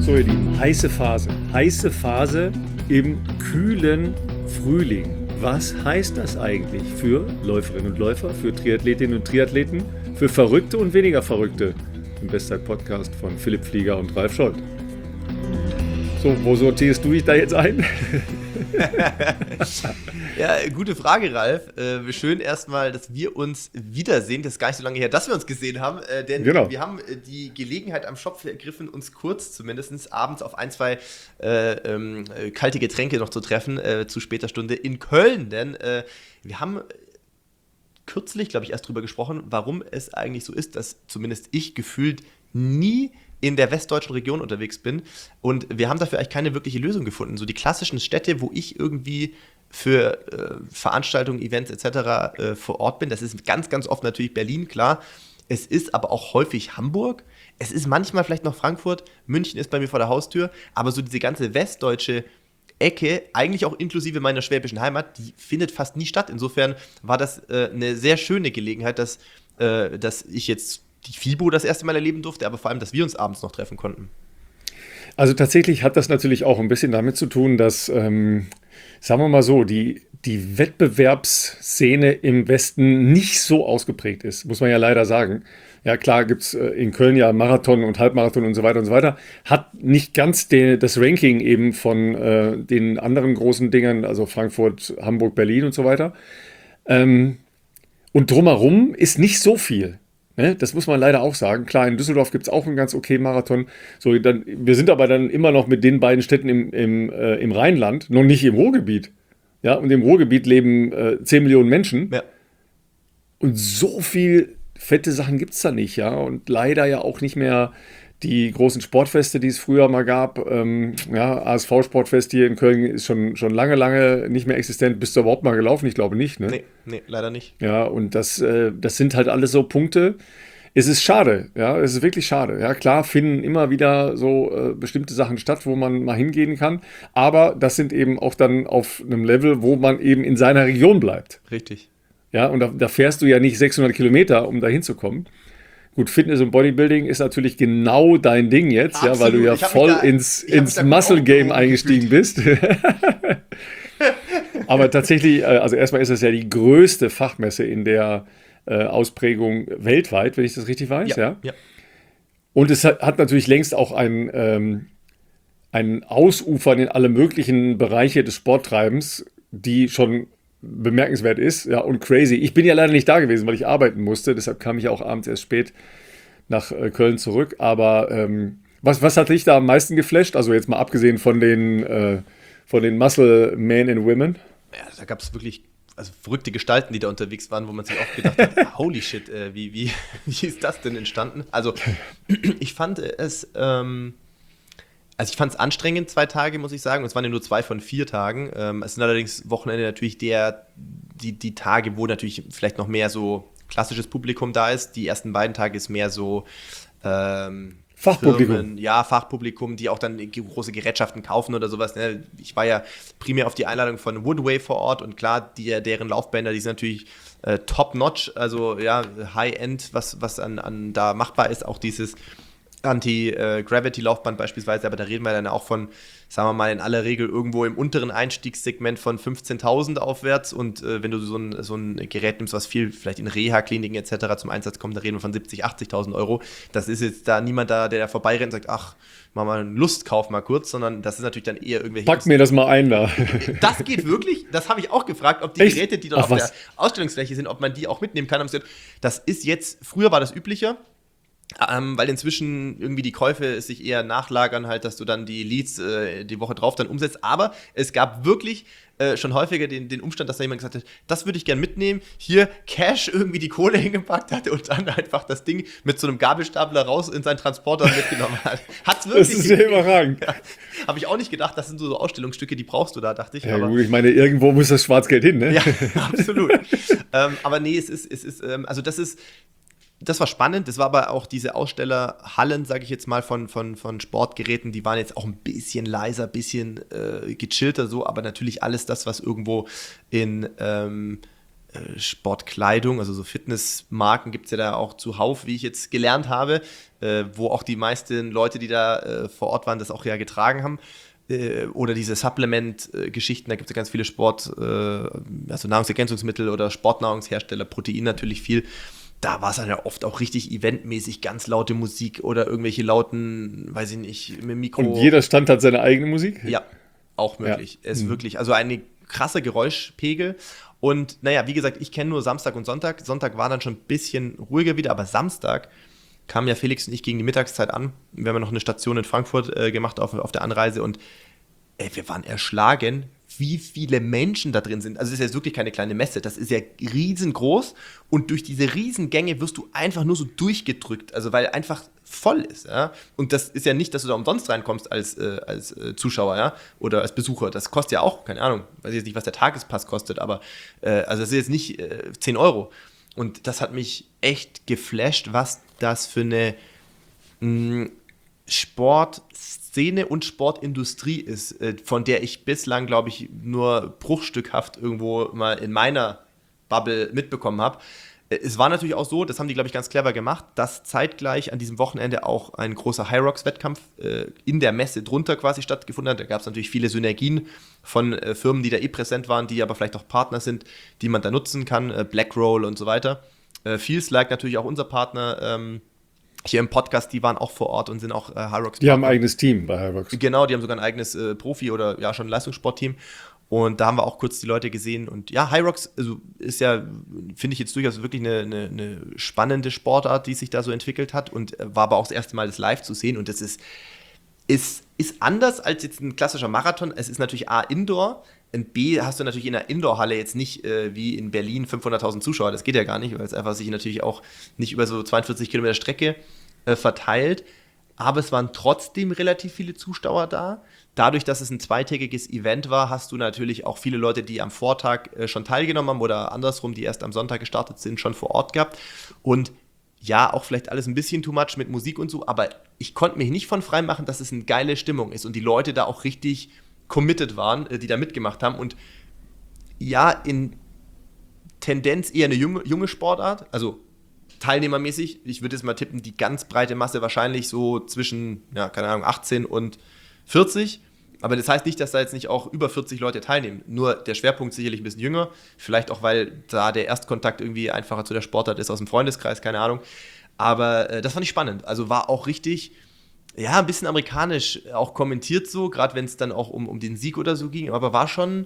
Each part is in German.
So, ihr Lieben, heiße Phase. Heiße Phase im kühlen Frühling. Was heißt das eigentlich für Läuferinnen und Läufer, für Triathletinnen und Triathleten, für Verrückte und weniger Verrückte? Im Bestzeit-Podcast von Philipp Flieger und Ralf Scholz. So, wo sortierst du dich da jetzt ein? Ja, gute Frage, Ralf. Schön erstmal, dass wir uns wiedersehen. Das ist gar nicht so lange her, dass wir uns gesehen haben, denn Genau. Wir haben die Gelegenheit am Schopf ergriffen, uns kurz zumindest abends auf ein, zwei kalte Getränke noch zu treffen, zu später Stunde in Köln. Denn wir haben kürzlich, glaube ich, erst drüber gesprochen, warum es eigentlich so ist, dass zumindest ich gefühlt nie in der westdeutschen Region unterwegs bin. Und wir haben dafür eigentlich keine wirkliche Lösung gefunden. So die klassischen Städte, wo ich irgendwie für Veranstaltungen, Events etc. Vor Ort bin, das ist ganz, ganz oft natürlich Berlin, klar. Es ist aber auch häufig Hamburg. Es ist manchmal vielleicht noch Frankfurt. München ist bei mir vor der Haustür. Aber so diese ganze westdeutsche Ecke, eigentlich auch inklusive meiner schwäbischen Heimat, die findet fast nie statt. Insofern war das eine sehr schöne Gelegenheit, dass ich jetzt die FIBO das erste Mal erleben durfte, aber vor allem, dass wir uns abends noch treffen konnten. Also tatsächlich hat das natürlich auch ein bisschen damit zu tun, dass, sagen wir mal so, die Wettbewerbsszene im Westen nicht so ausgeprägt ist, muss man ja leider sagen. Ja, klar gibt es in Köln ja Marathon und Halbmarathon und so weiter, hat nicht ganz das Ranking eben von den anderen großen Dingern, also Frankfurt, Hamburg, Berlin und so weiter. Und drumherum ist nicht so viel. Ne? Das muss man leider auch sagen. Klar, in Düsseldorf gibt es auch einen ganz okay Marathon. So, wir sind aber dann immer noch mit den beiden Städten im Rheinland, noch nicht im Ruhrgebiet. Ja, und im Ruhrgebiet leben 10 Millionen Menschen. Ja. Und so viel fette Sachen gibt es da nicht, ja. Und leider ja auch nicht mehr die großen Sportfeste, die es früher mal gab. ASV-Sportfest hier in Köln ist schon lange, lange nicht mehr existent. Bist du überhaupt mal gelaufen? Ich glaube nicht, ne? Nee, leider nicht. Ja, und das sind halt alles so Punkte. Es ist schade, ja, es ist wirklich schade. Ja, klar finden immer wieder so bestimmte Sachen statt, wo man mal hingehen kann. Aber das sind eben auch dann auf einem Level, wo man eben in seiner Region bleibt. Richtig. Ja, und da fährst du ja nicht 600 Kilometer, um da hinzukommen. Gut, Fitness und Bodybuilding ist natürlich genau dein Ding jetzt, ja, weil du ja voll ins Muscle-Game eingestiegen bist. Aber tatsächlich, also erstmal ist das ja die größte Fachmesse in der Ausprägung weltweit, wenn ich das richtig weiß. Ja. Und es hat natürlich längst auch ein Ausufern in alle möglichen Bereiche des Sporttreibens, die schon bemerkenswert ist, ja, und crazy. Ich bin ja leider nicht da gewesen, weil ich arbeiten musste, deshalb kam ich ja auch abends erst spät nach Köln zurück, aber was hat dich da am meisten geflasht? Also jetzt mal abgesehen von den Muscle Men and Women. Ja, da gab es wirklich verrückte Gestalten, die da unterwegs waren, wo man sich auch gedacht hat, holy shit, wie ist das denn entstanden? Also ich fand es ich fand es anstrengend, 2 Tage, muss ich sagen. Und es waren ja nur 2 von 4 Tagen. Es sind allerdings Wochenende natürlich die Tage, wo natürlich vielleicht noch mehr so klassisches Publikum da ist. Die ersten 2 Tage ist mehr so Fachpublikum. Firmen, ja, Fachpublikum, die auch dann große Gerätschaften kaufen oder sowas. Ne? Ich war ja primär auf die Einladung von Woodway vor Ort und klar, deren Laufbänder, die sind natürlich top-notch, also ja, High-End, was an da machbar ist. Auch dieses Anti-Gravity-Laufband beispielsweise, aber da reden wir dann auch von, sagen wir mal, in aller Regel irgendwo im unteren Einstiegssegment von 15.000 aufwärts und wenn du so ein Gerät nimmst, was viel vielleicht in Reha-Kliniken etc. zum Einsatz kommt, da reden wir von 70.000, 80.000 Euro. Das ist jetzt da niemand da, der vorbeirennt und sagt, ach, mach mal einen Lustkauf mal kurz, sondern das ist natürlich dann eher irgendwelche... Pack mir das mal ein da. Das geht wirklich? Das habe ich auch gefragt, ob die Geräte, die dort auf der Ausstellungsfläche sind, ob man die auch mitnehmen kann. Das ist jetzt, früher war das üblicher, weil inzwischen irgendwie die Käufe sich eher nachlagern, halt, dass du dann die Leads die Woche drauf dann umsetzt. Aber es gab wirklich schon häufiger den Umstand, dass da jemand gesagt hat, das würde ich gern mitnehmen, hier Cash irgendwie die Kohle hingepackt hatte und dann einfach das Ding mit so einem Gabelstapler raus in seinen Transporter mitgenommen hat. Hat's wirklich das ist sehr überragend. Ja, habe ich auch nicht gedacht, das sind so Ausstellungsstücke, die brauchst du da, dachte ich. Ja, aber gut, ich meine, irgendwo muss das Schwarzgeld hin, ne? Ja, absolut. Aber nee, es ist also das war spannend, das war aber auch diese Ausstellerhallen, sage ich jetzt mal, von Sportgeräten, die waren jetzt auch ein bisschen leiser, ein bisschen gechillter so, aber natürlich alles das, was irgendwo in Sportkleidung, also so Fitnessmarken gibt es ja da auch zuhauf, wie ich jetzt gelernt habe, wo auch die meisten Leute, die da vor Ort waren, das auch ja getragen haben. Oder diese Supplement-Geschichten, da gibt es ja ganz viele also Nahrungsergänzungsmittel oder Sportnahrungshersteller, Protein natürlich viel. Da war es dann ja oft auch richtig eventmäßig, ganz laute Musik oder irgendwelche lauten, weiß ich nicht, mit Mikro. Und jeder Stand hat seine eigene Musik? Ja, auch möglich. Ja. Es ist wirklich, also eine krasse Geräuschpegel. Und naja, wie gesagt, ich kenne nur Samstag und Sonntag. Sonntag war dann schon ein bisschen ruhiger wieder, aber Samstag kamen ja Felix und ich gegen die Mittagszeit an. Wir haben ja noch eine Station in Frankfurt gemacht auf der Anreise und wir waren erschlagen, wie viele Menschen da drin sind. Also es ist ja wirklich keine kleine Messe, das ist ja riesengroß und durch diese Riesengänge wirst du einfach nur so durchgedrückt, also weil einfach voll ist. Ja? Und das ist ja nicht, dass du da umsonst reinkommst als Zuschauer, ja? Oder als Besucher. Das kostet ja auch, keine Ahnung, weiß jetzt nicht, was der Tagespass kostet, aber also das ist jetzt nicht 10 Euro. Und das hat mich echt geflasht, was das für eine Sportszene und Sportindustrie ist, von der ich bislang, glaube ich, nur bruchstückhaft irgendwo mal in meiner Bubble mitbekommen habe. Es war natürlich auch so, das haben die, glaube ich, ganz clever gemacht, dass zeitgleich an diesem Wochenende auch ein großer Hyrox-Wettkampf in der Messe drunter quasi stattgefunden hat. Da gab es natürlich viele Synergien von Firmen, die da präsent waren, die aber vielleicht auch Partner sind, die man da nutzen kann, Blackroll und so weiter. Feels Like natürlich auch unser Partner hier im Podcast, die waren auch vor Ort und sind auch Hyrox. Die haben ein eigenes Team bei Hyrox. Genau, die haben sogar ein eigenes Profi- oder ja schon Leistungssportteam. Und da haben wir auch kurz die Leute gesehen. Und ja, Hyrox also ist ja, finde ich jetzt durchaus wirklich eine spannende Sportart, die sich da so entwickelt hat. Und war aber auch das erste Mal, das live zu sehen. Und das ist anders als jetzt ein klassischer Marathon. Es ist natürlich A, Indoor. Und B, hast du natürlich in der Indoor-Halle jetzt nicht wie in Berlin 500.000 Zuschauer. Das geht ja gar nicht, weil es einfach sich natürlich auch nicht über so 42 Kilometer Strecke verteilt. Aber es waren trotzdem relativ viele Zuschauer da. Dadurch, dass es ein zweitägiges Event war, hast du natürlich auch viele Leute, die am Vortag schon teilgenommen haben oder andersrum, die erst am Sonntag gestartet sind, schon vor Ort gehabt. Und ja, auch vielleicht alles ein bisschen too much mit Musik und so, aber ich konnte mich nicht von frei machen, dass es eine geile Stimmung ist und die Leute da auch richtig committed waren, die da mitgemacht haben. Und ja, in Tendenz eher eine junge Sportart, also teilnehmermäßig. Ich würde jetzt mal tippen, die ganz breite Masse wahrscheinlich so zwischen, ja, keine Ahnung, 18 und 40. Aber das heißt nicht, dass da jetzt nicht auch über 40 Leute teilnehmen. Nur der Schwerpunkt sicherlich ein bisschen jünger. Vielleicht auch, weil da der Erstkontakt irgendwie einfacher zu der Sportart ist aus dem Freundeskreis, keine Ahnung. Aber das fand ich spannend. Also war auch richtig, ja, ein bisschen amerikanisch auch kommentiert so, gerade wenn es dann auch um den Sieg oder so ging. Aber war schon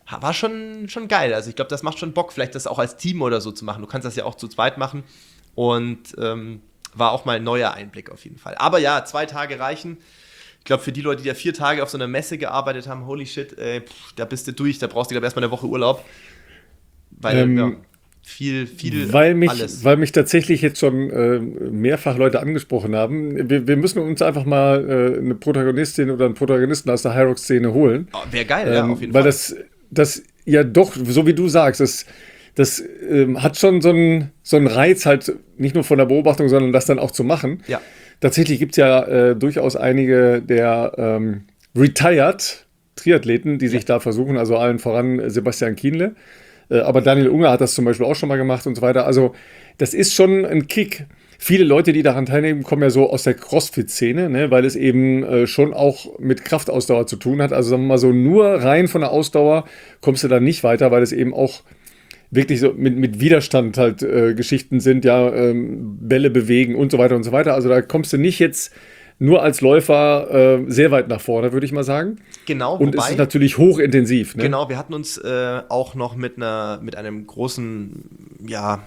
geil. Also ich glaube, das macht schon Bock, vielleicht das auch als Team oder so zu machen. Du kannst das ja auch zu zweit machen. Und war auch mal ein neuer Einblick auf jeden Fall. Aber ja, 2 Tage reichen. Ich glaube, für die Leute, die ja 4 Tage auf so einer Messe gearbeitet haben, holy shit, da bist du durch, da brauchst du, glaube ich, erstmal eine Woche Urlaub. Weil ja, viel alles. Weil mich tatsächlich jetzt schon mehrfach Leute angesprochen haben. Wir müssen uns einfach mal eine Protagonistin oder einen Protagonisten aus der Hyrox-Szene holen. Oh, wäre geil, ja, auf jeden Fall. Weil das ja doch, so wie du sagst, das hat schon so einen Reiz halt, nicht nur von der Beobachtung, sondern das dann auch zu machen. Ja. Tatsächlich gibt es ja durchaus einige der Retired Triathleten, die sich da versuchen, also allen voran Sebastian Kienle. Aber Daniel Unger hat das zum Beispiel auch schon mal gemacht und so weiter. Also das ist schon ein Kick. Viele Leute, die daran teilnehmen, kommen ja so aus der CrossFit-Szene, ne, weil es eben schon auch mit Kraftausdauer zu tun hat. Also sagen wir mal so, nur rein von der Ausdauer kommst du da nicht weiter, weil es eben auch wirklich so mit Widerstand halt Geschichten sind, ja, Bälle bewegen und so weiter und so weiter. Also da kommst du nicht jetzt nur als Läufer sehr weit nach vorne, würde ich mal sagen. Genau, und es ist natürlich hochintensiv. Ne? Genau, wir hatten uns auch noch mit einem großen, ja,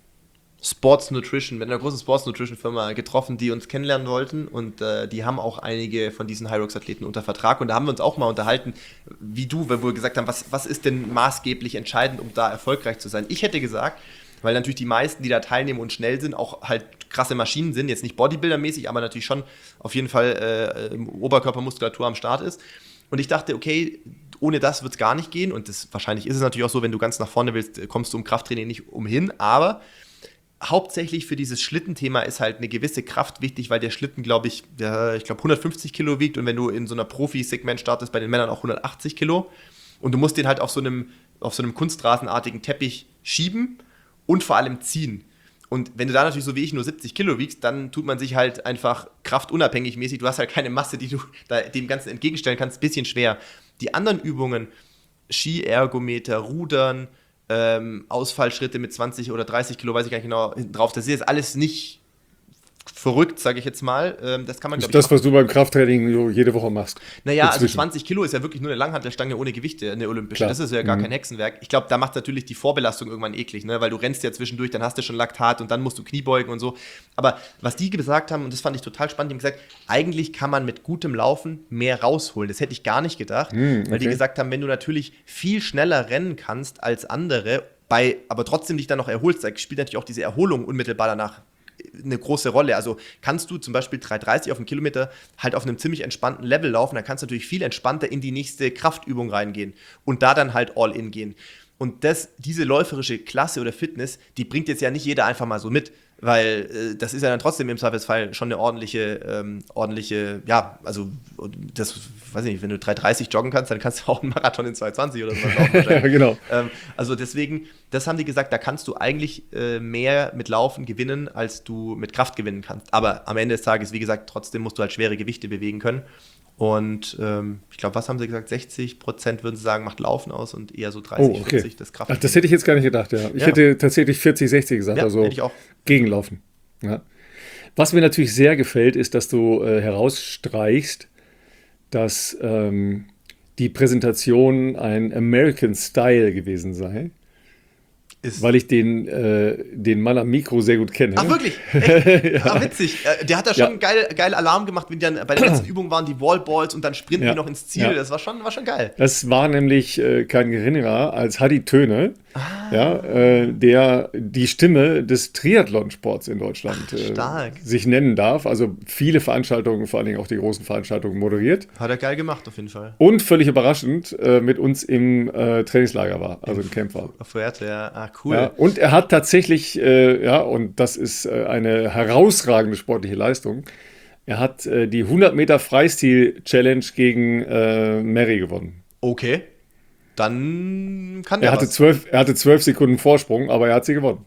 mit einer großen Sports Nutrition Firma getroffen, die uns kennenlernen wollten und die haben auch einige von diesen Hyrox-Athleten unter Vertrag und da haben wir uns auch mal unterhalten, wie du, wo wir gesagt haben, was ist denn maßgeblich entscheidend, um da erfolgreich zu sein. Ich hätte gesagt, weil natürlich die meisten, die da teilnehmen und schnell sind, auch halt krasse Maschinen sind, jetzt nicht Bodybuilder-mäßig, aber natürlich schon auf jeden Fall Oberkörpermuskulatur am Start ist. Und ich dachte, okay, ohne das wird es gar nicht gehen und wahrscheinlich ist es natürlich auch so, wenn du ganz nach vorne willst, kommst du um Krafttraining nicht umhin, aber hauptsächlich für dieses Schlittenthema ist halt eine gewisse Kraft wichtig, weil der Schlitten, glaube ich, 150 Kilo wiegt und wenn du in so einer Profi-Segment startest, bei den Männern auch 180 Kilo. Und du musst den halt auf so einem kunstrasenartigen Teppich schieben und vor allem ziehen. Und wenn du da natürlich so wie ich nur 70 Kilo wiegst, dann tut man sich halt einfach kraftunabhängig mäßig. Du hast halt keine Masse, die du da dem Ganzen entgegenstellen kannst. Bisschen schwer. Die anderen Übungen, Ski-Ergometer, Rudern, Ausfallschritte mit 20 oder 30 Kilo, weiß ich gar nicht genau, hinten drauf. Das ist jetzt alles nicht verrückt, sage ich jetzt mal. Das kann man, glaube ich, das, was du beim Krafttraining jede Woche machst. Naja, also 20 Kilo ist ja wirklich nur eine Langhantelstange ohne Gewichte, eine olympische. Klar. Das ist ja gar kein Hexenwerk. Ich glaube, da macht natürlich die Vorbelastung irgendwann eklig, ne? Weil du rennst ja zwischendurch, dann hast du schon Laktat und dann musst du Knie beugen und so. Aber was die gesagt haben, und das fand ich total spannend, die haben gesagt, eigentlich kann man mit gutem Laufen mehr rausholen. Das hätte ich gar nicht gedacht, weil die gesagt haben, wenn du natürlich viel schneller rennen kannst als andere, aber trotzdem dich dann noch erholst, da spielt natürlich auch diese Erholung unmittelbar danach eine große Rolle. Also kannst du zum Beispiel 3,30 auf einen Kilometer halt auf einem ziemlich entspannten Level laufen, dann kannst du natürlich viel entspannter in die nächste Kraftübung reingehen und da dann halt all in gehen. Und diese läuferische Klasse oder Fitness, die bringt jetzt ja nicht jeder einfach mal so mit, weil das ist ja dann trotzdem im Zweifelsfall schon eine ordentliche, ja, also das, weiß ich nicht, wenn du 3,30 joggen kannst, dann kannst du auch einen Marathon in 2,20 oder so laufen. Ja, genau. Also deswegen, das haben die gesagt, da kannst du eigentlich mehr mit Laufen gewinnen, als du mit Kraft gewinnen kannst. Aber am Ende des Tages, wie gesagt, trotzdem musst du halt schwere Gewichte bewegen können. Und ich glaube, was haben sie gesagt? 60% würden sie sagen, macht Laufen aus und eher so 30, 40 das Kraft. Ach, das hätte ich jetzt gar nicht gedacht, ja. Ich hätte tatsächlich 40, 60 gesagt, also hätte ich auch. Gegenlaufen. Ja. Was mir natürlich sehr gefällt, ist, dass du herausstreichst, dass die Präsentation ein American Style gewesen sei. Weil ich den Mann am Mikro sehr gut kenne. Ach, wirklich? Echt? Ja. Witzig. Der hat da schon geil Alarm gemacht, wenn die dann bei der letzten Übung waren, die Wallballs und dann sprinten die noch ins Ziel. Ja. Das war schon geil. Das war nämlich kein geringerer als Hadi Töne, der die Stimme des Triathlonsports in Deutschland sich nennen darf. Also viele Veranstaltungen, vor allen Dingen auch die großen Veranstaltungen moderiert. Hat er geil gemacht, auf jeden Fall. Und völlig überraschend mit uns im Trainingslager war, also im Camp war. Fuerte, ja. Cool. Ja, und er hat tatsächlich, und das ist eine herausragende sportliche Leistung, er hat die 100 Meter Freistil-Challenge gegen Mary gewonnen. Okay, dann kann er hatte 12 Sekunden Vorsprung, aber er hat sie gewonnen.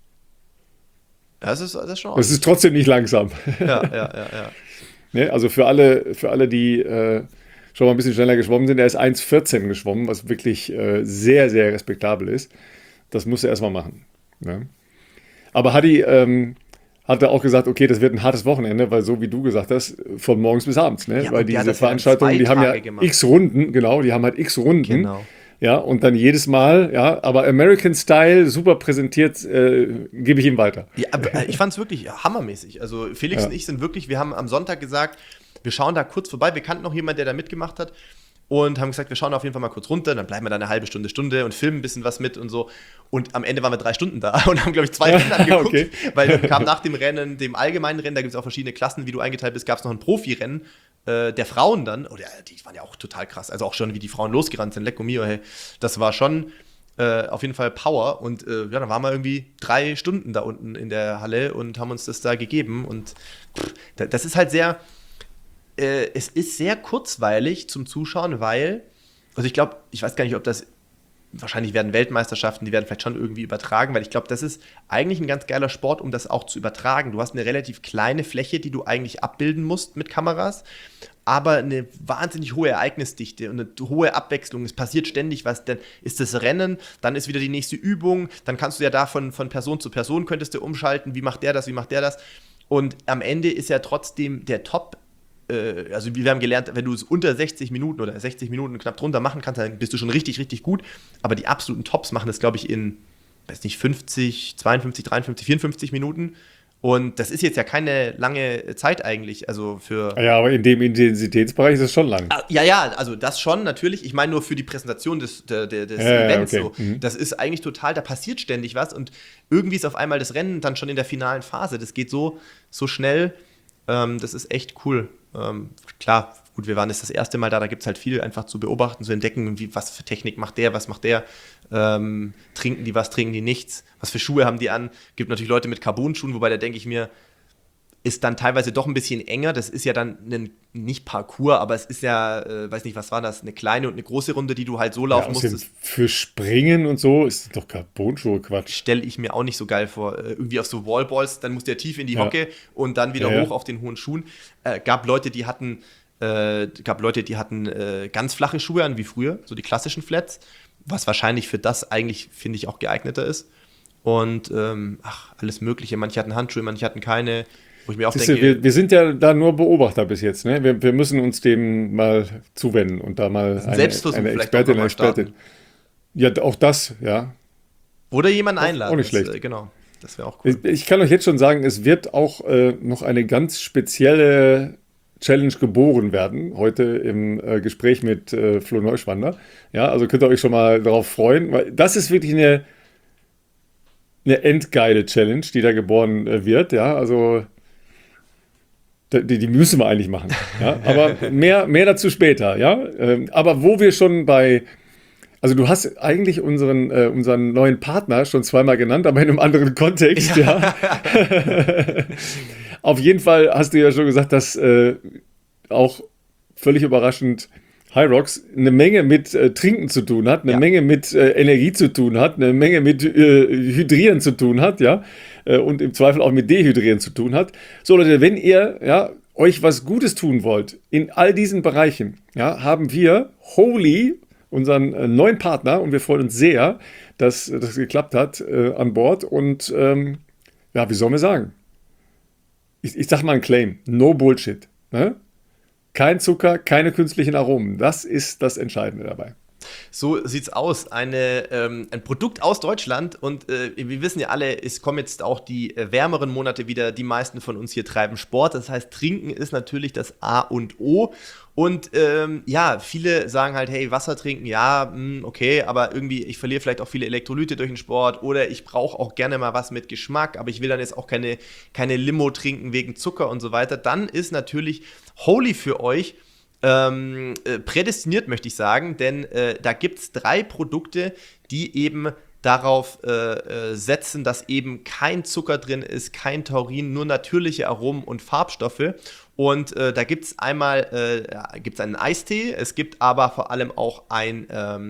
Das ist schon Das ist trotzdem nicht langsam. Ja. Ne, also für alle, die schon mal ein bisschen schneller geschwommen sind, er ist 1,14 geschwommen, was wirklich sehr, sehr respektabel ist. Das musst du erstmal machen. Ne? Aber Hadi hatte auch gesagt, okay, das wird ein hartes Wochenende, weil so wie du gesagt hast, von morgens bis abends. Ne? Ja, weil diese Veranstaltungen, die haben ja x Runden, genau, die haben halt x Runden. Genau. Ja, und dann jedes Mal, aber American Style, super präsentiert, gebe ich ihm weiter. Ja, aber ich fand es wirklich hammermäßig. Also Felix und ich sind wirklich, wir haben am Sonntag gesagt, wir schauen da kurz vorbei. Wir kannten noch jemanden, der da mitgemacht hat. Und haben gesagt, wir schauen auf jeden Fall mal kurz runter, dann bleiben wir da eine halbe Stunde und filmen ein bisschen was mit und so. Und am Ende waren wir 3 Stunden da und haben, glaube ich, 2 Rennen angeguckt. Okay. Weil dann kam nach dem Rennen, dem allgemeinen Rennen, da gibt es auch verschiedene Klassen, wie du eingeteilt bist, gab es noch ein Profirennen der Frauen dann. Oh, die waren ja auch total krass. Also auch schon, wie die Frauen losgerannt sind. Lecco mio, hey. Das war schon auf jeden Fall Power. Und dann waren wir irgendwie 3 Stunden da unten in der Halle und haben uns das da gegeben. Und das ist halt sehr... es ist sehr kurzweilig zum Zuschauen, weil, also ich glaube, ich weiß gar nicht, ob das, wahrscheinlich werden Weltmeisterschaften, die werden vielleicht schon irgendwie übertragen, weil ich glaube, das ist eigentlich ein ganz geiler Sport, um das auch zu übertragen. Du hast eine relativ kleine Fläche, die du eigentlich abbilden musst mit Kameras, aber eine wahnsinnig hohe Ereignisdichte und eine hohe Abwechslung. Es passiert ständig was, dann ist das Rennen, dann ist wieder die nächste Übung, dann kannst du ja da von Person zu Person könntest du umschalten, wie macht der das. Und am Ende ist ja trotzdem der Top, also wir haben gelernt, wenn du es unter 60 Minuten oder 60 Minuten knapp drunter machen kannst, dann bist du schon richtig, richtig gut. Aber die absoluten Tops machen das, glaube ich, in, weiß nicht, 50, 52, 53, 54 Minuten. Und das ist jetzt ja keine lange Zeit eigentlich. Also für. Ja, aber in dem Intensitätsbereich ist es schon lang. Ja, also das schon natürlich. Ich meine nur für die Präsentation des Events. Okay. So. Das ist eigentlich total, da passiert ständig was. Und irgendwie ist auf einmal das Rennen dann schon in der finalen Phase. Das geht so schnell. Das ist echt cool. Klar, gut, wir waren jetzt das erste Mal da gibt es halt viel einfach zu beobachten, zu entdecken, was für Technik macht der, was macht der, trinken die was, trinken die nichts, was für Schuhe haben die an, gibt natürlich Leute mit Carbon-Schuhen, wobei da denke ich mir, ist dann teilweise doch ein bisschen enger. Das ist ja dann nicht Parcours, aber es ist ja, weiß nicht, was war das, eine kleine und eine große Runde, die du halt so laufen musstest. Für Springen und so ist doch Carbon-Schuhe Quatsch. Stelle ich mir auch nicht so geil vor. Irgendwie auf so Wallballs, dann musst du ja tief in die Hocke und dann wieder hoch auf den hohen Schuhen. Gab Leute, die hatten ganz flache Schuhe an, wie früher, so die klassischen Flats, was wahrscheinlich für das eigentlich, finde ich, auch geeigneter ist. Und alles Mögliche. Manche hatten Handschuhe, manche hatten keine. Wo ich mir auch denke, wir sind ja da nur Beobachter bis jetzt. Ne? Wir müssen uns dem mal zuwenden und da mal eine Expertin, eine Expertin. Ja, auch das, ja. Oder jemanden einladen. Auch nicht schlecht. Genau, das wäre auch cool. Ich kann euch jetzt schon sagen, es wird auch noch eine ganz spezielle Challenge geboren werden, heute im Gespräch mit Flo Neuschwander. Ja, also könnt ihr euch schon mal darauf freuen, weil das ist wirklich eine endgeile Challenge, die da geboren wird. Ja, also die müssen wir eigentlich machen. Ja? Aber mehr dazu später. Ja? Aber wo wir schon also du hast eigentlich unseren neuen Partner schon zweimal genannt, aber in einem anderen Kontext. Ja. Auf jeden Fall hast du ja schon gesagt, dass auch völlig überraschend Hyrox eine Menge mit Trinken zu tun hat, eine Menge mit Energie zu tun hat, eine Menge mit Hydrieren zu tun hat, ja, und im Zweifel auch mit Dehydrieren zu tun hat. So Leute, wenn ihr euch was Gutes tun wollt in all diesen Bereichen, ja, haben wir Holy, unseren neuen Partner, und wir freuen uns sehr, dass das geklappt hat an Bord. Und wie sollen wir sagen? Ich sag mal einen Claim, no Bullshit. Ne? Kein Zucker, keine künstlichen Aromen. Das ist das Entscheidende dabei. So sieht's aus. Ein Produkt aus Deutschland und wir wissen ja alle, es kommen jetzt auch die wärmeren Monate wieder. Die meisten von uns hier treiben Sport. Das heißt, Trinken ist natürlich das A und O. Und viele sagen halt, hey, Wasser trinken, ja, okay, aber irgendwie, ich verliere vielleicht auch viele Elektrolyte durch den Sport oder ich brauche auch gerne mal was mit Geschmack, aber ich will dann jetzt auch keine Limo trinken wegen Zucker und so weiter. Dann ist natürlich Holy für euch prädestiniert, möchte ich sagen, denn da gibt es 3 Produkte, die eben darauf setzen, dass eben kein Zucker drin ist, kein Taurin, nur natürliche Aromen und Farbstoffe. Und da gibt es einmal einen Eistee, es gibt aber vor allem auch ein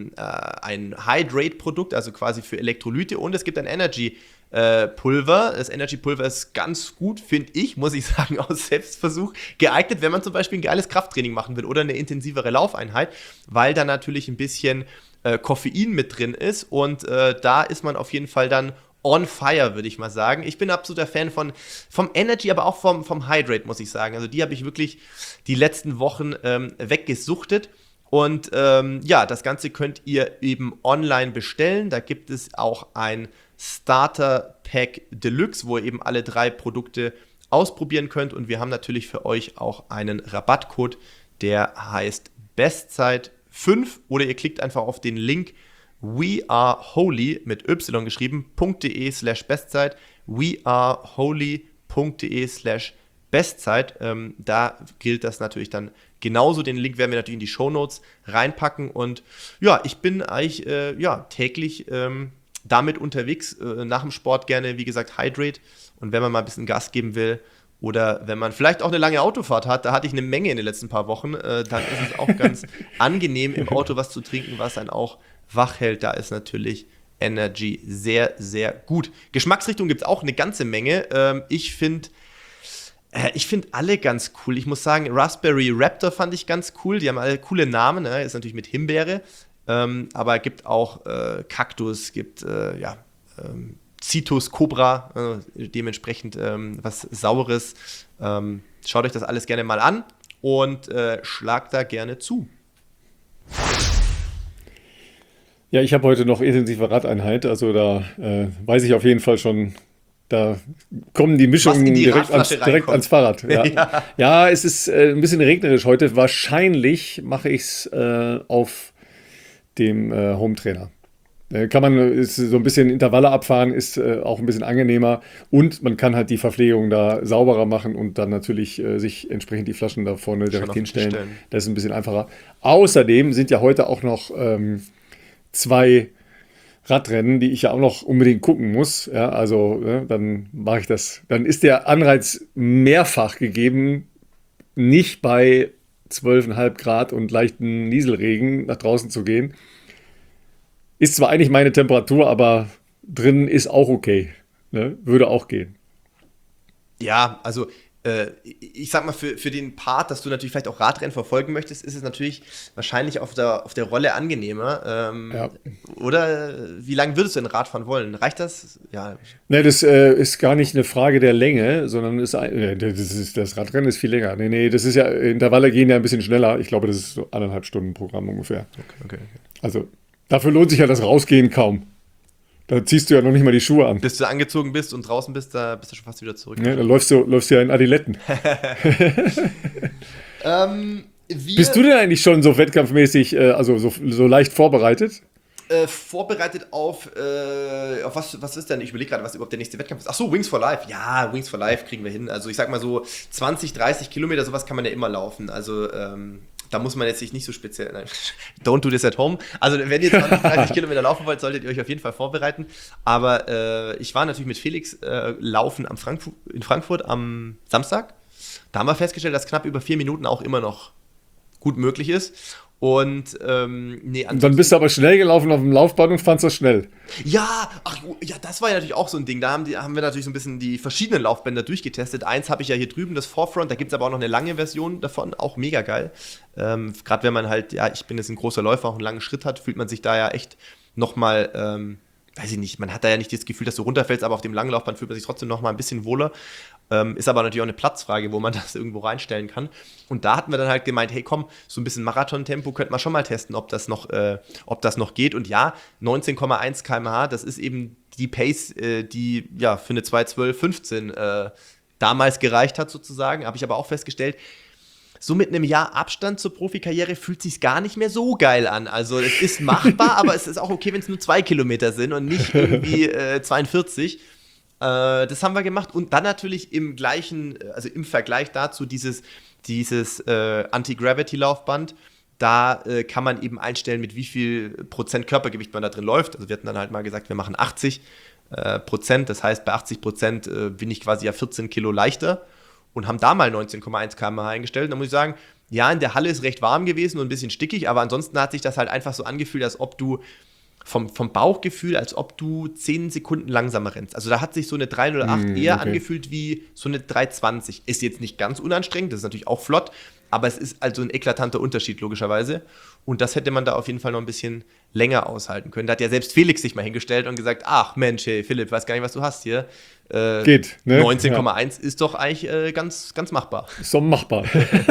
Hydrate-Produkt, also quasi für Elektrolyte, und es gibt ein Energy-Pulver. Das Energy-Pulver ist ganz gut, finde ich, muss ich sagen, aus Selbstversuch geeignet, wenn man zum Beispiel ein geiles Krafttraining machen will oder eine intensivere Laufeinheit, weil da natürlich ein bisschen Koffein mit drin ist und da ist man auf jeden Fall dann on fire, würde ich mal sagen. Ich bin absoluter Fan vom Energy, aber auch vom Hydrate, muss ich sagen. Also die habe ich wirklich die letzten Wochen weggesuchtet. Und das Ganze könnt ihr eben online bestellen. Da gibt es auch ein Starter Pack Deluxe, wo ihr eben alle 3 Produkte ausprobieren könnt. Und wir haben natürlich für euch auch einen Rabattcode, der heißt Bestzeit5. Oder ihr klickt einfach auf den Link weareholy mit y geschrieben.de/Bestzeit, weareholy.de/Bestzeit. Da gilt das natürlich dann genauso. Den Link werden wir natürlich in die Shownotes reinpacken. Und ja, ich bin eigentlich täglich damit unterwegs. Nach dem Sport gerne, wie gesagt, Hydrate. Und wenn man mal ein bisschen Gas geben will oder wenn man vielleicht auch eine lange Autofahrt hat, da hatte ich eine Menge in den letzten paar Wochen, dann ist es auch ganz angenehm, im Auto was zu trinken, was einen auch wach hält. Da ist natürlich Energy sehr, sehr gut. Geschmacksrichtung gibt es auch eine ganze Menge. Ich finde alle ganz cool. Ich muss sagen, Raspberry Raptor fand ich ganz cool. Die haben alle coole Namen. Ne? Ist natürlich mit Himbeere. Aber es gibt auch Kaktus, gibt Citrus Cobra, dementsprechend was Saures. Schaut euch das alles gerne mal an und schlagt da gerne zu. Ja, ich habe heute noch intensive Radeinheit, also da weiß ich auf jeden Fall schon, da kommen die Mischungen direkt ans Fahrrad. Ja, ja, es ist ein bisschen regnerisch heute. Wahrscheinlich mache ich es auf dem Home-Trainer. Ist so ein bisschen Intervalle abfahren, ist auch ein bisschen angenehmer und man kann halt die Verpflegung da sauberer machen und dann natürlich sich entsprechend die Flaschen da vorne direkt hinstellen. Das ist ein bisschen einfacher. Außerdem sind ja heute auch noch 2 Radrennen, die ich ja auch noch unbedingt gucken muss. Ja, also dann mache ich das. Dann ist der Anreiz mehrfach gegeben, nicht bei 12,5 Grad und leichten Nieselregen nach draußen zu gehen. Ist zwar eigentlich meine Temperatur, aber drinnen ist auch okay. Ne? Würde auch gehen. Ja, also ich sag mal, für den Part, dass du natürlich vielleicht auch Radrennen verfolgen möchtest, ist es natürlich wahrscheinlich auf der Rolle angenehmer. Ja. Oder wie lange würdest du denn Rad fahren wollen? Reicht das? Ja. Ne, das ist gar nicht eine Frage der Länge, sondern das Radrennen ist viel länger. Nee, das ist ja, Intervalle gehen ja ein bisschen schneller. Ich glaube, das ist so 1,5 Stunden Programm ungefähr. Okay. Also dafür lohnt sich ja das Rausgehen kaum. Da ziehst du ja noch nicht mal die Schuhe an. Bis du angezogen bist und draußen bist, da bist du schon fast wieder zurück. Ja, da läufst du ja in Adiletten. Bist du denn eigentlich schon so wettkampfmäßig, also so leicht vorbereitet? Vorbereitet auf was ist denn? Ich überlege gerade, was überhaupt der nächste Wettkampf ist. Ach so, Wings for Life. Ja, Wings for Life kriegen wir hin. Also ich sag mal so 20, 30 Kilometer, sowas kann man ja immer laufen. Also da muss man jetzt sich nicht so speziell, nein, don't do this at home. Also wenn ihr 20, 30 Kilometer laufen wollt, solltet ihr euch auf jeden Fall vorbereiten. Aber ich war natürlich mit Felix laufen in Frankfurt am Samstag. Da haben wir festgestellt, dass knapp über 4 Minuten auch immer noch gut möglich ist. Und dann bist du aber schnell gelaufen auf dem Laufband und fandst das schnell. Ja, das war ja natürlich auch so ein Ding. Da haben wir natürlich so ein bisschen die verschiedenen Laufbänder durchgetestet. Eins habe ich ja hier drüben, das Forefront. Da gibt es aber auch noch eine lange Version davon, auch mega geil. Gerade wenn man halt, ich bin jetzt ein großer Läufer, auch einen langen Schritt hat, fühlt man sich da ja echt nochmal, weiß ich nicht, man hat da ja nicht das Gefühl, dass du runterfällst, aber auf dem langen Laufband fühlt man sich trotzdem nochmal ein bisschen wohler. Ist aber natürlich auch eine Platzfrage, wo man das irgendwo reinstellen kann. Und da hatten wir dann halt gemeint, hey komm, so ein bisschen Marathon-Tempo könnte man schon mal testen, ob das noch geht. Und ja, 19,1 km/h, das ist eben die Pace, die ja für eine 2:12,15 damals gereicht hat sozusagen. Habe ich aber auch festgestellt, so mit einem Jahr Abstand zur Profikarriere fühlt sich gar nicht mehr so geil an. Also es ist machbar, aber es ist auch okay, wenn es nur 2 Kilometer sind und nicht irgendwie 42. Das haben wir gemacht und dann natürlich im Vergleich dazu dieses Anti-Gravity-Laufband. Da kann man eben einstellen, mit wie viel Prozent Körpergewicht man da drin läuft. Also wir hatten dann halt mal gesagt, wir machen 80%. Das heißt, bei 80% bin ich quasi ja 14 Kilo leichter und haben da mal 19,1 km/h eingestellt. Da muss ich sagen, ja, in der Halle ist recht warm gewesen und ein bisschen stickig, aber ansonsten hat sich das halt einfach so angefühlt, als ob du vom Bauchgefühl, als ob du 10 Sekunden langsamer rennst. Also da hat sich so eine 3:08 eher angefühlt wie so eine 3:20. Ist jetzt nicht ganz unanstrengend, das ist natürlich auch flott, aber es ist also ein eklatanter Unterschied logischerweise. Und das hätte man da auf jeden Fall noch ein bisschen länger aushalten können. Da hat ja selbst Felix sich mal hingestellt und gesagt, ach Mensch, hey Philipp, weiß gar nicht, was du hast hier. Geht, ne? 19,1 ist doch eigentlich ganz, ganz machbar. Ist doch machbar.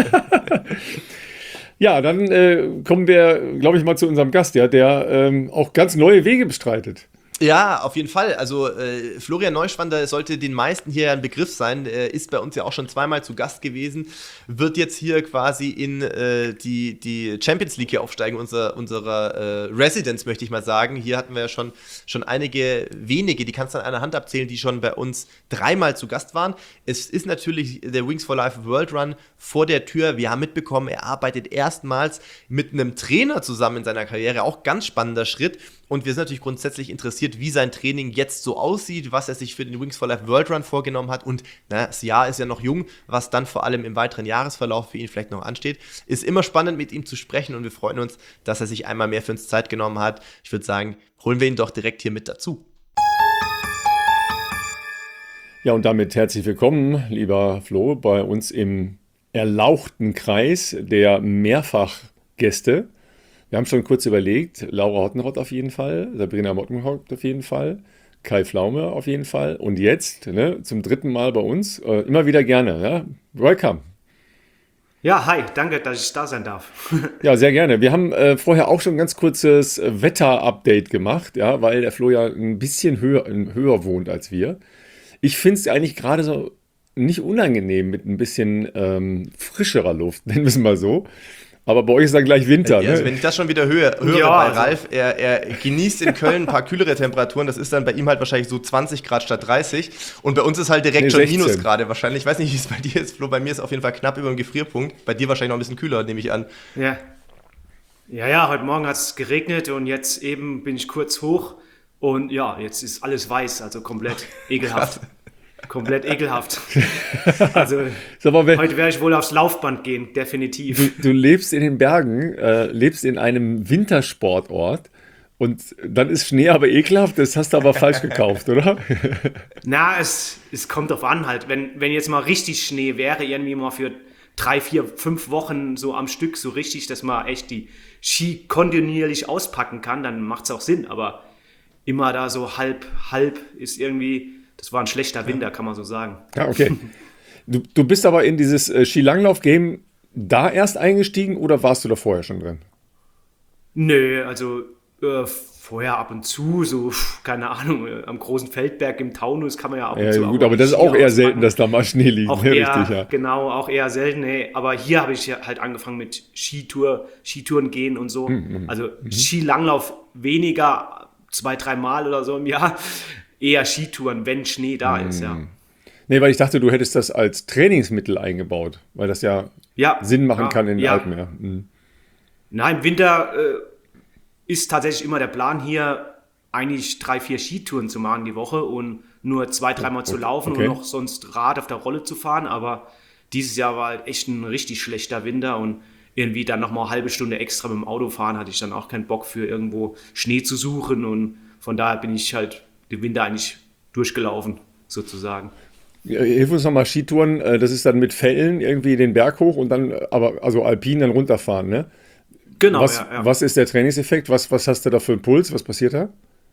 Ja, dann kommen wir, glaube ich, mal zu unserem Gast, der auch ganz neue Wege bestreitet. Ja, auf jeden Fall. Also Florian Neuschwander sollte den meisten hier ein Begriff sein. Er ist bei uns ja auch schon zweimal zu Gast gewesen. Wird jetzt hier quasi in die Champions League hier aufsteigen, unserer Residence, möchte ich mal sagen. Hier hatten wir ja schon einige wenige, die kannst du an einer Hand abzählen, die schon bei uns 3-mal zu Gast waren. Es ist natürlich der Wings for Life World Run vor der Tür. Wir haben mitbekommen, er arbeitet erstmals mit einem Trainer zusammen in seiner Karriere. Auch ganz spannender Schritt. Und wir sind natürlich grundsätzlich interessiert, wie sein Training jetzt so aussieht, was er sich für den Wings for Life World Run vorgenommen hat. Und das Jahr ist ja noch jung, was dann vor allem im weiteren Jahresverlauf für ihn vielleicht noch ansteht. Ist immer spannend, mit ihm zu sprechen und wir freuen uns, dass er sich einmal mehr für uns Zeit genommen hat. Ich würde sagen, holen wir ihn doch direkt hier mit dazu. Ja, und damit herzlich willkommen, lieber Flo, bei uns im erlauchten Kreis der Mehrfachgäste. Wir haben schon kurz überlegt, Laura Hottenrott auf jeden Fall, Sabrina Mottenhaupt auf jeden Fall, Kai Pflaume auf jeden Fall und jetzt zum 3. Mal bei uns, immer wieder gerne. Ja? Welcome. Ja, hi, danke, dass ich da sein darf. Ja, sehr gerne. Wir haben vorher auch schon ein ganz kurzes Wetter-Update gemacht, ja, weil der Flo ja ein bisschen höher wohnt als wir. Ich finde es eigentlich gerade so nicht unangenehm mit ein bisschen frischerer Luft, nennen wir es mal so. Aber bei euch ist dann gleich Winter, also, ne? wenn ich das schon wieder höre bei Ralf, er genießt in Köln ein paar kühlere Temperaturen, das ist dann bei ihm halt wahrscheinlich so 20 Grad statt 30 und bei uns ist halt direkt schon 16. Minusgrade wahrscheinlich. Ich weiß nicht, wie es bei dir ist, Flo, bei mir ist auf jeden Fall knapp über dem Gefrierpunkt, bei dir wahrscheinlich noch ein bisschen kühler, nehme ich an. Ja, heute Morgen hat es geregnet und jetzt eben bin ich kurz hoch Und ja, jetzt ist alles weiß, also komplett ekelhaft. Komplett ekelhaft. Also heute werde ich wohl aufs Laufband gehen, definitiv. Du lebst in den Bergen, lebst in einem Wintersportort und dann ist Schnee aber ekelhaft, das hast du aber falsch gekauft, oder? Na, es kommt drauf an halt. Wenn jetzt mal richtig Schnee wäre, irgendwie mal für 3, 4, 5 Wochen so am Stück so richtig, dass man echt die Ski kontinuierlich auspacken kann, dann macht es auch Sinn. Aber immer da so halb ist irgendwie, das war ein schlechter Winter, kann man so sagen. Ja, okay. Du bist aber in dieses Skilanglauf-Game da erst eingestiegen oder warst du da vorher schon drin? Nö, also vorher ab und zu, so, keine Ahnung, am großen Feldberg im Taunus kann man ja ab und zu. Ja, gut, aber das ist auch eher selten, dass da mal Schnee liegt. Auch ne? eher, Richtig, ja. Genau, auch eher selten. Nee. Aber hier habe ich ja halt angefangen mit Skitouren gehen und so. Also Skilanglauf weniger, 2, 3 Mal oder so im Jahr. Eher Skitouren, wenn Schnee da ist, ja. Nee, weil ich dachte, du hättest das als Trainingsmittel eingebaut, weil das ja Sinn machen kann in den Alpen. Ja. Nein, im Winter ist tatsächlich immer der Plan hier, eigentlich 3, 4 Skitouren zu machen die Woche und nur 2, 3 Mal zu laufen und noch sonst Rad auf der Rolle zu fahren. Aber dieses Jahr war halt echt ein richtig schlechter Winter und irgendwie dann nochmal eine halbe Stunde extra mit dem Auto fahren, hatte ich dann auch keinen Bock für irgendwo Schnee zu suchen und von daher bin ich halt den Winter eigentlich durchgelaufen, sozusagen. Hilf uns nochmal, Skitouren, das ist dann mit Fällen irgendwie den Berg hoch und dann, aber also alpin dann runterfahren, ne? Genau, was ist der Trainingseffekt? Was hast du da für einen Puls? Was passiert da?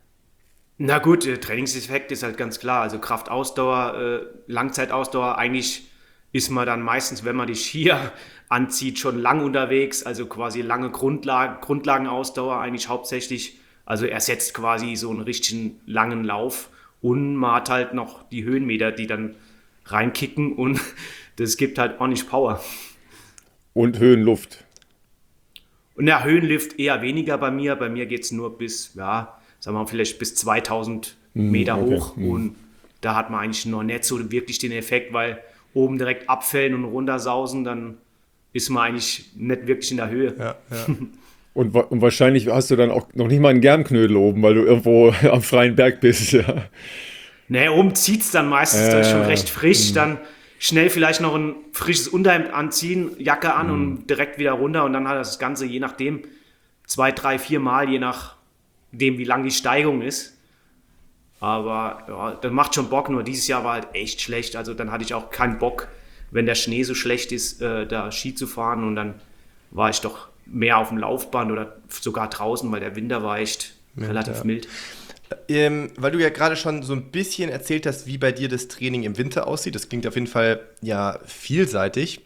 Na gut, der Trainingseffekt ist halt ganz klar. Also Kraftausdauer, Langzeitausdauer. Eigentlich ist man dann meistens, wenn man die Skier anzieht, schon lang unterwegs. Also quasi lange Grundlagenausdauer eigentlich hauptsächlich. Also ersetzt quasi so einen richtigen langen Lauf. Und man hat halt noch die Höhenmeter, die dann reinkicken. Und das gibt halt ordentlich Power. Und Höhenluft. Und ja, Höhenlift eher weniger bei mir. Bei mir geht es nur bis, sagen wir mal, vielleicht bis 2000 Meter hoch. Und da hat man eigentlich noch nicht so wirklich den Effekt, weil oben direkt abfällen und runtersausen, dann ist man eigentlich nicht wirklich in der Höhe. Ja. Und wahrscheinlich hast du dann auch noch nicht mal einen Germknödel oben, weil du irgendwo am freien Berg bist. Ja. Nee, oben zieht es dann meistens dann schon recht frisch. Dann schnell vielleicht noch ein frisches Unterhemd anziehen, Jacke an und direkt wieder runter. Und dann hat das Ganze je nachdem 2, 3, 4 Mal, je nachdem, wie lang die Steigung ist. Aber ja, das macht schon Bock, nur dieses Jahr war halt echt schlecht. Also dann hatte ich auch keinen Bock, wenn der Schnee so schlecht ist, da Ski zu fahren. Und dann war ich doch mehr auf dem Laufband oder sogar draußen, weil der Winter war echt relativ mild. Weil du ja gerade schon so ein bisschen erzählt hast, wie bei dir das Training im Winter aussieht. Das klingt auf jeden Fall ja vielseitig.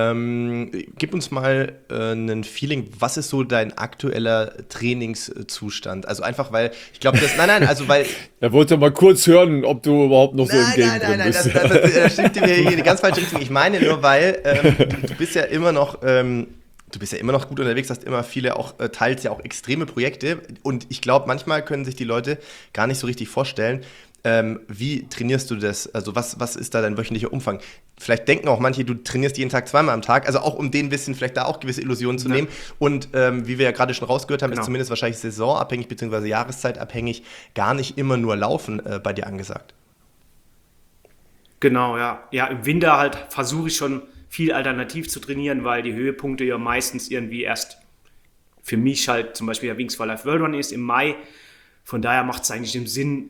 Gib uns mal ein Feeling, was ist so dein aktueller Trainingszustand? Also einfach, weil ich glaube, also weil... Er wollte mal kurz hören, ob du überhaupt noch so im Game drin bist. Das stimmt dir hier in die ganz falsche Richtung. Ich meine nur, weil du bist ja immer noch... Du bist ja immer noch gut unterwegs, hast immer viele auch, teilst ja auch extreme Projekte und ich glaube, manchmal können sich die Leute gar nicht so richtig vorstellen, wie trainierst du das? Also was ist da dein wöchentlicher Umfang? Vielleicht denken auch manche, du trainierst jeden Tag 2-mal am Tag, also auch um denen ein bisschen vielleicht da auch gewisse Illusionen zu nehmen und wie wir ja gerade schon rausgehört haben, ist zumindest wahrscheinlich saisonabhängig bzw. jahreszeitabhängig gar nicht immer nur Laufen bei dir angesagt. Genau, ja. Ja, im Winter halt versuche ich schon viel alternativ zu trainieren, weil die Höhepunkte ja meistens irgendwie erst für mich halt zum Beispiel der Wings for Life World Run ist im Mai. Von daher macht es eigentlich Sinn,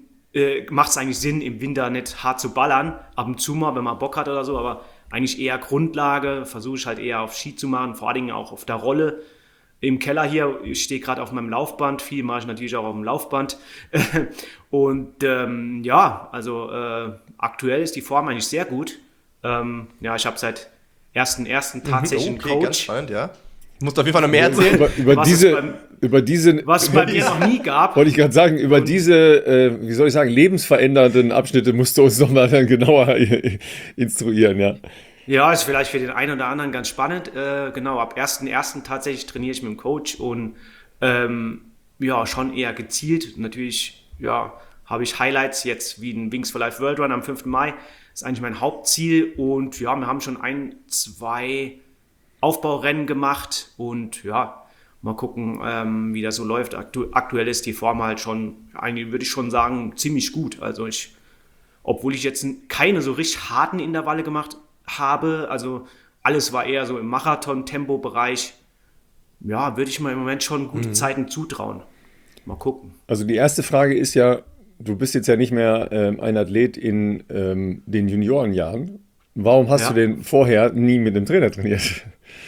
im Winter nicht hart zu ballern, ab und zu mal, wenn man Bock hat oder so, aber eigentlich eher Grundlage, versuche ich halt eher auf Ski zu machen, vor allen Dingen auch auf der Rolle. Im Keller hier, ich stehe gerade auf meinem Laufband, viel mache ich natürlich auch auf dem Laufband. Und aktuell ist die Form eigentlich sehr gut. Ich habe seit 1.1. tatsächlich einen Coach. Ganz spannend, ja. Du musst auf jeden Fall noch mehr erzählen. Was es bei mir noch nie gab. Wollte ich gerade sagen, über diese, lebensverändernden Abschnitte musst du uns noch mal dann genauer instruieren, ja. Ja, ist vielleicht für den einen oder anderen ganz spannend. Genau, ab 1.1. tatsächlich trainiere ich mit dem Coach und schon eher gezielt. Natürlich, habe ich Highlights jetzt wie den Wings for Life World Run am 5. Mai. Das ist eigentlich mein Hauptziel und wir haben schon 1, 2 Aufbaurennen gemacht und Mal gucken, wie das so läuft. Aktuell ist die Form halt schon, eigentlich würde ich schon sagen, ziemlich gut. Also obwohl ich jetzt keine so richtig harten Intervalle gemacht habe, also alles war eher so im Marathon-Tempo-Bereich, ja, würde ich mir im Moment schon gute Zeiten zutrauen. Mal gucken. Also die erste Frage ist ja, du bist jetzt ja nicht mehr ein Athlet in den Juniorenjahren. Warum hast du denn vorher nie mit einem Trainer trainiert?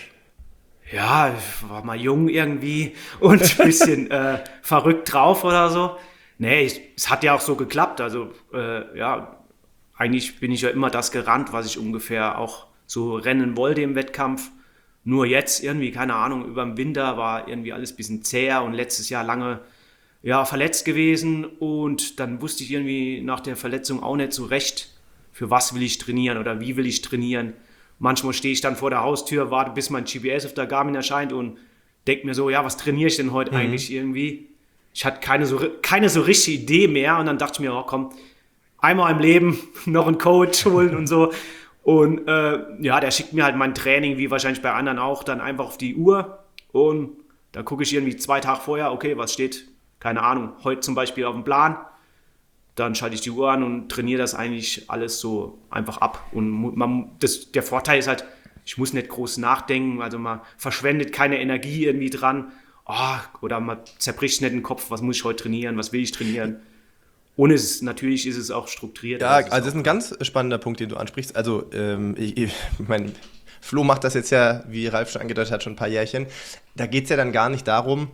Ja, ich war mal jung irgendwie und ein bisschen verrückt drauf oder so. Nee, es hat ja auch so geklappt. Also eigentlich bin ich ja immer das gerannt, was ich ungefähr auch so rennen wollte im Wettkampf. Nur jetzt irgendwie, keine Ahnung, über den Winter war irgendwie alles ein bisschen zäher und letztes Jahr lange verletzt gewesen. Und dann wusste ich irgendwie nach der Verletzung auch nicht so recht, für was will ich trainieren oder wie will ich trainieren. Manchmal stehe ich dann vor der Haustür, warte, bis mein GPS auf der Garmin erscheint und denke mir so, ja, was trainiere ich denn heute eigentlich irgendwie? Ich hatte keine so richtige Idee mehr und dann dachte ich mir, oh komm, einmal im Leben noch einen Coach holen und so. Und der schickt mir halt mein Training, wie wahrscheinlich bei anderen auch, dann einfach auf die Uhr und da gucke ich irgendwie 2 Tage vorher, okay, was steht, keine Ahnung, heute zum Beispiel auf dem Plan. Dann schalte ich die Uhr an und trainiere das eigentlich alles so einfach ab. Und der Vorteil ist halt, ich muss nicht groß nachdenken, also man verschwendet keine Energie irgendwie dran. Oder man zerbricht nicht den Kopf, was muss ich heute trainieren, was will ich trainieren. Natürlich ist es auch strukturiert. Ja, also das ist ein ganz spannender Punkt, den du ansprichst. Also ich meine, Flo macht das jetzt ja, wie Ralf schon angedeutet hat, schon ein paar Jährchen. Da geht es ja dann gar nicht darum,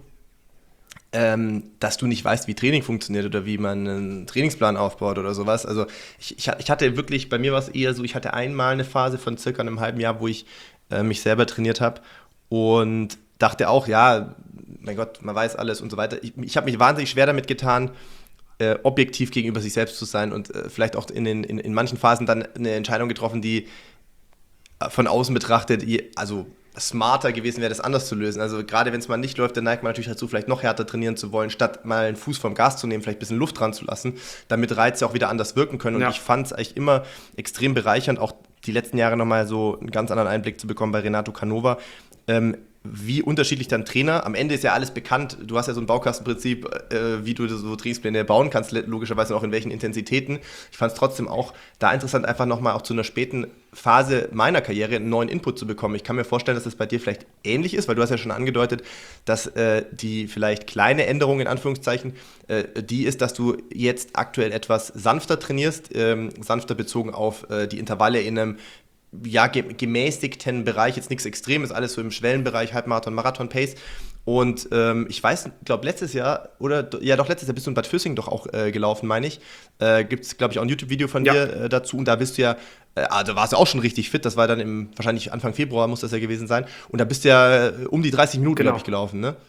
dass du nicht weißt, wie Training funktioniert oder wie man einen Trainingsplan aufbaut oder sowas. Also ich hatte wirklich, bei mir war es eher so, ich hatte einmal eine Phase von circa einem halben Jahr, wo ich mich selber trainiert habe und dachte auch, ja, mein Gott, man weiß alles und so weiter. Ich habe mich wahnsinnig schwer damit getan, objektiv gegenüber sich selbst zu sein und vielleicht auch in manchen Phasen dann eine Entscheidung getroffen, die von außen betrachtet, also smarter gewesen wäre, das anders zu lösen. Also gerade wenn es mal nicht läuft, dann neigt man natürlich dazu, vielleicht noch härter trainieren zu wollen, statt mal einen Fuß vom Gas zu nehmen, vielleicht ein bisschen Luft dran zu lassen, damit Reize auch wieder anders wirken können. Und ich fand es eigentlich immer extrem bereichernd, auch die letzten Jahre nochmal so einen ganz anderen Einblick zu bekommen bei Renato Canova, wie unterschiedlich dann Trainer, am Ende ist ja alles bekannt, du hast ja so ein Baukastenprinzip, wie du so Trainingspläne bauen kannst, logischerweise auch in welchen Intensitäten. Ich fand es trotzdem auch da interessant, einfach nochmal auch zu einer späten Phase meiner Karriere einen neuen Input zu bekommen. Ich kann mir vorstellen, dass das bei dir vielleicht ähnlich ist, weil du hast ja schon angedeutet, dass die vielleicht kleine Änderung in Anführungszeichen, die ist, dass du jetzt aktuell etwas sanfter trainierst, sanfter bezogen auf die Intervalle in einem gemäßigten Bereich, jetzt nichts Extremes, alles so im Schwellenbereich, Halbmarathon, Marathon-Pace. Und ich weiß, glaube letztes Jahr bist du in Bad Füssing doch auch gelaufen, meine ich. Gibt es, glaube ich, auch ein YouTube-Video von dir dazu. Und da bist du ja, da warst du auch schon richtig fit. Das war dann wahrscheinlich Anfang Februar muss das ja gewesen sein. Und da bist du ja um die 30 Minuten, glaube ich, gelaufen, ne?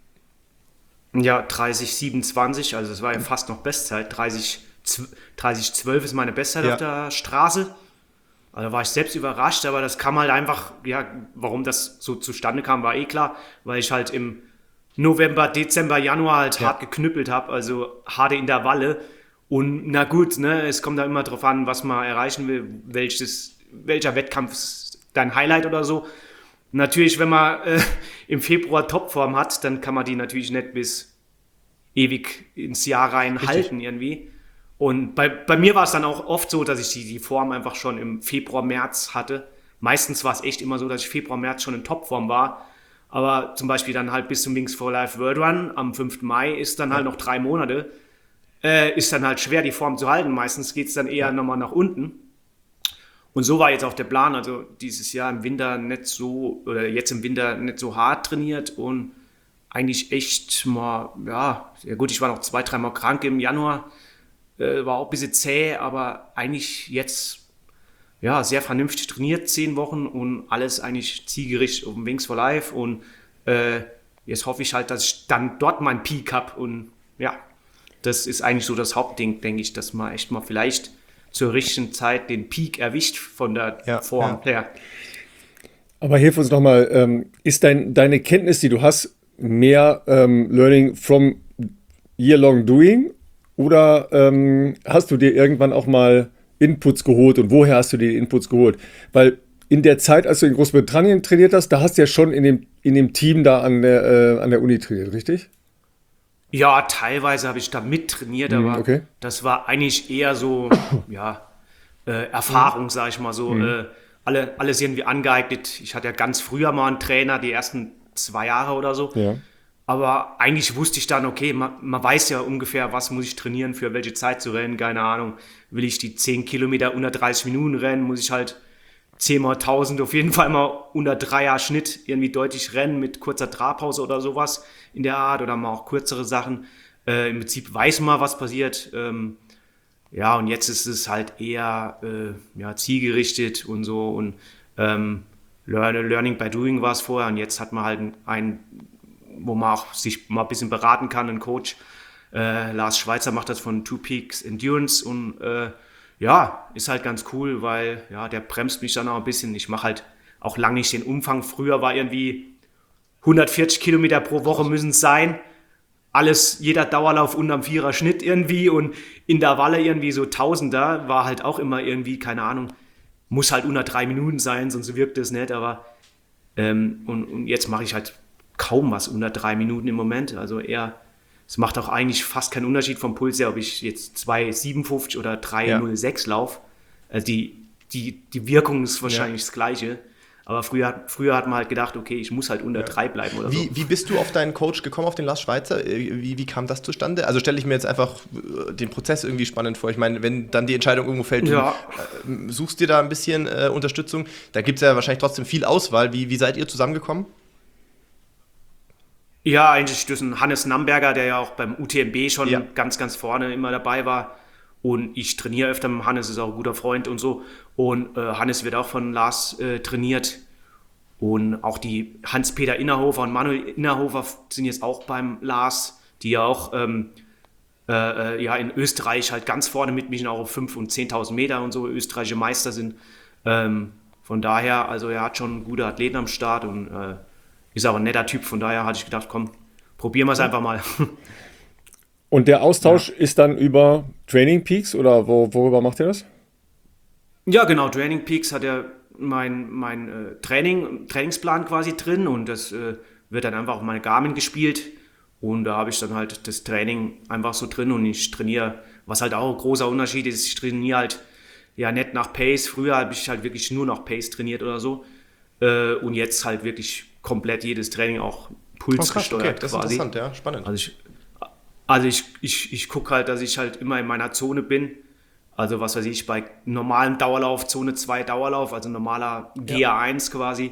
Ja, 30,27, also das war ja fast noch Bestzeit. 30,12 ist meine Bestzeit auf der Straße. Also war ich selbst überrascht, aber das kam halt einfach, warum das so zustande kam, war klar, weil ich halt im November, Dezember, Januar halt hart geknüppelt habe, also harte Intervalle. Und na gut, ne, es kommt da immer drauf an, was man erreichen will, welcher Wettkampf ist dein Highlight oder so. Natürlich, wenn man im Februar Topform hat, dann kann man die natürlich nicht bis ewig ins Jahr rein halten irgendwie. Und bei mir war es dann auch oft so, dass ich die Form einfach schon im Februar, März hatte. Meistens war es echt immer so, dass ich Februar, März schon in Topform war. Aber zum Beispiel dann halt bis zum Wings for Life World Run am 5. Mai ist dann halt noch 3 Monate. Ist dann halt schwer, die Form zu halten. Meistens geht es dann eher nochmal nach unten. Und so war jetzt auch der Plan. Also dieses Jahr im Winter jetzt im Winter nicht so hart trainiert und eigentlich echt mal, gut, ich war noch 2-3 Mal krank im Januar. War auch ein bisschen zäh, aber eigentlich jetzt sehr vernünftig trainiert, 10 Wochen und alles eigentlich zielgerichtet auf dem Wings for Life und jetzt hoffe ich halt, dass ich dann dort meinen Peak habe und das ist eigentlich so das Hauptding, denke ich, dass man echt mal vielleicht zur richtigen Zeit den Peak erwischt von der Form her. Aber hilf uns nochmal, ist deine Kenntnis, die du hast, mehr Learning from Year-Long Doing oder hast du dir irgendwann auch mal Inputs geholt und woher hast du dir die Inputs geholt? Weil in der Zeit, als du in Großbritannien trainiert hast, da hast du ja schon in dem Team da an der Uni trainiert, richtig? Ja, teilweise habe ich da mittrainiert, aber okay. das war eigentlich eher so, ja, Erfahrung, sage ich mal so. Alles irgendwie angeeignet. Ich hatte ja ganz früher mal einen Trainer, die ersten 2 Jahre oder so. Ja. Aber eigentlich wusste ich dann, okay, man weiß ja ungefähr, was muss ich trainieren, für welche Zeit zu rennen, keine Ahnung. Will ich die 10 Kilometer unter 30 Minuten rennen, muss ich halt 10 mal 1000 auf jeden Fall mal unter 3er Schnitt irgendwie deutlich rennen mit kurzer Trabpause oder sowas in der Art oder mal auch kürzere Sachen. Im Prinzip weiß man, was passiert. Ja, und jetzt ist es halt eher zielgerichtet und so und Learning by Doing war es vorher und jetzt hat man halt einen, wo man auch sich mal ein bisschen beraten kann, ein Coach. Lars Schweizer macht das von Two Peaks Endurance und ist halt ganz cool, weil der bremst mich dann auch ein bisschen. Ich mache halt auch lange nicht den Umfang. Früher war irgendwie 140 Kilometer pro Woche müssen es sein. Jeder Dauerlauf unterm 4er Schnitt irgendwie und Intervalle irgendwie so Tausender war halt auch immer irgendwie, keine Ahnung, muss halt unter 3 Minuten sein, sonst wirkt es nicht, aber und jetzt mache ich halt kaum was unter 3 Minuten im Moment, also es macht auch eigentlich fast keinen Unterschied vom Puls her, ob ich jetzt 2,57 oder 3,06 laufe, also die Wirkung ist wahrscheinlich das Gleiche. Aber früher hat man halt gedacht, okay, ich muss halt unter 3 bleiben oder so. Wie bist du auf deinen Coach gekommen, auf den Lars Schweizer? Wie kam das zustande? Also stelle ich mir jetzt einfach den Prozess irgendwie spannend vor. Ich meine, wenn dann die Entscheidung irgendwo fällt, du suchst dir da ein bisschen Unterstützung, da gibt es ja wahrscheinlich trotzdem viel Auswahl. Wie seid ihr zusammengekommen? Ja, eigentlich durch einen Hannes Namberger, der ja auch beim UTMB schon ganz, ganz vorne immer dabei war. Und ich trainiere öfter mit Hannes, ist auch ein guter Freund und so. Und Hannes wird auch von Lars trainiert. Und auch die Hans-Peter Innerhofer und Manuel Innerhofer sind jetzt auch beim Lars, die ja auch in Österreich halt ganz vorne mitmischen, auch auf 5.000 und 10.000 Meter und so österreichische Meister sind. Von daher, also er hat schon gute Athleten am Start und ist auch ein netter Typ. Von daher hatte ich gedacht, komm, probieren wir es einfach mal. Und der Austausch ist dann über Training Peaks oder worüber macht ihr das? Ja, genau. Training Peaks hat ja mein Trainingsplan quasi drin und das wird dann einfach auf meine Garmin gespielt und da habe ich dann halt das Training einfach so drin und ich trainiere, was halt auch ein großer Unterschied ist, ich trainiere halt ja nicht nach Pace. Früher habe ich halt wirklich nur nach Pace trainiert oder so und jetzt halt wirklich komplett jedes Training auch pulsgesteuert okay, das ist quasi. Interessant, ja, spannend. Also ich gucke halt, dass ich halt immer in meiner Zone bin. Also was weiß ich, bei normalem Dauerlauf, Zone 2 Dauerlauf, also normaler GA1 quasi,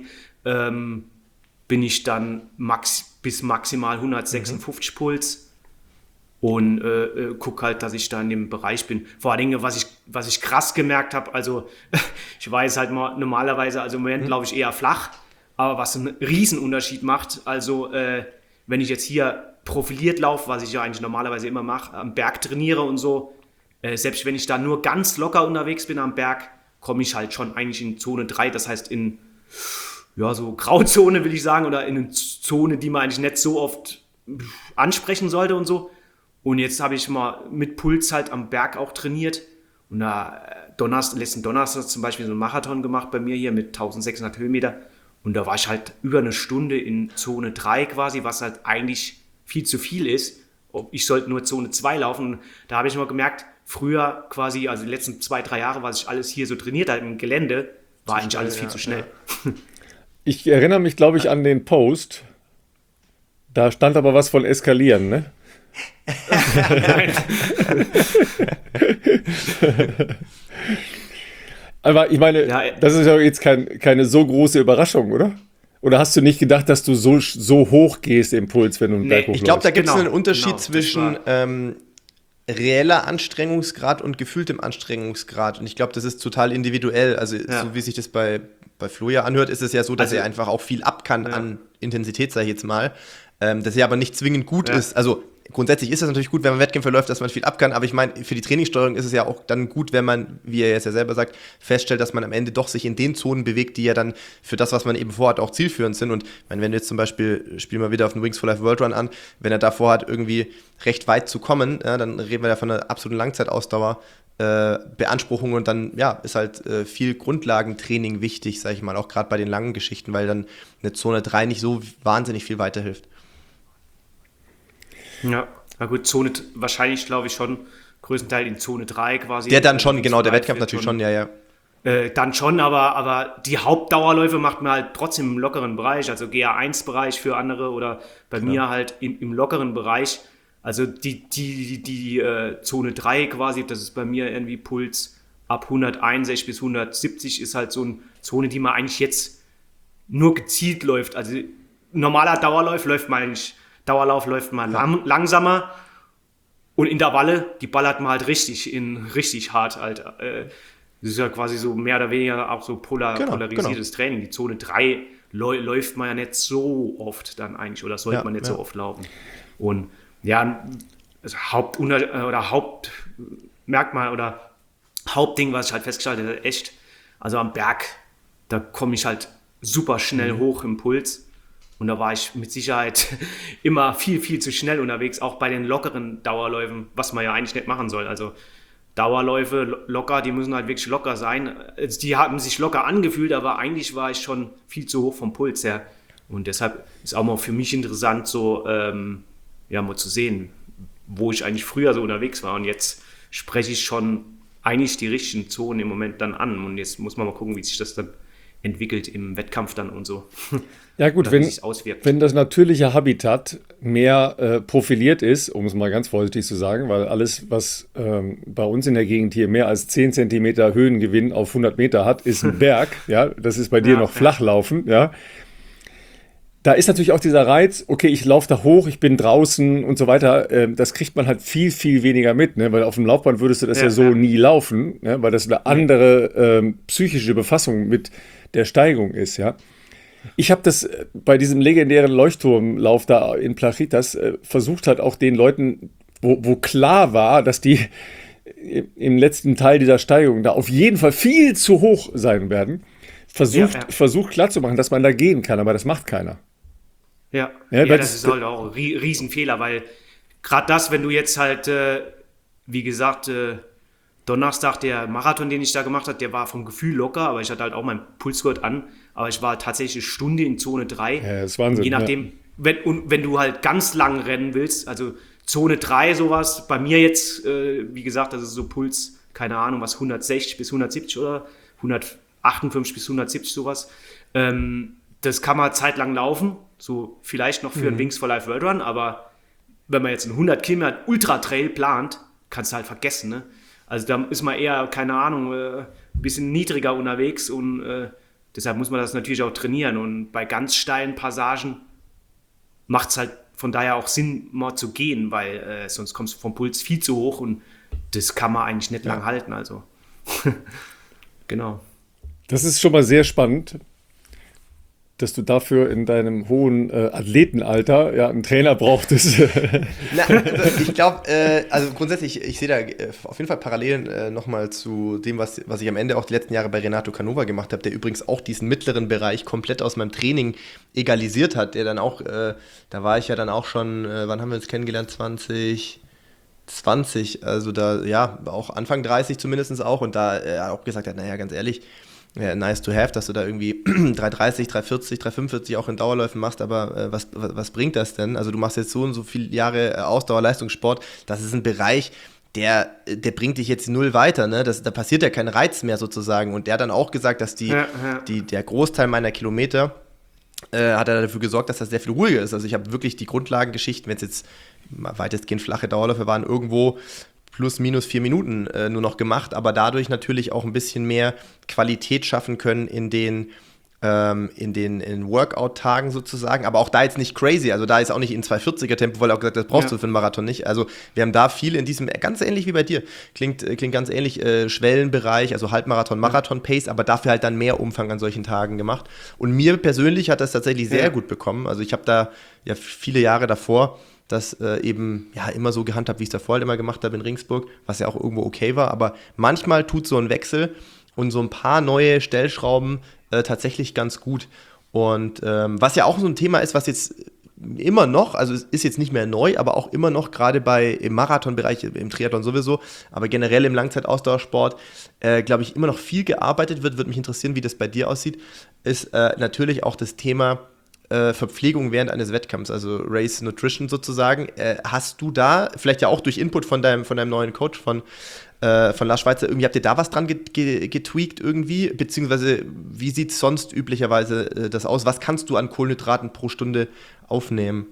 bin ich dann bis maximal 156 Puls und gucke halt, dass ich da in dem Bereich bin. Vor allen Dingen, was ich krass gemerkt habe, also ich weiß halt mal normalerweise, also im Moment laufe ich eher flach, aber was einen Riesenunterschied macht, also wenn ich jetzt hier profiliert laufe, was ich ja eigentlich normalerweise immer mache, am Berg trainiere und so, selbst wenn ich da nur ganz locker unterwegs bin am Berg, komme ich halt schon eigentlich in Zone 3, das heißt in so Grauzone will ich sagen, oder in eine Zone, die man eigentlich nicht so oft ansprechen sollte und so. Und jetzt habe ich mal mit Puls halt am Berg auch trainiert und da letzten Donnerstag zum Beispiel so einen Marathon gemacht bei mir hier mit 1600 Höhenmeter und da war ich halt über eine Stunde in Zone 3 quasi, was halt eigentlich viel zu viel ist. Ich sollte nur Zone 2 laufen. Da habe ich mal gemerkt, früher quasi, also die letzten 2-3 Jahre, was ich alles hier so trainiert habe im Gelände, war eigentlich alles viel zu schnell. Ja. Ich erinnere mich, glaube ich, an den Post. Da stand aber was von Eskalieren, ne? Aber ich meine, das ist ja jetzt keine so große Überraschung, oder? Oder hast du nicht gedacht, dass du so hoch gehst im Puls, wenn du einen Berg hochläufst? Ich glaube, da gibt es einen Unterschied zwischen reeller Anstrengungsgrad und gefühltem Anstrengungsgrad. Und ich glaube, das ist total individuell. Also so wie sich das bei Flo ja anhört, ist es ja so, dass er einfach auch viel ab kann an Intensität, sage ich jetzt mal. Dass er aber nicht zwingend gut ist. Also grundsätzlich ist das natürlich gut, wenn man Wettkämpfe läuft, dass man viel ab kann, aber ich meine, für die Trainingssteuerung ist es ja auch dann gut, wenn man, wie er jetzt ja selber sagt, feststellt, dass man am Ende doch sich in den Zonen bewegt, die ja dann für das, was man eben vorhat, auch zielführend sind. Und ich meine, wenn du jetzt zum Beispiel, spielen wir wieder auf den Wings for Life World Run an, wenn er da vorhat, irgendwie recht weit zu kommen, ja, dann reden wir ja von einer absoluten Langzeitausdauer, Beanspruchung, und dann ist halt viel Grundlagentraining wichtig, sage ich mal, auch gerade bei den langen Geschichten, weil dann eine Zone 3 nicht so wahnsinnig viel weiterhilft. Ja, na gut, wahrscheinlich glaube ich schon, größtenteils in Zone 3 quasi. Der dann schon, genau, der Wettkampf natürlich schon, ja. Dann schon, aber die Hauptdauerläufe macht man halt trotzdem im lockeren Bereich, also GA1-Bereich für andere oder bei mir halt im lockeren Bereich. Also die Zone 3 quasi, das ist bei mir irgendwie Puls ab 161 bis 170, ist halt so eine Zone, die man eigentlich jetzt nur gezielt läuft. Also normaler Dauerlauf läuft man langsamer, und Intervalle, die ballert man halt richtig hart halt. Das ist ja quasi so mehr oder weniger auch so polarisiertes Training. Die Zone 3 läuft man ja nicht so oft dann eigentlich, oder sollte man nicht so oft laufen. Und ja, also Hauptmerkmal oder Hauptding, was ich halt festgestellt habe, echt, also am Berg, da komme ich halt super schnell hoch im Puls, und da war ich mit Sicherheit immer viel, viel zu schnell unterwegs, auch bei den lockeren Dauerläufen, was man ja eigentlich nicht machen soll. Also Dauerläufe locker, die müssen halt wirklich locker sein. Also die haben sich locker angefühlt, aber eigentlich war ich schon viel zu hoch vom Puls her, und deshalb ist auch mal für mich interessant, so mal zu sehen, wo ich eigentlich früher so unterwegs war, und jetzt spreche ich schon eigentlich die richtigen Zonen im Moment dann an, und jetzt muss man mal gucken, wie sich das dann entwickelt im Wettkampf dann und so. Ja gut, wenn das natürliche Habitat mehr profiliert ist, um es mal ganz vorsichtig zu sagen, weil alles, was bei uns in der Gegend hier mehr als 10 Zentimeter Höhengewinn auf 100 Meter hat, ist ein Berg, ja, das ist bei dir noch Flachlaufen, ja. Da ist natürlich auch dieser Reiz, okay, ich laufe da hoch, ich bin draußen und so weiter, das kriegt man halt viel, viel weniger mit, ne? Weil auf dem Laufband würdest du das ja so nie laufen, ne? Weil das eine andere psychische Befassung mit der Steigung ist, ja. Ich habe das bei diesem legendären Leuchtturmlauf da in Plachitas versucht, halt auch den Leuten, wo klar war, dass die im letzten Teil dieser Steigung da auf jeden Fall viel zu hoch sein werden, versucht klarzumachen, dass man da gehen kann, aber das macht keiner. Ja, das ist halt auch ein Riesenfehler, weil gerade das, wenn du jetzt halt, wie gesagt, Donnerstag, der Marathon, den ich da gemacht habe, der war vom Gefühl locker, aber ich hatte halt auch meinen Pulsgurt an, aber ich war tatsächlich eine Stunde in Zone 3. Ja, das ist Wahnsinn. Je nachdem, wenn du halt ganz lang rennen willst, also Zone 3 sowas, bei mir jetzt, wie gesagt, das ist so Puls, keine Ahnung, was 160 bis 170 oder 158 bis 170 sowas, das kann man zeitlang laufen, so vielleicht noch für einen Wings for Life World Run, aber wenn man jetzt einen 100 Kilometer Ultra-Trail plant, kannst du halt vergessen, ne? Also da ist man eher, keine Ahnung, ein bisschen niedriger unterwegs, und deshalb muss man das natürlich auch trainieren, und bei ganz steilen Passagen macht es halt von daher auch Sinn, mal zu gehen, weil sonst kommst du vom Puls viel zu hoch, und das kann man eigentlich nicht lang halten, also genau. Das ist schon mal sehr spannend, dass du dafür in deinem hohen Athletenalter einen Trainer brauchtest. Ich glaube, also grundsätzlich, ich sehe da auf jeden Fall Parallelen nochmal zu dem, was ich am Ende auch die letzten Jahre bei Renato Canova gemacht habe, der übrigens auch diesen mittleren Bereich komplett aus meinem Training egalisiert hat, der dann auch, da war ich ja dann auch schon, wann haben wir uns kennengelernt? 2020, also da, auch Anfang 30 zumindest auch, und da er auch gesagt hat, naja, ganz ehrlich, nice to have, dass du da irgendwie 330, 340, 345 auch in Dauerläufen machst, aber was bringt das denn? Also du machst jetzt so und so viele Jahre Ausdauerleistungssport, das ist ein Bereich, der bringt dich jetzt null weiter, ne? Da passiert ja kein Reiz mehr sozusagen, und der hat dann auch gesagt, dass der Großteil meiner Kilometer hat er dafür gesorgt, dass das sehr viel ruhiger ist. Also ich habe wirklich die Grundlagengeschichten, wenn es jetzt weitestgehend flache Dauerläufe waren, irgendwo plus minus 4 Minuten nur noch gemacht, aber dadurch natürlich auch ein bisschen mehr Qualität schaffen können in den Workout-Tagen sozusagen, aber auch da jetzt nicht crazy, also da ist auch nicht in 240er-Tempo, weil er auch gesagt hat, das brauchst du für einen Marathon nicht, also wir haben da viel in diesem, ganz ähnlich wie bei dir, klingt ganz ähnlich, Schwellenbereich, also Halbmarathon, Marathon-Pace, aber dafür halt dann mehr Umfang an solchen Tagen gemacht, und mir persönlich hat das tatsächlich sehr gut bekommen, also ich habe da ja viele Jahre davor das eben ja immer so gehandhabt, wie ich es davor halt immer gemacht habe in Regensburg, was ja auch irgendwo okay war, aber manchmal tut so ein Wechsel und so ein paar neue Stellschrauben tatsächlich ganz gut. Und was ja auch so ein Thema ist, was jetzt immer noch, also es ist jetzt nicht mehr neu, aber auch immer noch gerade im Marathonbereich, im Triathlon sowieso, aber generell im Langzeitausdauersport, glaube ich, immer noch viel gearbeitet wird. Würde mich interessieren, wie das bei dir aussieht, ist natürlich auch das Thema Verpflegung während eines Wettkampfs, also Race Nutrition sozusagen. Hast du da, vielleicht ja auch durch Input von deinem neuen Coach, von Lars Schweizer, irgendwie habt ihr da was dran getweakt irgendwie? Beziehungsweise, wie sieht es sonst üblicherweise das aus? Was kannst du an Kohlenhydraten pro Stunde aufnehmen?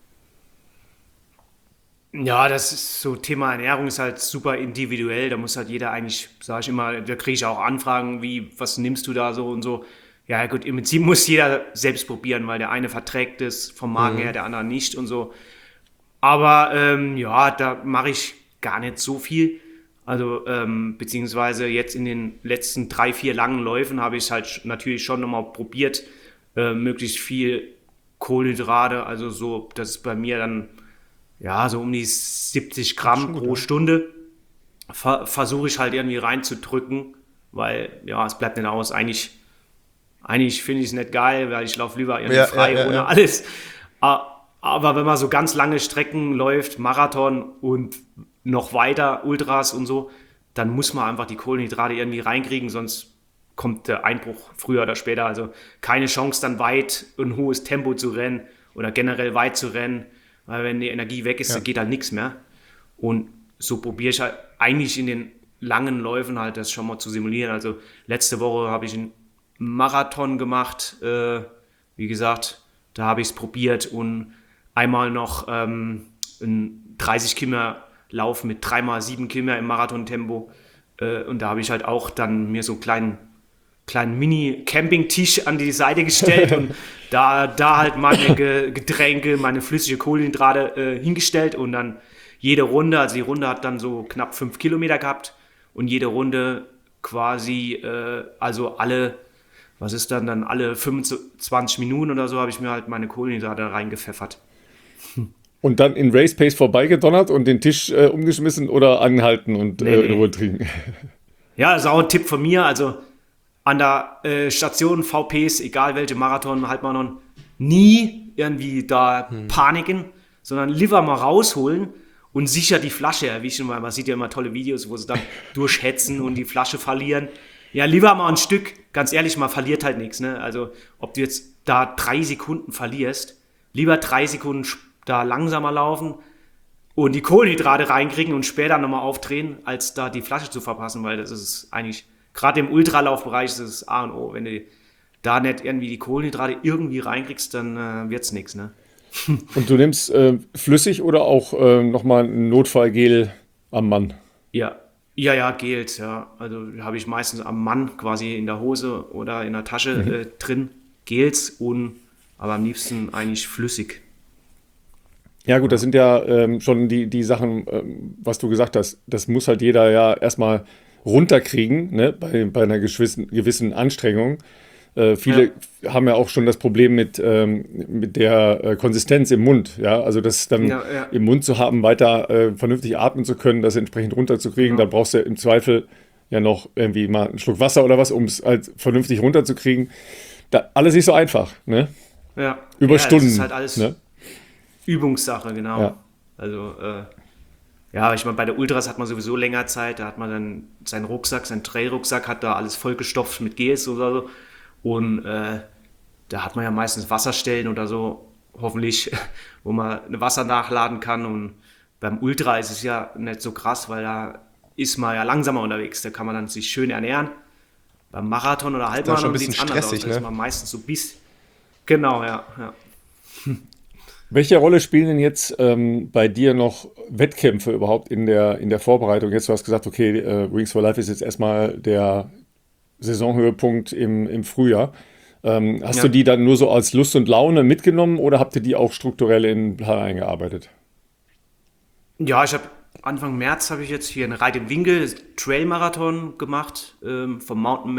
Ja, das ist so, Thema Ernährung ist halt super individuell. Da muss halt jeder eigentlich, sage ich immer, da kriege ich auch Anfragen, was nimmst du da so und so. Ja gut, im Prinzip muss jeder selbst probieren, weil der eine verträgt es vom Magen her, der andere nicht und so. Aber ja, da mache ich gar nicht so viel. Also beziehungsweise jetzt in den letzten 3, 4 langen Läufen habe ich es halt natürlich schon nochmal probiert, möglichst viel Kohlenhydrate, also so, das ist bei mir dann ja so um die 70 Gramm pro Stunde, versuche ich halt irgendwie reinzudrücken, weil ja, es bleibt nicht aus. Eigentlich finde ich es nicht geil, weil ich laufe lieber irgendwie frei ohne alles. Aber wenn man so ganz lange Strecken läuft, Marathon und noch weiter, Ultras und so, dann muss man einfach die Kohlenhydrate irgendwie reinkriegen, sonst kommt der Einbruch früher oder später. Also keine Chance, dann weit ein hohes Tempo zu rennen oder generell weit zu rennen, weil wenn die Energie weg ist, dann geht halt nichts mehr. Und so probiere ich halt eigentlich in den langen Läufen halt das schon mal zu simulieren. Also letzte Woche habe ich einen Marathon gemacht, wie gesagt, da habe ich es probiert und einmal noch einen 30 Kilometer Lauf mit 3x7 Kilometer im Marathontempo und da habe ich halt auch dann mir so einen kleinen Mini-Campingtisch an die Seite gestellt und da halt meine Getränke, meine flüssige Kohlenhydrate hingestellt und dann jede Runde, also die Runde hat dann so knapp 5 Kilometer gehabt und jede Runde quasi, also alle 25 Minuten oder so habe ich mir halt meine Kohlenhydrate reingepfeffert. Und dann in Race Pace vorbeigedonnert und den Tisch umgeschmissen oder anhalten und in Ruhe trinken? Ja, das ist auch ein Tipp von mir. Also an der Station VPs, egal welche Marathon, Halbmarathon, nie irgendwie da paniken, sondern lieber mal rausholen und sicher die Flasche erwischen, weil man sieht ja immer tolle Videos, wo sie dann durchhetzen und die Flasche verlieren. Ja, lieber mal ein Stück, ganz ehrlich, man verliert halt nichts. Ne? Also ob du jetzt da 3 Sekunden verlierst, lieber 3 Sekunden da langsamer laufen und die Kohlenhydrate reinkriegen und später nochmal aufdrehen, als da die Flasche zu verpassen, weil das ist eigentlich, gerade im Ultralaufbereich ist das A und O. Wenn du da nicht irgendwie die Kohlenhydrate irgendwie reinkriegst, dann wird's nichts, ne? Und du nimmst flüssig oder auch nochmal ein Notfallgel am Mann? Ja, Gels, ja. Also habe ich meistens am Mann quasi in der Hose oder in der Tasche drin, Gels aber am liebsten eigentlich flüssig. Ja gut, das sind ja schon die Sachen, was du gesagt hast, das muss halt jeder ja erstmal runterkriegen, ne, bei einer gewissen Anstrengung. Viele haben ja auch schon das Problem mit der Konsistenz im Mund, ja, also das dann im Mund zu haben, weiter vernünftig atmen zu können, das entsprechend runterzukriegen, dann brauchst du im Zweifel ja noch irgendwie mal einen Schluck Wasser oder was, um es halt vernünftig runterzukriegen. Alles nicht so einfach, ne? Ja. Über Stunden. Das ist halt alles Übungssache, genau. Ja. Also, ich meine, bei der Ultras hat man sowieso länger Zeit, da hat man dann seinen Rucksack, seinen Trailrucksack, hat da alles vollgestopft mit Gels oder so. Und da hat man ja meistens Wasserstellen oder so, hoffentlich, wo man Wasser nachladen kann. Und beim Ultra ist es ja nicht so krass, weil da ist man ja langsamer unterwegs. Da kann man dann sich schön ernähren. Beim Marathon oder Halbmarathon sieht es anders aus. Da ist man meistens so Genau, ja. Welche Rolle spielen denn jetzt bei dir noch Wettkämpfe überhaupt in der Vorbereitung? Jetzt, du hast gesagt, okay, Wings for Life ist jetzt erstmal der Saisonhöhepunkt im Frühjahr. Hast du die dann nur so als Lust und Laune mitgenommen oder habt ihr die auch strukturell in den Plan eingearbeitet? Ja, Anfang März habe ich jetzt hier eine Reit im Winkel Trail-Marathon gemacht vom Mountain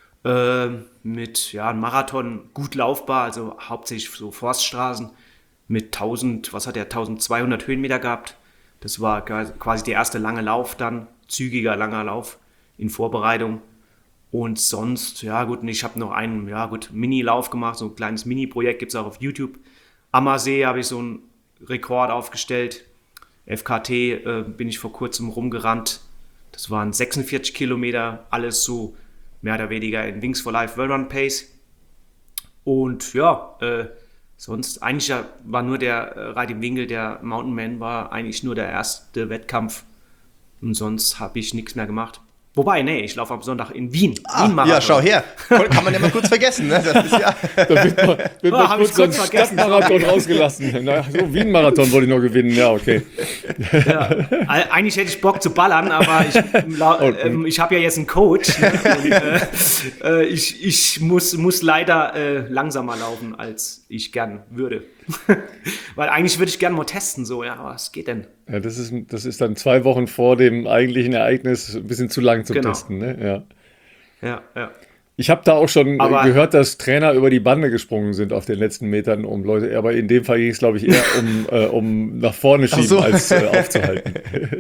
Man mit einem Marathon gut laufbar, also hauptsächlich so Forststraßen mit 1200 Höhenmeter gehabt. Das war quasi der erste lange Lauf dann, zügiger, langer Lauf in Vorbereitung. Und sonst, ja gut, und ich habe noch einen, Mini-Lauf gemacht, so ein kleines Mini-Projekt, gibt es auch auf YouTube. Ammersee habe ich so einen Rekord aufgestellt. FKT bin ich vor kurzem rumgerannt. Das waren 46 Kilometer, alles so mehr oder weniger in Wings for Life World Run Pace. Und ja, sonst eigentlich war nur der Reit im Winkel, der Mountain Man, war eigentlich nur der erste Wettkampf. Und sonst habe ich nichts mehr gemacht. Wobei, nee, ich laufe am Sonntag in Wien. Wien-Marathon. Ja, schau her. Kann man ja mal kurz vergessen. Ne? Das ist ja Da wird mal kurz so ein Stadtmarathon rausgelassen. Na, so Wien-Marathon wollte ich noch gewinnen. Ja, okay. Ja, eigentlich hätte ich Bock zu ballern, aber ich habe ja jetzt einen Coach. Ne? Und, ich muss leider langsamer laufen, als ich gern würde. Weil eigentlich würde ich gerne mal testen, so, ja, aber was geht denn? Ja, das ist dann 2 Wochen vor dem eigentlichen Ereignis ein bisschen zu lang zum Testen, ne? Ja. Ich habe da auch schon gehört, dass Trainer über die Bande gesprungen sind auf den letzten Metern, um Leute, aber in dem Fall ging es, glaube ich, eher um nach vorne schieben, als aufzuhalten.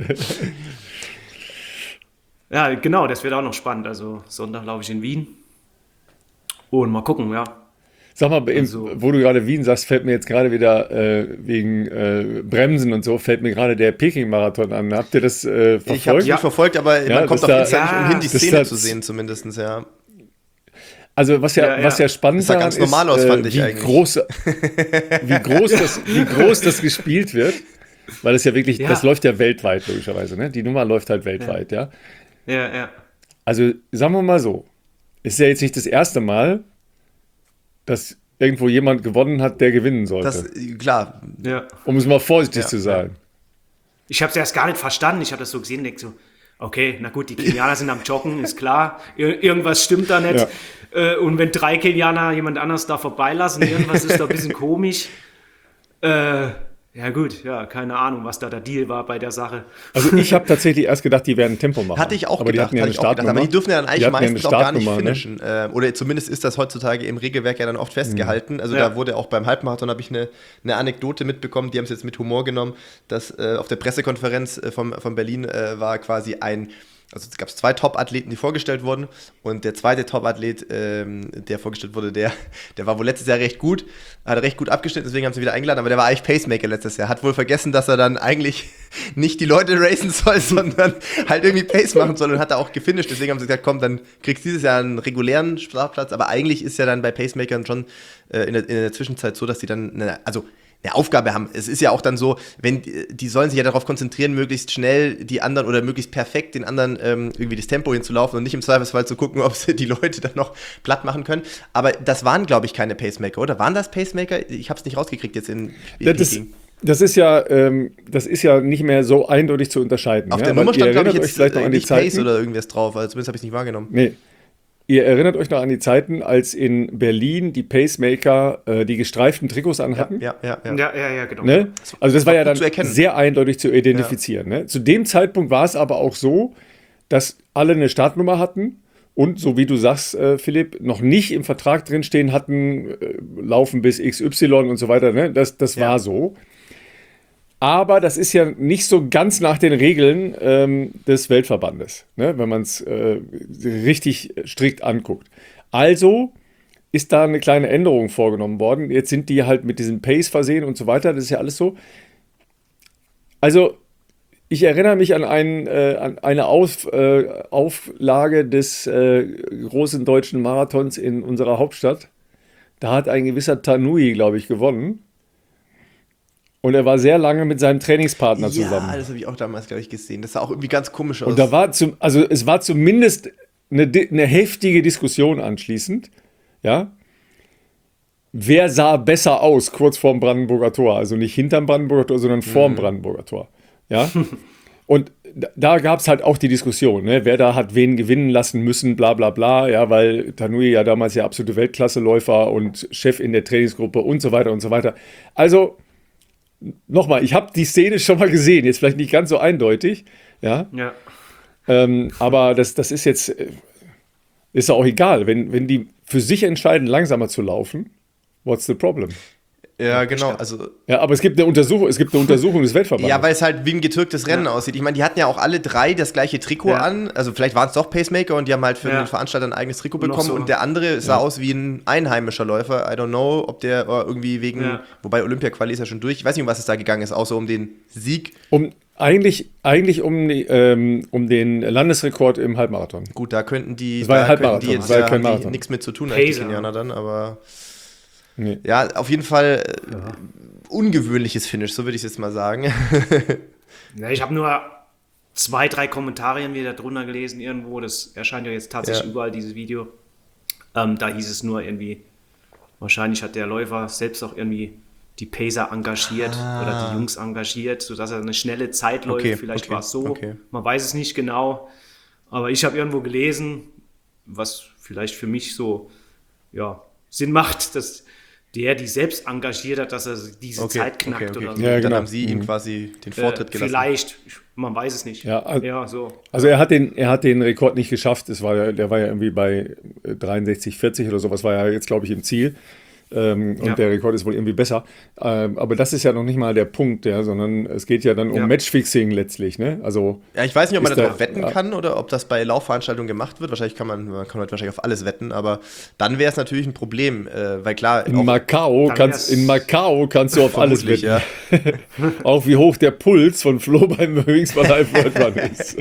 Ja, genau, das wird auch noch spannend. Also Sonntag laufe ich in Wien und mal gucken, ja. Sag mal, wo du gerade Wien sagst, fällt mir jetzt gerade wieder wegen Bremsen und so, fällt mir gerade der Peking-Marathon an. Habt ihr das verfolgt? Ich habe es nicht verfolgt, aber man kommt auf jeden Fall nicht umhin, die Szene zu sehen zumindest, ja. Also was ja spannend sah ganz normal aus, fand ich eigentlich. Wie groß das gespielt wird, weil es ja wirklich, das läuft ja weltweit logischerweise, ne? Die Nummer läuft halt weltweit, ja. Ja. Also sagen wir mal so, ist ja jetzt nicht das erste Mal, dass irgendwo jemand gewonnen hat, der gewinnen sollte. Das, klar. Ja. Um es mal vorsichtig zu sagen. Ich habe es erst gar nicht verstanden. Ich habe das so gesehen und denke so, okay, na gut, die Kenianer sind am Joggen, ist klar. Irgendwas stimmt da nicht. Ja. Und wenn 3 Kenianer jemand anders da vorbeilassen, irgendwas ist da ein bisschen komisch. Ja gut, keine Ahnung, was da der Deal war bei der Sache. Also ich habe tatsächlich erst gedacht, die werden Tempo machen. Hatte ich auch gedacht. Aber die dürfen ja dann eigentlich meistens auch gar nicht finishen. Ne? Oder zumindest ist das heutzutage im Regelwerk ja dann oft festgehalten. Also da wurde auch beim Halbmarathon, habe ich eine Anekdote mitbekommen, die haben es jetzt mit Humor genommen, dass auf der Pressekonferenz von Berlin war quasi also es gab 2 Top-Athleten, die vorgestellt wurden, und der zweite Top-Athlet, der vorgestellt wurde, der war wohl letztes Jahr recht gut, hat recht gut abgeschnitten, deswegen haben sie wieder eingeladen, aber der war eigentlich Pacemaker letztes Jahr, hat wohl vergessen, dass er dann eigentlich nicht die Leute racen soll, sondern halt irgendwie Pace machen soll, und hat da auch gefinisht, deswegen haben sie gesagt, komm, dann kriegst du dieses Jahr einen regulären Startplatz, aber eigentlich ist ja dann bei Pacemakern schon in der Zwischenzeit so, dass die dann, eine Aufgabe haben. Es ist ja auch dann so, die sollen sich ja darauf konzentrieren, möglichst schnell die anderen oder möglichst perfekt den anderen irgendwie das Tempo hinzulaufen und nicht im Zweifelsfall zu gucken, ob sie die Leute dann noch platt machen können. Aber das waren, glaube ich, keine Pacemaker, oder? Waren das Pacemaker? Ich habe es nicht rausgekriegt jetzt in Peking. Das ist ja nicht mehr so eindeutig zu unterscheiden. Auf der Nummer stand, glaube ich, jetzt vielleicht noch an die nicht Zeiten. Pace oder irgendwas drauf, also zumindest habe ich es nicht wahrgenommen. Nee. Ihr erinnert euch noch an die Zeiten, als in Berlin die Pacemaker die gestreiften Trikots anhatten? Ja, genau. Ne? Also das war ja dann sehr eindeutig zu identifizieren. Ne? Zu dem Zeitpunkt war es aber auch so, dass alle eine Startnummer hatten und, so wie du sagst, Philipp, noch nicht im Vertrag drinstehen hatten, laufen bis XY und so weiter. Ne? Das war so. Aber das ist ja nicht so ganz nach den Regeln des Weltverbandes, ne? Wenn man es richtig strikt anguckt. Also ist da eine kleine Änderung vorgenommen worden. Jetzt sind die halt mit diesem Pace versehen und so weiter. Das ist ja alles so. Also ich erinnere mich an eine Auflage des großen deutschen Marathons in unserer Hauptstadt. Da hat ein gewisser Tanui, glaube ich, gewonnen. Und er war sehr lange mit seinem Trainingspartner zusammen. Ja, das habe ich auch damals, glaube ich, gesehen. Das sah auch irgendwie ganz komisch aus. Und da war es war zumindest eine heftige Diskussion anschließend. Ja. Wer sah besser aus kurz vorm Brandenburger Tor? Also nicht hinterm Brandenburger Tor, sondern vorm Brandenburger Tor. Ja. Und da gab es halt auch die Diskussion, ne? Wer da hat wen gewinnen lassen müssen, bla bla bla, ja, weil Tanui ja damals ja absolute Weltklasseläufer und Chef in der Trainingsgruppe und so weiter und so weiter. Also nochmal, ich habe die Szene schon mal gesehen, jetzt vielleicht nicht ganz so eindeutig, ja. Aber das ist jetzt, ist auch egal, wenn die für sich entscheiden, langsamer zu laufen, what's the problem? Ja, genau. Also, Ja, aber es gibt eine Untersuchung des Weltverbandes. ja, weil es halt wie ein getürktes Rennen aussieht. Ich meine, die hatten ja auch alle 3 das gleiche Trikot an. Also vielleicht waren es doch Pacemaker und die haben halt für den Veranstalter ein eigenes Trikot bekommen. so. Und der andere sah aus wie ein einheimischer Läufer. I don't know, ob der irgendwie wegen, wobei Olympia-Quali ist ja schon durch. Ich weiß nicht, um was es da gegangen ist, außer um den Sieg. Eigentlich um den Landesrekord im Halbmarathon. Gut, da könnten die, Das war ja da Halbmarathon, könnten die das war ja kein haben die Marathon. nichts mit zu tun, als die Pacer. Kenianer dann, aber Nee. ja, auf jeden Fall ungewöhnliches Finish, so würde ich es jetzt mal sagen. Ja, ich habe nur 2, 3 Kommentare irgendwie da drunter gelesen irgendwo. Das erscheint ja jetzt tatsächlich überall, dieses Video. Da hieß es nur irgendwie, wahrscheinlich hat der Läufer selbst auch irgendwie die Pacer engagiert oder die Jungs engagiert, sodass er eine schnelle Zeit läuft. Okay, Vielleicht okay, war es so. okay. Man weiß es nicht genau. Aber ich habe irgendwo gelesen, was vielleicht für mich so Sinn macht, dass die selbst engagiert hat, dass er diese Zeit knackt oder so. Ja, Dann genau. haben sie ihm quasi den Vortritt gelassen. Vielleicht, man weiß es nicht. Ja, so. Also er hat den Rekord nicht geschafft. Der war ja irgendwie bei 63,40 oder sowas, war ja jetzt, glaube ich, im Ziel. Und der Rekord ist wohl irgendwie besser. Aber das ist ja noch nicht mal der Punkt, sondern es geht ja dann um Matchfixing letztlich. Ne? Also, Ja, ich weiß nicht, ob man ist darauf wetten kann oder ob das bei Laufveranstaltungen gemacht wird. Wahrscheinlich kann man heute wahrscheinlich auf alles wetten, aber dann wäre es natürlich ein Problem, weil klar... in Macau kannst du auf alles vermutlich, wetten. Auch wie hoch der Puls von Flo beim Wings for Life World Run ist.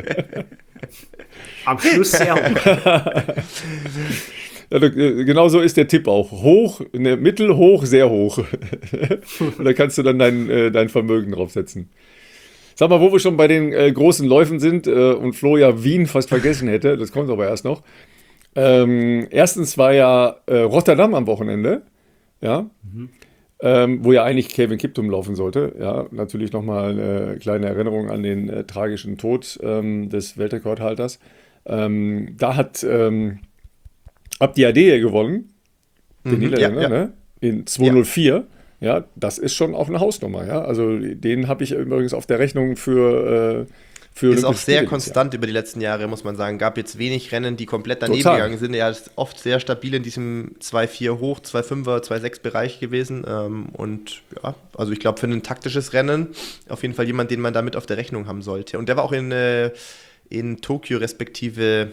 Am Schluss sehr hoch. Ja, genau so ist der Tipp auch. Hoch, mittelhoch, sehr hoch. Und da kannst du dann dein Vermögen draufsetzen. Sag mal, wo wir schon bei den großen Läufen sind und Flo ja Wien fast vergessen hätte, das kommt aber erst noch. Erstens war ja Rotterdam am Wochenende, ja, wo ja eigentlich Kevin Kiptum laufen sollte. Ja, natürlich nochmal eine kleine Erinnerung an den tragischen Tod des Weltrekordhalters. Da hat Abdi Adeye gewonnen, den Niederländer, ne? In 2:04. Ja, das ist schon auch eine Hausnummer. Ja? Also den habe ich übrigens auf der Rechnung für ist auch sehr konstant über die letzten Jahre, muss man sagen. Gab jetzt wenig Rennen, die komplett daneben gegangen sind. Er ist oft sehr stabil in diesem 2,4 hoch, 2,5er, 2,6 Bereich gewesen. Und ja, also ich glaube, für ein taktisches Rennen auf jeden Fall jemand, den man da mit auf der Rechnung haben sollte. Und der war auch in Tokio respektive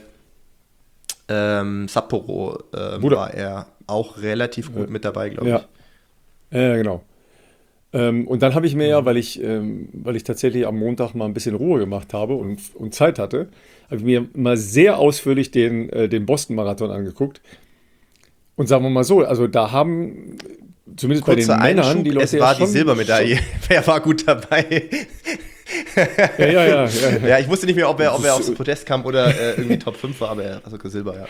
Sapporo war er auch relativ gut mit dabei, glaube ich. Ja, genau. Und dann habe ich mir weil ich tatsächlich am Montag mal ein bisschen Ruhe gemacht habe und Zeit hatte, habe ich mir mal sehr ausführlich den Boston-Marathon angeguckt. Und sagen wir mal so, also da haben zumindest bei den Männern die Leute es war die Silbermedaille. Wer war gut dabei? Ja. Ja, ich wusste nicht mehr, ob er aufs Podest kam oder irgendwie Top 5 war, aber er war sogar Silber,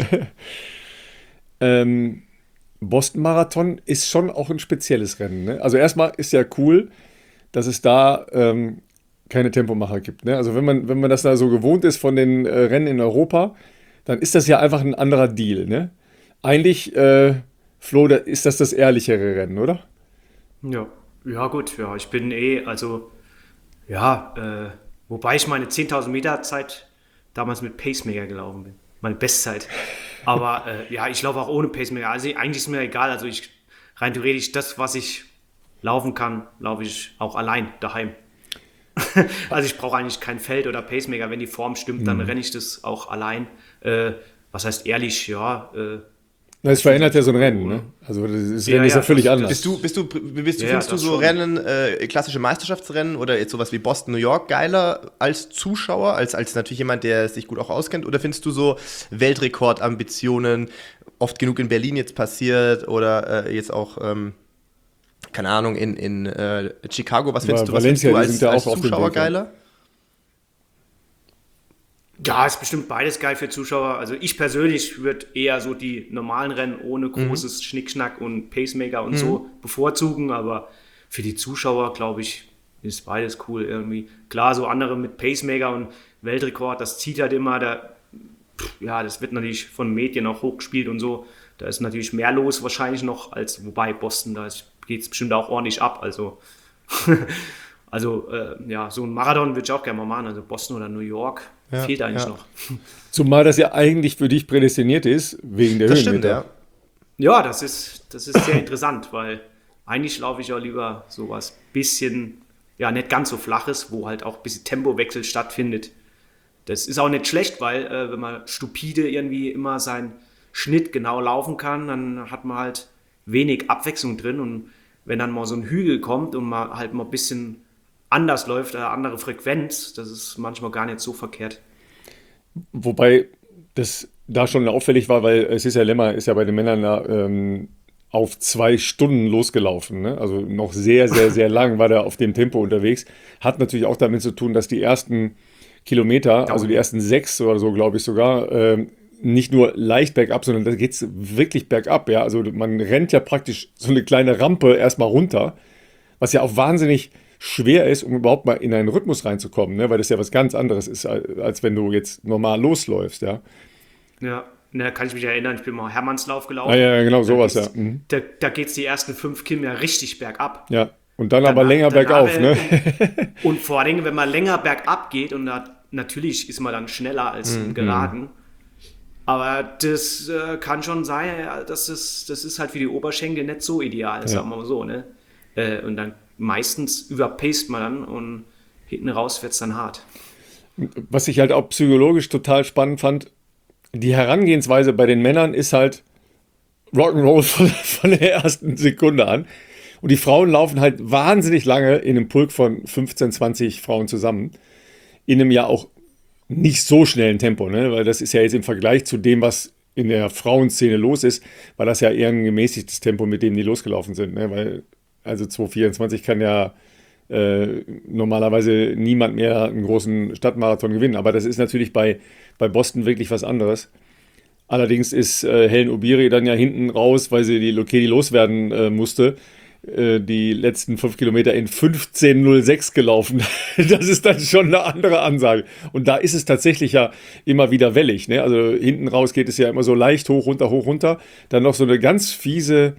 ja. Boston-Marathon ist schon auch ein spezielles Rennen. Ne? Also erstmal ist ja cool, dass es da keine Tempomacher gibt. Ne? Also wenn man das da so gewohnt ist von den Rennen in Europa, dann ist das ja einfach ein anderer Deal. Ne? Eigentlich, Flo, ist das ehrlichere Rennen, oder? Ja gut, ja, ich bin wobei ich meine 10.000 Meter Zeit damals mit Pacemaker gelaufen bin. Meine Bestzeit. Aber ich laufe auch ohne Pacemaker. Also eigentlich ist mir egal. Also rein theoretisch, das, was ich laufen kann, laufe ich auch allein daheim. Also ich brauche eigentlich kein Feld oder Pacemaker. Wenn die Form stimmt, dann renne ich das auch allein. Was heißt ehrlich? Es verändert ja so ein Rennen, ne? Also das Rennen ist ja völlig anders. Findest du so schon. Rennen, klassische Meisterschaftsrennen oder jetzt sowas wie Boston, New York geiler als Zuschauer, als natürlich jemand, der sich gut auch auskennt? Oder findest du so Weltrekordambitionen oft genug in Berlin jetzt passiert oder jetzt auch, keine Ahnung, in Chicago? Was findest du als Zuschauer geiler? Ja, ist bestimmt beides geil für Zuschauer. Also ich persönlich würde eher so die normalen Rennen ohne großes Schnickschnack und Pacemaker und so bevorzugen, aber für die Zuschauer, glaube ich, ist beides cool irgendwie. Klar, so andere mit Pacemaker und Weltrekord, das zieht halt immer, das wird natürlich von Medien auch hochgespielt und so. Da ist natürlich mehr los wahrscheinlich noch, wobei Boston, da geht es bestimmt auch ordentlich ab, also... so ein Marathon würde ich auch gerne mal machen, also Boston oder New York fehlt eigentlich noch. Zumal das ja eigentlich für dich prädestiniert ist, wegen der Höhenmeter. Stimmt, ja. Ja, das ist sehr interessant, weil eigentlich laufe ich auch lieber sowas bisschen, ja, nicht ganz so flaches, wo halt auch ein bisschen Tempowechsel stattfindet. Das ist auch nicht schlecht, weil wenn man stupide irgendwie immer seinen Schnitt genau laufen kann, dann hat man halt wenig Abwechslung drin. Und wenn dann mal so ein Hügel kommt und man halt mal ein bisschen anders läuft, eine andere Frequenz, das ist manchmal gar nicht so verkehrt. Wobei das da schon auffällig war, weil Cesar Lemmer ist ja bei den Männern da, auf 2 Stunden losgelaufen. Ne? Also noch sehr, sehr, sehr lang war der auf dem Tempo unterwegs. Hat natürlich auch damit zu tun, dass die ersten Kilometer, also die ersten 6 oder so, glaube ich sogar, nicht nur leicht bergab, sondern da geht es wirklich bergab. Ja? Also man rennt ja praktisch so eine kleine Rampe erstmal runter, was ja auch wahnsinnig schwer ist, um überhaupt mal in einen Rhythmus reinzukommen, ne? Weil das ja was ganz anderes ist, als wenn du jetzt normal losläufst. Ja, Ja, da kann ich mich erinnern, ich bin mal Hermannslauf gelaufen. ah, ja genau, sowas, ja. Da geht es die ersten 5 Kilometer richtig bergab. Ja, und dann aber länger bergauf, ne? Und vor allem, wenn man länger bergab geht, und natürlich ist man dann schneller als im Geraden, aber das kann schon sein, ja, das ist halt für die Oberschenkel nicht so ideal, sagen wir mal so, ne? Und dann meistens überpaced man dann und hinten raus wird es dann hart. Was ich halt auch psychologisch total spannend fand, die Herangehensweise bei den Männern ist halt Rock'n'Roll von der ersten Sekunde an. Und die Frauen laufen halt wahnsinnig lange in einem Pulk von 15, 20 Frauen zusammen. In einem ja auch nicht so schnellen Tempo, ne? Weil das ist ja jetzt im Vergleich zu dem, was in der Frauenszene los ist, war das ja eher ein gemäßigtes Tempo, mit dem die losgelaufen sind. Ne? Weil also 2,24 kann ja normalerweise niemand mehr einen großen Stadtmarathon gewinnen. Aber das ist natürlich bei Boston wirklich was anderes. Allerdings ist Hellen Obiri dann ja hinten raus, weil sie die Lokedi loswerden musste, die letzten 5 Kilometer in 15,06 gelaufen. Das ist dann schon eine andere Ansage. Und da ist es tatsächlich ja immer wieder wellig. Ne? Also hinten raus geht es ja immer so leicht hoch, runter. Dann noch so eine ganz fiese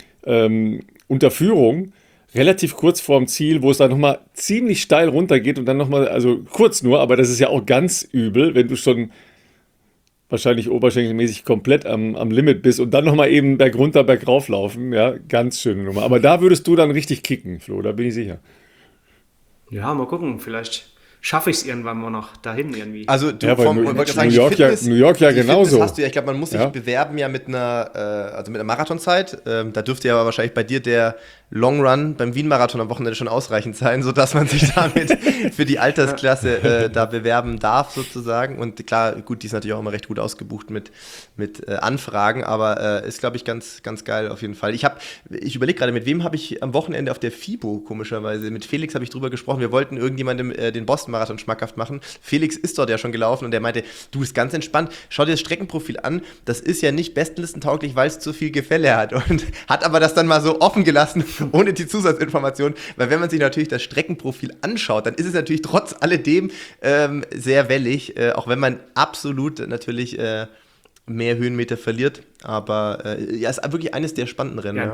Unterführung, relativ kurz vorm Ziel, wo es dann nochmal ziemlich steil runtergeht und dann nochmal, also kurz nur, aber das ist ja auch ganz übel, wenn du schon wahrscheinlich oberschenkelmäßig komplett am Limit bist und dann nochmal eben bergunter, bergauf laufen. Ja, ganz schöne Nummer. Aber da würdest du dann richtig kicken, Flo, da bin ich sicher. Ja, mal gucken, vielleicht schaffe ich es irgendwann mal noch dahin irgendwie. Also du Ja, weil vom, New- wollte New sagen, York ja- New York ja die genauso. Fitness hast du ja, ich glaube, man muss sich Ja. bewerben ja mit einer Marathonzeit. Da dürfte ja aber wahrscheinlich bei dir der Long Run beim Wien-Marathon am Wochenende schon ausreichend sein, sodass man sich damit für die Altersklasse da bewerben darf sozusagen. Und klar, gut, die ist natürlich auch immer recht gut ausgebucht mit Anfragen, aber ist, glaube ich, ganz, ganz geil auf jeden Fall. Ich überlege gerade, mit wem habe ich am Wochenende auf der FIBO, komischerweise, mit Felix habe ich drüber gesprochen, wir wollten irgendjemandem den Boston-Marathon schmackhaft machen. Felix ist dort ja schon gelaufen und der meinte, du, ist ganz entspannt, schau dir das Streckenprofil an, das ist ja nicht bestenlistentauglich, weil es zu viel Gefälle hat, und hat aber das dann mal so offen gelassen, ohne die Zusatzinformation, weil wenn man sich natürlich das Streckenprofil anschaut, dann ist es natürlich trotz alledem sehr wellig, auch wenn man absolut natürlich mehr Höhenmeter verliert, aber ja, ist wirklich eines der spannenden Rennen. Ja, Ja.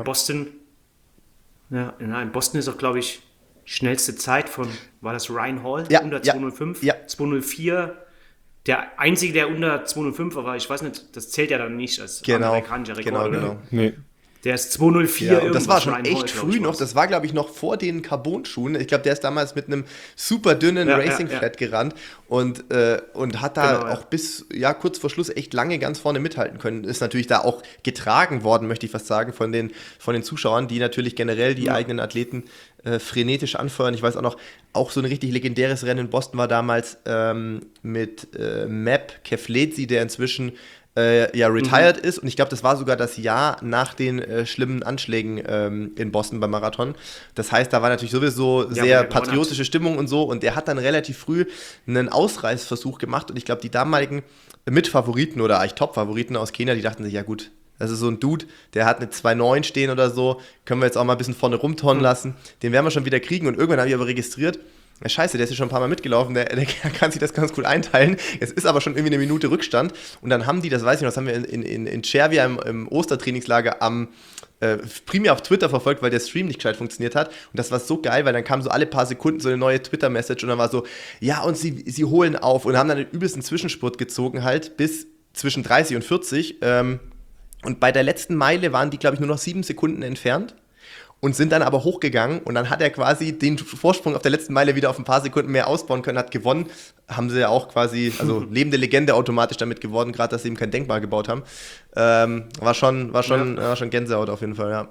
in Boston ist auch, glaube ich, schnellste Zeit von, war das Ryan Hall? Ja, unter ja, 205? ja. 204. Der einzige, der unter 205 war, ich weiß nicht, das zählt ja dann nicht als Genau, amerikanischer Rekord, genau, oder? genau. Nee. Der ist 204 Ja, und das war irgendwas, schon Ryan echt Hall, glaub früh ich, noch. war's. Das war, glaube ich, noch vor den Carbon-Schuhen. Ich glaube, der ist damals mit einem super dünnen Ja, Racing-Flat gerannt und hat da Genau, auch bis kurz vor Schluss echt lange ganz vorne mithalten können. Ist natürlich da auch getragen worden, möchte ich fast sagen, von den Zuschauern, die natürlich generell die eigenen Athleten frenetisch anfeuern. Ich weiß auch noch, auch so ein richtig legendäres Rennen in Boston war damals mit Map Keflezi, der inzwischen retired ist, und ich glaube, das war sogar das Jahr nach den schlimmen Anschlägen in Boston beim Marathon. Das heißt, da war natürlich sowieso Ja, sehr aber der gewonnen patriotische Stimmung und so, und der hat dann relativ früh einen Ausreißversuch gemacht, und ich glaube, die damaligen Mitfavoriten oder eigentlich Top-Favoriten aus Kenia, die dachten sich, ja gut, das ist so ein Dude, der hat eine 2,9 stehen oder so, können wir jetzt auch mal ein bisschen vorne rumtonnen lassen, den werden wir schon wieder kriegen, und irgendwann habe ich aber registriert, ja, scheiße, der ist ja schon ein paar Mal mitgelaufen, der kann sich das ganz gut einteilen. Es ist aber schon irgendwie eine Minute Rückstand. Und dann haben die, das weiß ich noch, das haben wir in Cervia im Ostertrainingslager primär auf Twitter verfolgt, weil der Stream nicht gescheit funktioniert hat. Und das war so geil, weil dann kam so alle paar Sekunden so eine neue Twitter-Message und dann war so, ja, und sie holen auf, und haben dann den übelsten Zwischenspurt gezogen halt bis zwischen 30 und 40. Und bei der letzten Meile waren die, glaube ich, nur noch 7 Sekunden entfernt. und sind dann aber hochgegangen und dann hat er quasi den Vorsprung auf der letzten Meile wieder auf ein paar Sekunden mehr ausbauen können, hat gewonnen. Haben sie ja auch quasi, also lebende Legende automatisch damit geworden, gerade dass sie ihm kein Denkmal gebaut haben. War schon Gänsehaut auf jeden Fall, ja.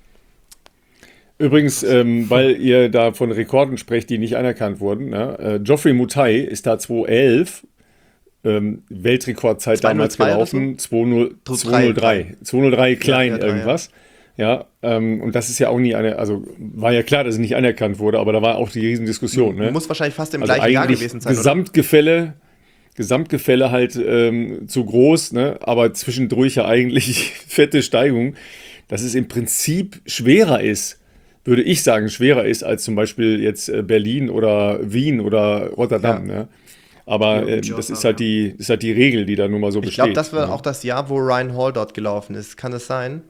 Übrigens, weil ihr da von Rekorden sprecht, die nicht anerkannt wurden, ne? Geoffrey Mutai ist da 2011 Weltrekordzeit damals gelaufen, 203. 203 klein irgendwas. Ja, und das ist ja auch nie also war ja klar, dass es nicht anerkannt wurde, aber da war auch die Riesendiskussion. Ne? Muss wahrscheinlich fast im gleichen Jahr gewesen sein, Gesamtgefälle halt zu groß, ne? Aber zwischendurch ja eigentlich fette Steigung, dass es im Prinzip schwerer ist, würde ich sagen, schwerer ist als zum Beispiel jetzt Berlin oder Wien oder Rotterdam. Ja. Ne? Aber das ist halt die Regel, die da nun mal so besteht. Ich glaube, das war auch das Jahr, wo Ryan Hall dort gelaufen ist. Kann das sein?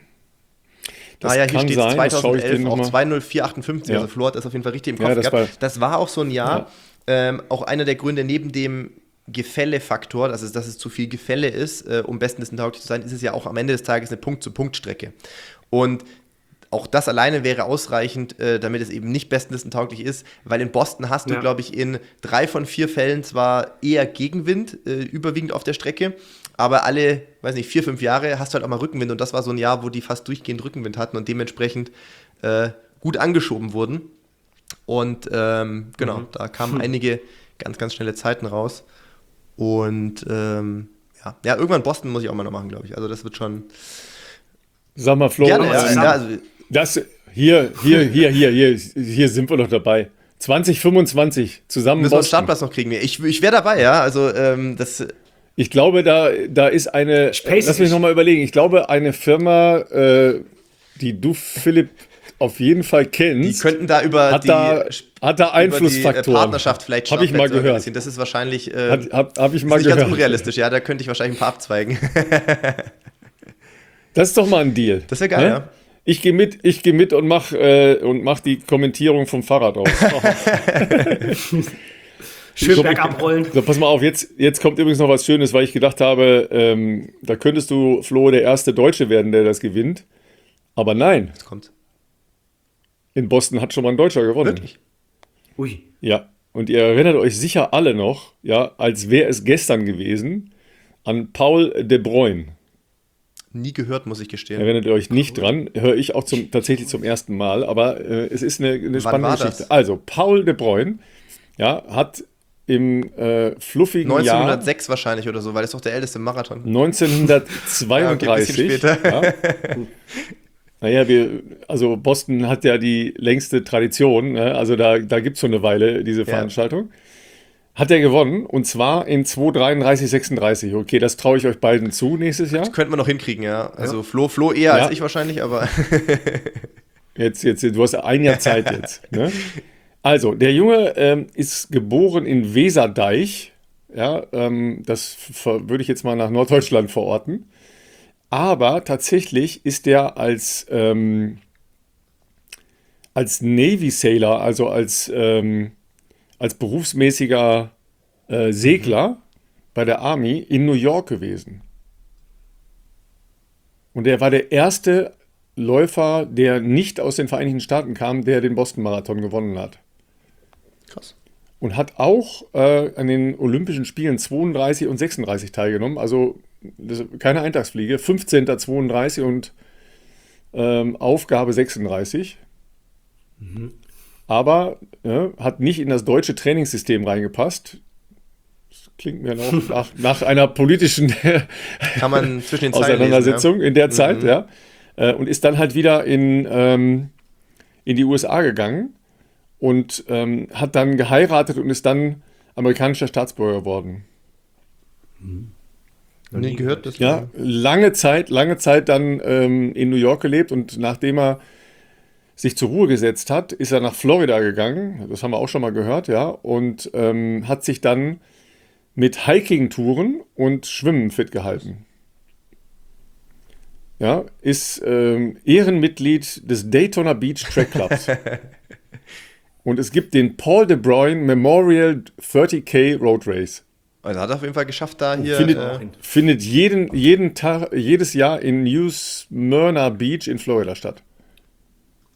Hier steht 2011 auch 2:04:58, also Flo hat das auf jeden Fall richtig im Kopf gehabt. Das war auch so ein Jahr, auch einer der Gründe neben dem Gefälle-Faktor, dass es zu viel Gefälle ist, um bestenlistentauglich zu sein, ist es ja auch am Ende des Tages eine Punkt-zu-Punkt-Strecke. Und auch das alleine wäre ausreichend, damit es eben nicht bestenlistentauglich ist, weil in Boston hast du, glaube ich, in 3 von 4 Fällen zwar eher Gegenwind, überwiegend auf der Strecke, aber alle, 4, 5 Jahre hast du halt auch mal Rückenwind und das war so ein Jahr, wo die fast durchgehend Rückenwind hatten und dementsprechend gut angeschoben wurden. Und da kamen einige ganz, ganz schnelle Zeiten raus. Und irgendwann Boston muss ich auch mal noch machen, glaube ich. Also das wird schon... Sag mal, Flo, gerne, hier sind wir doch dabei. 2025 zusammen. Müssen wir einen Startplatz noch kriegen. Ich wäre dabei, ja. Also das... Ich glaube, da ist eine, lass mich nochmal überlegen, ich glaube, eine Firma, die du, Philipp, auf jeden Fall kennst, die könnten da hat da Einflussfaktoren. Die Partnerschaft vielleicht habe ich mal gehört. Das ist wahrscheinlich hab ich mal nicht gehört. Ganz unrealistisch, ja, da könnte ich wahrscheinlich ein paar abzweigen. Das ist doch mal ein Deal. Das wäre geil, ja. Ich gehe mit und mach die Kommentierung vom Fahrrad aus. Schön bergab rollen. So, pass mal auf, jetzt kommt übrigens noch was Schönes, weil ich gedacht habe, da könntest du, Flo, der erste Deutsche werden, der das gewinnt. Aber nein. Jetzt kommt. In Boston hat schon mal ein Deutscher gewonnen. Wirklich? Ui. Ja, und ihr erinnert euch sicher alle noch, ja, als wäre es gestern gewesen, an Paul de Bruyne. Nie gehört, muss ich gestehen. Erinnert ihr euch nicht dran, höre ich auch tatsächlich zum ersten Mal, aber es ist eine spannende Geschichte. Das? Also, Paul de Bruyne, ja, hat im fluffigen 1906 wahrscheinlich oder so, weil das ist doch der älteste Marathon. 1932. Ja. Naja, also Boston hat ja die längste Tradition, ne? Also da gibt es schon eine Weile diese Veranstaltung. Hat er gewonnen und zwar in 2:33:36. Okay, das traue ich euch beiden zu nächstes Jahr. Das könnte man noch hinkriegen, ja. Also Flo eher als ich wahrscheinlich, aber... Jetzt, du hast ein Jahr Zeit jetzt, ne? Also, der Junge ist geboren in Weserdeich. Ja, das würde ich jetzt mal nach Norddeutschland verorten. Aber tatsächlich ist der als Navy Sailor, also als berufsmäßiger Segler bei der Army in New York gewesen. Und er war der erste Läufer, der nicht aus den Vereinigten Staaten kam, der den Boston-Marathon gewonnen hat. Krass. Und hat auch an den Olympischen Spielen 32 und 36 teilgenommen. Also keine Eintagsfliege. 15. 32 und Aufgabe 36. Mhm. Aber hat nicht in das deutsche Trainingssystem reingepasst. Das klingt mir noch nach einer politischen Kann man zwischen den Auseinandersetzung lesen, in der Zeit. Ja. Und ist dann halt wieder in die USA gegangen. Und hat dann geheiratet und ist dann amerikanischer Staatsbürger geworden. Noch nie gehört das. Ja, lange Zeit dann in New York gelebt und nachdem er sich zur Ruhe gesetzt hat, ist er nach Florida gegangen, das haben wir auch schon mal gehört, ja, und hat sich dann mit Hiking-Touren und Schwimmen fit gehalten. Ja, ist Ehrenmitglied des Daytona Beach Track Clubs. Und es gibt den Paul de Bruyne Memorial 30K Road Race. Also hat er auf jeden Fall geschafft, da hier... Findet jedes Jahr in New Smyrna Beach in Florida statt.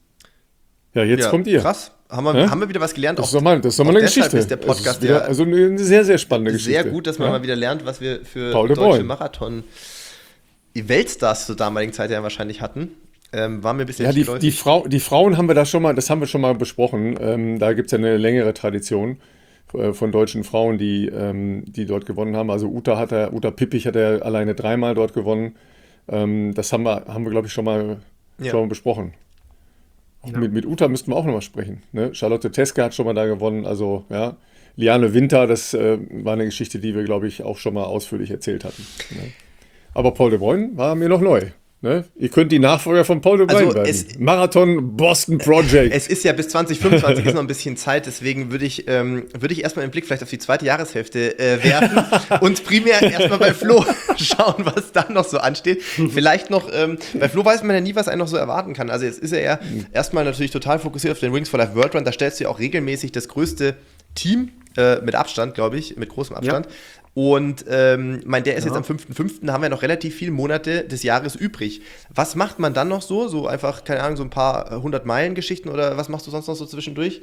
Ja, jetzt kommt ihr. Krass. Haben wir wieder was gelernt? Das ist doch mal eine Geschichte. Ist der Podcast wieder, also eine sehr, sehr spannende Geschichte. Sehr gut, dass man mal wieder lernt, was wir für Paul de deutsche Bruyn. Marathon-Weltstars zur damaligen Zeit ja wahrscheinlich hatten. War mir ein bisschen die Frauen haben wir das haben wir schon mal besprochen. Da gibt es ja eine längere Tradition von deutschen Frauen, die dort gewonnen haben. Also Uta Pippich hat ja alleine 3-mal dort gewonnen. Das haben wir glaube ich, schon mal besprochen. Mit Uta müssten wir auch nochmal sprechen. Ne? Charlotte Teske hat schon mal da gewonnen. Also, ja. Liane Winter, das war eine Geschichte, die wir, glaube ich, auch schon mal ausführlich erzählt hatten. Ne? Aber Paul de Bruyn war mir noch neu. Ne? Ihr könnt die Nachfolger von Paul de Bruyn werden. Marathon Boston Project. Es ist ja bis 2025 ist noch ein bisschen Zeit, deswegen würde ich erstmal den Blick vielleicht auf die zweite Jahreshälfte werfen und primär erstmal bei Flo schauen, was da noch so ansteht. Vielleicht noch, bei Flo weiß man ja nie, was einen noch so erwarten kann. Also jetzt ist er ja erstmal natürlich total fokussiert auf den Wings for Life World Run, da stellst du ja auch regelmäßig das größte Team mit Abstand, glaube ich, mit großem Abstand. Ja. Und der ist jetzt am 5.5., da haben wir noch relativ viele Monate des Jahres übrig. Was macht man dann noch so? So einfach, keine Ahnung, so ein paar 100-Meilen-Geschichten oder was machst du sonst noch so zwischendurch?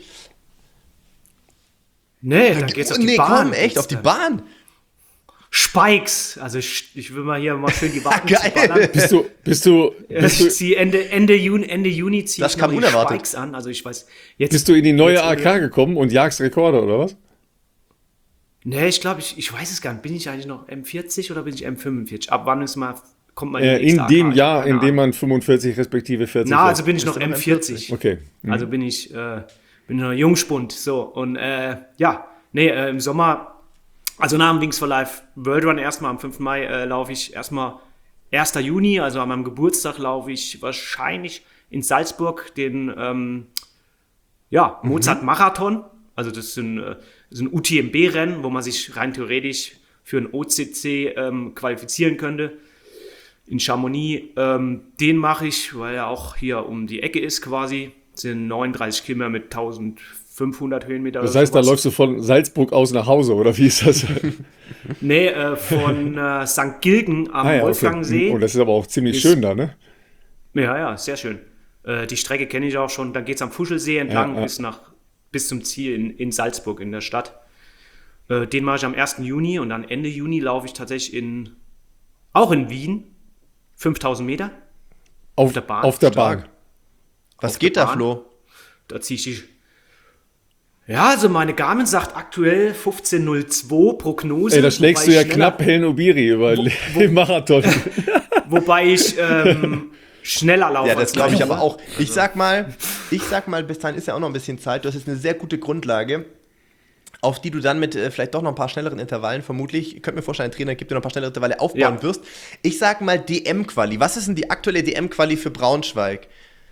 Nee, dann geht's auf die Bahn. Komm, echt, auf die Bahn? Spikes, also ich will mal hier mal schön die Bahn geil. Bist du ich ziehe Ende Juni ziehe ich die Spikes an, also ich weiß jetzt. Bist du in die neue AK gekommen und jagst Rekorde oder was? Nee, ich glaube, ich weiß es gar nicht. Bin ich eigentlich noch M40 oder bin ich M45? Ab wann kommt man in dem Jahr, in dem man 45 respektive 40 Na, also bin ich noch M40. Okay. Also bin ich noch Jungspund. So, und im Sommer, also nach dem Wings for Life World Run erstmal am 5. Mai laufe ich erstmal 1. Juni, also an meinem Geburtstag laufe ich wahrscheinlich in Salzburg den Mozart-Marathon. Also das ist ein UTMB-Rennen, wo man sich rein theoretisch für ein OCC qualifizieren könnte. In Chamonix, den mache ich, weil er auch hier um die Ecke ist quasi. Das sind 39 Kilometer mit 1500 Höhenmeter. Das heißt, da läufst du von Salzburg aus nach Hause, oder wie ist das? Nee, von St. Gilgen am Wolfgangsee. Okay. Oh, das ist aber auch ziemlich schön da, ne? Ja, sehr schön. Die Strecke kenne ich auch schon. Dann geht es am Fuschelsee entlang bis zum Ziel in Salzburg in der Stadt. Den mache ich am 1. Juni und dann Ende Juni laufe ich tatsächlich auch in Wien, 5000 Meter. Auf der Bahn. Auf der Bahn. Was geht da, Flo? Da ziehe ich also meine Garmin sagt aktuell 15:02 Prognose. Ey, da schlägst du ja knapp Hellen Obiri über den Marathon. Wobei ich schneller laufen. Ja, das glaube ich aber auch. Ich sag mal, bis dahin ist ja auch noch ein bisschen Zeit. Du hast jetzt eine sehr gute Grundlage, auf die du dann mit vielleicht doch noch ein paar schnelleren Intervallen vermutlich, ich könnte mir vorstellen, ein Trainer gibt dir noch ein paar schnellere Intervalle aufbauen wirst. Ich sag mal DM-Quali. Was ist denn die aktuelle DM-Quali für Braunschweig?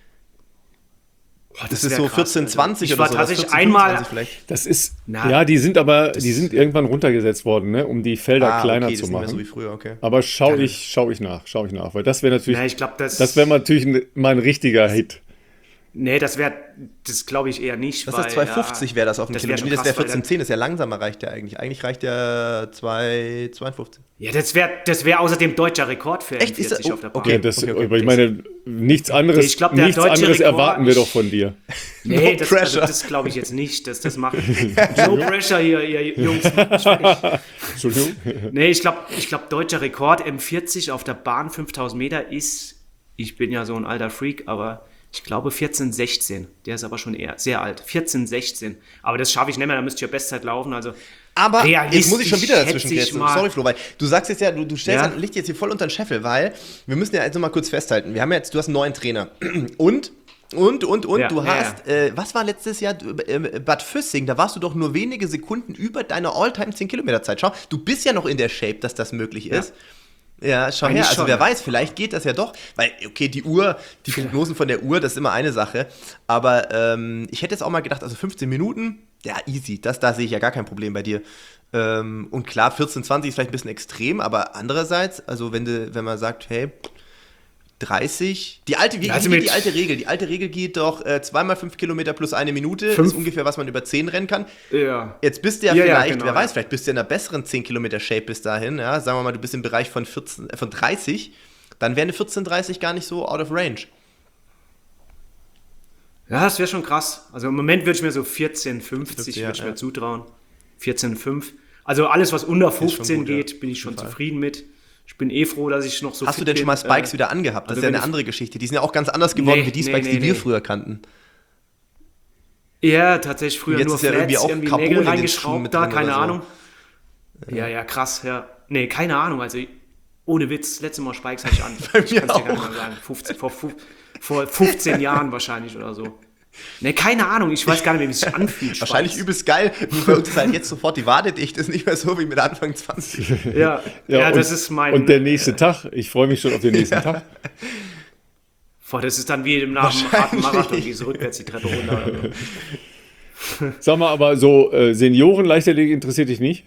Das ist so 14:20 oder so. Tatsächlich einmal. Das ist, die sind irgendwann runtergesetzt worden, ne, um die Felder kleiner zu machen. Nicht mehr so wie früher, okay. Aber schau ich nach, weil das wäre natürlich, ich glaub, das wäre natürlich mal ein richtiger Hit. Nee, das glaube ich eher nicht. Das ist 2,50 wäre das auf dem Kilometer. Das wäre 14,10, das ist ja langsamer, reicht ja eigentlich. Eigentlich reicht ja 2,52. Ja, das wäre außerdem deutscher Rekord für M40 auf der Bahn. Okay. Aber ich meine, nichts anderes erwarten wir doch von dir. Nee, das glaube ich jetzt nicht. Das macht No Pressure hier, ihr Jungs. Entschuldigung. Nee, ich glaube, deutscher Rekord M40 auf der Bahn 5000 Meter ist, ich bin ja so ein alter Freak, aber ich glaube 14:16. Der ist aber schon eher sehr alt. 14:16. Aber das schaffe ich nicht mehr, da müsste ich ja Bestzeit laufen. Also aber jetzt muss ich schon wieder dazwischen grätschen. Sorry, Flo, weil du sagst jetzt ja, du stellst ein Licht jetzt hier voll unter den Scheffel, weil wir müssen ja jetzt noch mal kurz festhalten. Du hast einen neuen Trainer. Und du hast, was war letztes Jahr? Bad Füssing, da warst du doch nur wenige Sekunden über deiner All-Time 10-Kilometer-Zeit. Schau, du bist ja noch in der Shape, dass das möglich ist. Ja, schau her, also wer weiß, vielleicht geht das ja doch, weil, okay, die Prognosen von der Uhr, das ist immer eine Sache, aber ich hätte jetzt auch mal gedacht, also 15 Minuten, ja, easy, da sehe ich ja gar kein Problem bei dir. Und klar, 14:20 ist vielleicht ein bisschen extrem, aber andererseits, also wenn man sagt, hey, 30, die alte Regel? Die alte Regel geht doch 2x5 Kilometer plus 1 Minute, das ist ungefähr, was man über 10 rennen kann. Ja. Jetzt bist du ja vielleicht, genau, wer weiß, vielleicht bist du in einer besseren 10 Kilometer Shape bis dahin, ja, sagen wir mal, du bist im Bereich von 30, dann wäre eine 14:30 gar nicht so out of range. Ja, das wäre schon krass. Also im Moment würde ich mir so 14,50 Ja, würde ich mir ja. zutrauen. 14,5. Also alles, was unter 15 gut, ja. geht, bin ich schon Auf jeden Fall. zufrieden mit. Ich bin froh, dass ich noch so Hast du fit denn schon mal bin. Spikes wieder angehabt? Das also ist ja wenn eine ich- andere Geschichte. Die sind ja auch ganz anders geworden Nee, wie die nee, Spikes, nee, die wir nee. früher kannten. Ja, tatsächlich früher Jetzt nur ist ja irgendwie Flats, auch irgendwie Carbon Nägel in den Schuhen reingeschraubt mit da, drin keine oder so. Ahnung. Ja, krass, ja. Nee, keine Ahnung, also ohne Witz, das letzte Mal Spikes hatte ich an. Bei Ich mir kann's dir gar auch. nicht mehr sagen. Vor 15 Jahren wahrscheinlich oder so. Nee, keine Ahnung, ich weiß gar nicht mehr, wie es sich anfühlt. Wahrscheinlich Spikes. übelst geil. Nur bei uns ist halt jetzt sofort die Wade dicht. Das ist nicht mehr so wie mit Anfang 20. Ja, das ist mein... Und der nächste Tag, ich freue mich schon auf den nächsten Tag. Boah, das ist dann wie nach dem harten Marathon, wie so rückwärts die Treppe runter. Oder so. Sag mal, aber so Senioren-Leichtathletik interessiert dich nicht?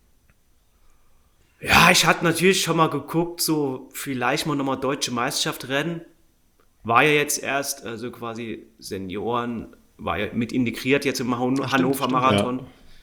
Ja, ich hatte natürlich schon mal geguckt, so vielleicht mal nochmal Deutsche Meisterschaft rennen. War ja jetzt erst, also quasi Senioren, war ja mit integriert jetzt im Hannover Marathon.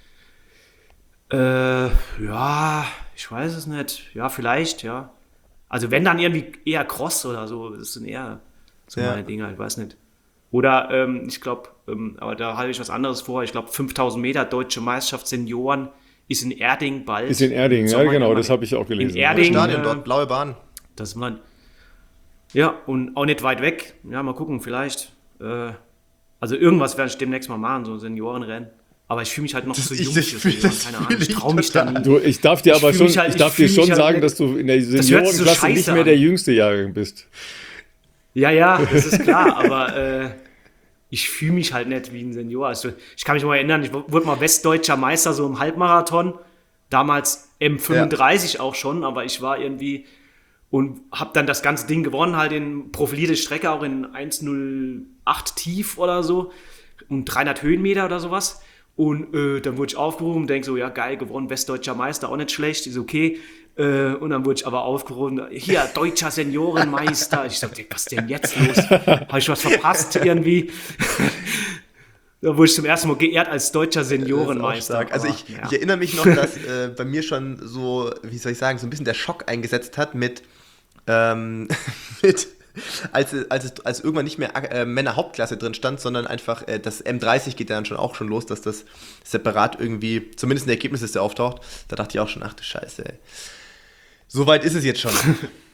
Ja, ich weiß es nicht. Ja, vielleicht, ja. Also wenn dann irgendwie eher Cross oder so, das sind eher so Ja. meine Dinger, ich weiß nicht. Oder ich glaube, aber da habe ich was anderes vor. Ich glaube 5000 Meter Deutsche Meisterschaft Senioren ist in Erding bald. Ist in Erding, ja Sommer genau, immer das habe ich auch gelesen. In Erding. Stadion dort, blaue Bahn. Das ist mein. Ja, und auch nicht weit weg. Ja, mal gucken, vielleicht. Also irgendwas werde ich demnächst mal machen, so Seniorenrennen. Aber ich fühle mich halt noch so jung. das für Senioren, keine Ahnung. Ich traue mich da nie. Du, ich darf dir Ich aber fühl schon, mich halt- ich ich darf fühl dir mich schon halt sagen, nicht- dass du in der hört sich so Seniorenklasse nicht scheiße mehr an. der jüngste Jahrgang bist. Ja, das ist klar, aber ich fühle mich halt nicht wie ein Senior. Also, ich kann mich mal erinnern, ich wurde mal westdeutscher Meister so im Halbmarathon. Damals M35 auch schon, aber ich war irgendwie und habe dann das ganze Ding gewonnen, halt in profilierte Strecke, auch in 1,08 tief oder so und 300 Höhenmeter oder sowas. Und dann wurde ich aufgerufen, denke so, ja geil, gewonnen, westdeutscher Meister, auch nicht schlecht, ist okay. Und dann wurde ich aber aufgerufen, hier, deutscher Seniorenmeister. Ich dachte, was ist denn jetzt los? Habe ich was verpasst irgendwie? Da wurde ich zum ersten Mal geehrt als deutscher Seniorenmeister. Stark. Also Aber, ich erinnere mich noch, dass bei mir schon so, wie soll ich sagen, so ein bisschen der Schock eingesetzt hat mit als irgendwann nicht mehr Männer-Hauptklasse drin stand, sondern einfach das M30 geht ja dann auch schon los, dass das separat irgendwie, zumindest in der Ergebnisliste auftaucht. Da dachte ich auch schon, ach du Scheiße, ey. So weit ist es jetzt schon.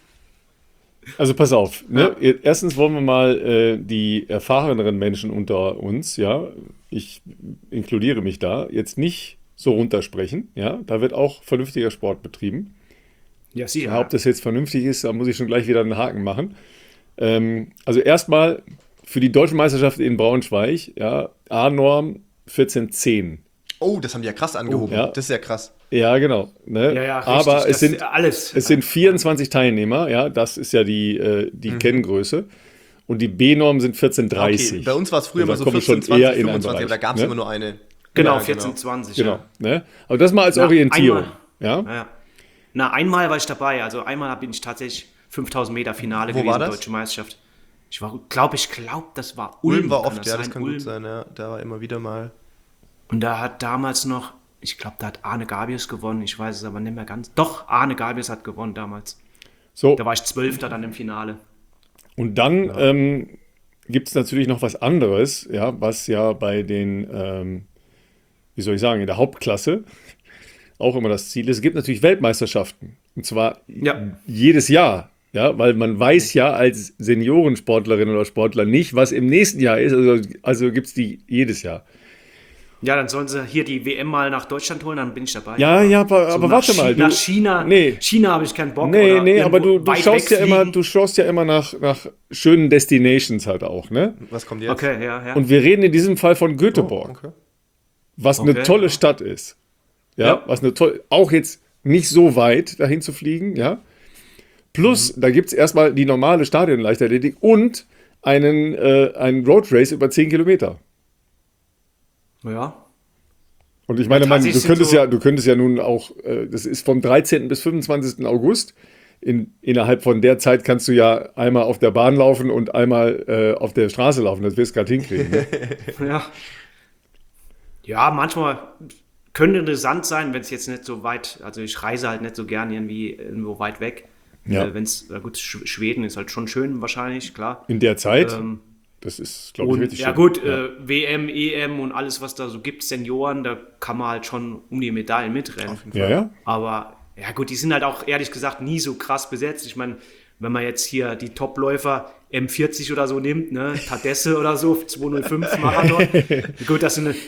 Also pass auf, ne? Erstens wollen wir mal die erfahreneren Menschen unter uns, ja, ich inkludiere mich da, jetzt nicht so runtersprechen, ja, da wird auch vernünftiger Sport betrieben. ja, sicher. Ja, ob das jetzt vernünftig ist, da muss ich schon gleich wieder einen Haken machen. Also erstmal für die Deutsche Meisterschaft in Braunschweig, ja, A-Norm 14,10. Oh, das haben die ja krass angehoben. ja. Das ist ja krass. Ja, genau. Ne? Ja, richtig, aber das es sind, ist alles. es sind 24 Teilnehmer, ja, das ist ja die Kenngröße. Und die B-Norm sind 14,30. Okay, bei uns war es früher Also mal so da kommen wir 14, schon 20, eher in einen 25, aber da Bereich, gab es ne? immer nur eine. Genau, Ja, 14, 20. Genau. Ne? Aber das mal als Ja, Orientierung. einmal. Ja? Ja. Na, einmal war ich dabei. Also einmal bin ich tatsächlich 5000 Meter Finale Wo gewesen, war das? Deutsche Meisterschaft. Ich glaube, das war Ulm. Ulm war kann oft, ja, das sein? kann Ulm. gut sein, ja. Da war immer wieder mal. Und da hat damals noch, ich glaube, da hat Arne Gabius gewonnen. Ich weiß es aber nicht mehr ganz. Doch, Arne Gabius hat gewonnen damals. So, Da war ich 12. dann im Finale. und dann gibt es natürlich noch was anderes, ja, was ja bei den, wie soll ich sagen, in der Hauptklasse auch immer das Ziel ist. Es gibt natürlich Weltmeisterschaften. Und zwar Ja. jedes Jahr. Ja, weil man weiß ja als Seniorensportlerin oder Sportler nicht, was im nächsten Jahr ist. Also gibt es die jedes Jahr. Ja, dann sollen sie hier die WM mal nach Deutschland holen, dann bin ich dabei. Ja, aber So warte nach mal. Nach China. Nee. China habe ich keinen Bock. Nee, oder aber irgendwo du weit schaust ja immer, wegfliegen. nach schönen Destinations halt auch, ne? Was kommt jetzt? Okay, ja. Und wir reden in diesem Fall von Göteborg, Okay. was eine Okay, tolle ja. Stadt ist. Ja, Ja. was eine tolle, auch jetzt nicht so weit dahin zu fliegen, ja. Plus, da gibt es erstmal die normale Stadionleichtathletik und einen Road Race über 10 Kilometer. Ja. Und ich meine, Ja, tatsächlich du könntest ja nun auch, das ist vom 13. bis 25. August. Innerhalb von der Zeit kannst du ja einmal auf der Bahn laufen und einmal auf der Straße laufen. Das wirst du gerade hinkriegen. Ne? Ja. Ja, manchmal könnte interessant sein, wenn es jetzt nicht so weit, also ich reise halt nicht so gern irgendwie irgendwo weit weg. Ja. Wenn es, gut, Schweden ist halt schon schön wahrscheinlich, klar. In der Zeit. Das ist, glaube ich, Und richtig ja schön. gut, WM, EM und alles, was da so gibt, Senioren, da kann man halt schon um die Medaillen mitrennen. Ja. Aber ja gut, die sind halt auch ehrlich gesagt nie so krass besetzt. Ich meine, wenn man jetzt hier die Topläufer M40 oder so nimmt, ne, Tadesse oder so, 205 Marathon, gut, das sind,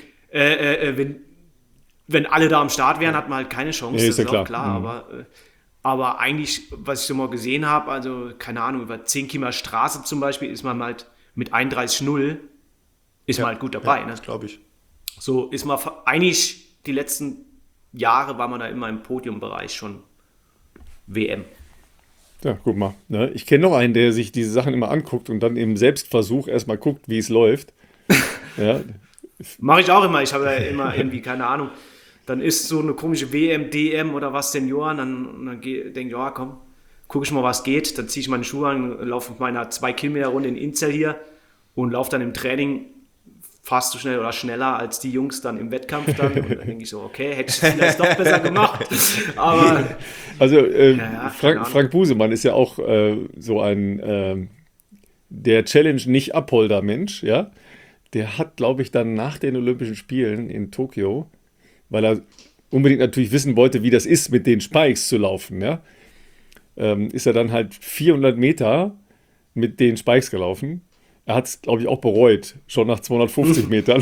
wenn alle da am Start wären, hat man halt keine Chance, Ja, das ist ja ist klar. auch klar, aber eigentlich, was ich so mal gesehen habe, also keine Ahnung, über 10 Kilometer Straße zum Beispiel ist man halt mit 31,0 ist man halt gut dabei. Ne? Das glaube ich. So ist man eigentlich die letzten Jahre war man da immer im Podiumbereich schon WM. Ja, guck mal. Ne? Ich kenne noch einen, der sich diese Sachen immer anguckt und dann im Selbstversuch erstmal guckt, wie es läuft. Ja, Mache ich auch immer. Ich habe ja immer irgendwie, keine Ahnung, dann ist so eine komische WM, DM oder was Senioren, dann denke ich, ja komm, gucke ich mal, was geht. Dann ziehe ich meine Schuhe an, laufe auf meiner 2 Kilometer Runde in Inzell hier und laufe dann im Training fast so schnell oder schneller als die Jungs dann im Wettkampf dann. Und dann denke ich so, okay, hätte ich es vielleicht doch besser gemacht. Aber also keine Frank Busemann ist ja auch so ein der Challenge nicht Abholder Mensch, ja. Der hat, glaube ich, dann nach den Olympischen Spielen in Tokio, weil er unbedingt natürlich wissen wollte, wie das ist, mit den Spikes zu laufen, ja, ist er dann halt 400 Meter mit den Spikes gelaufen. Er hat es, glaube ich, auch bereut, schon nach 250 Metern.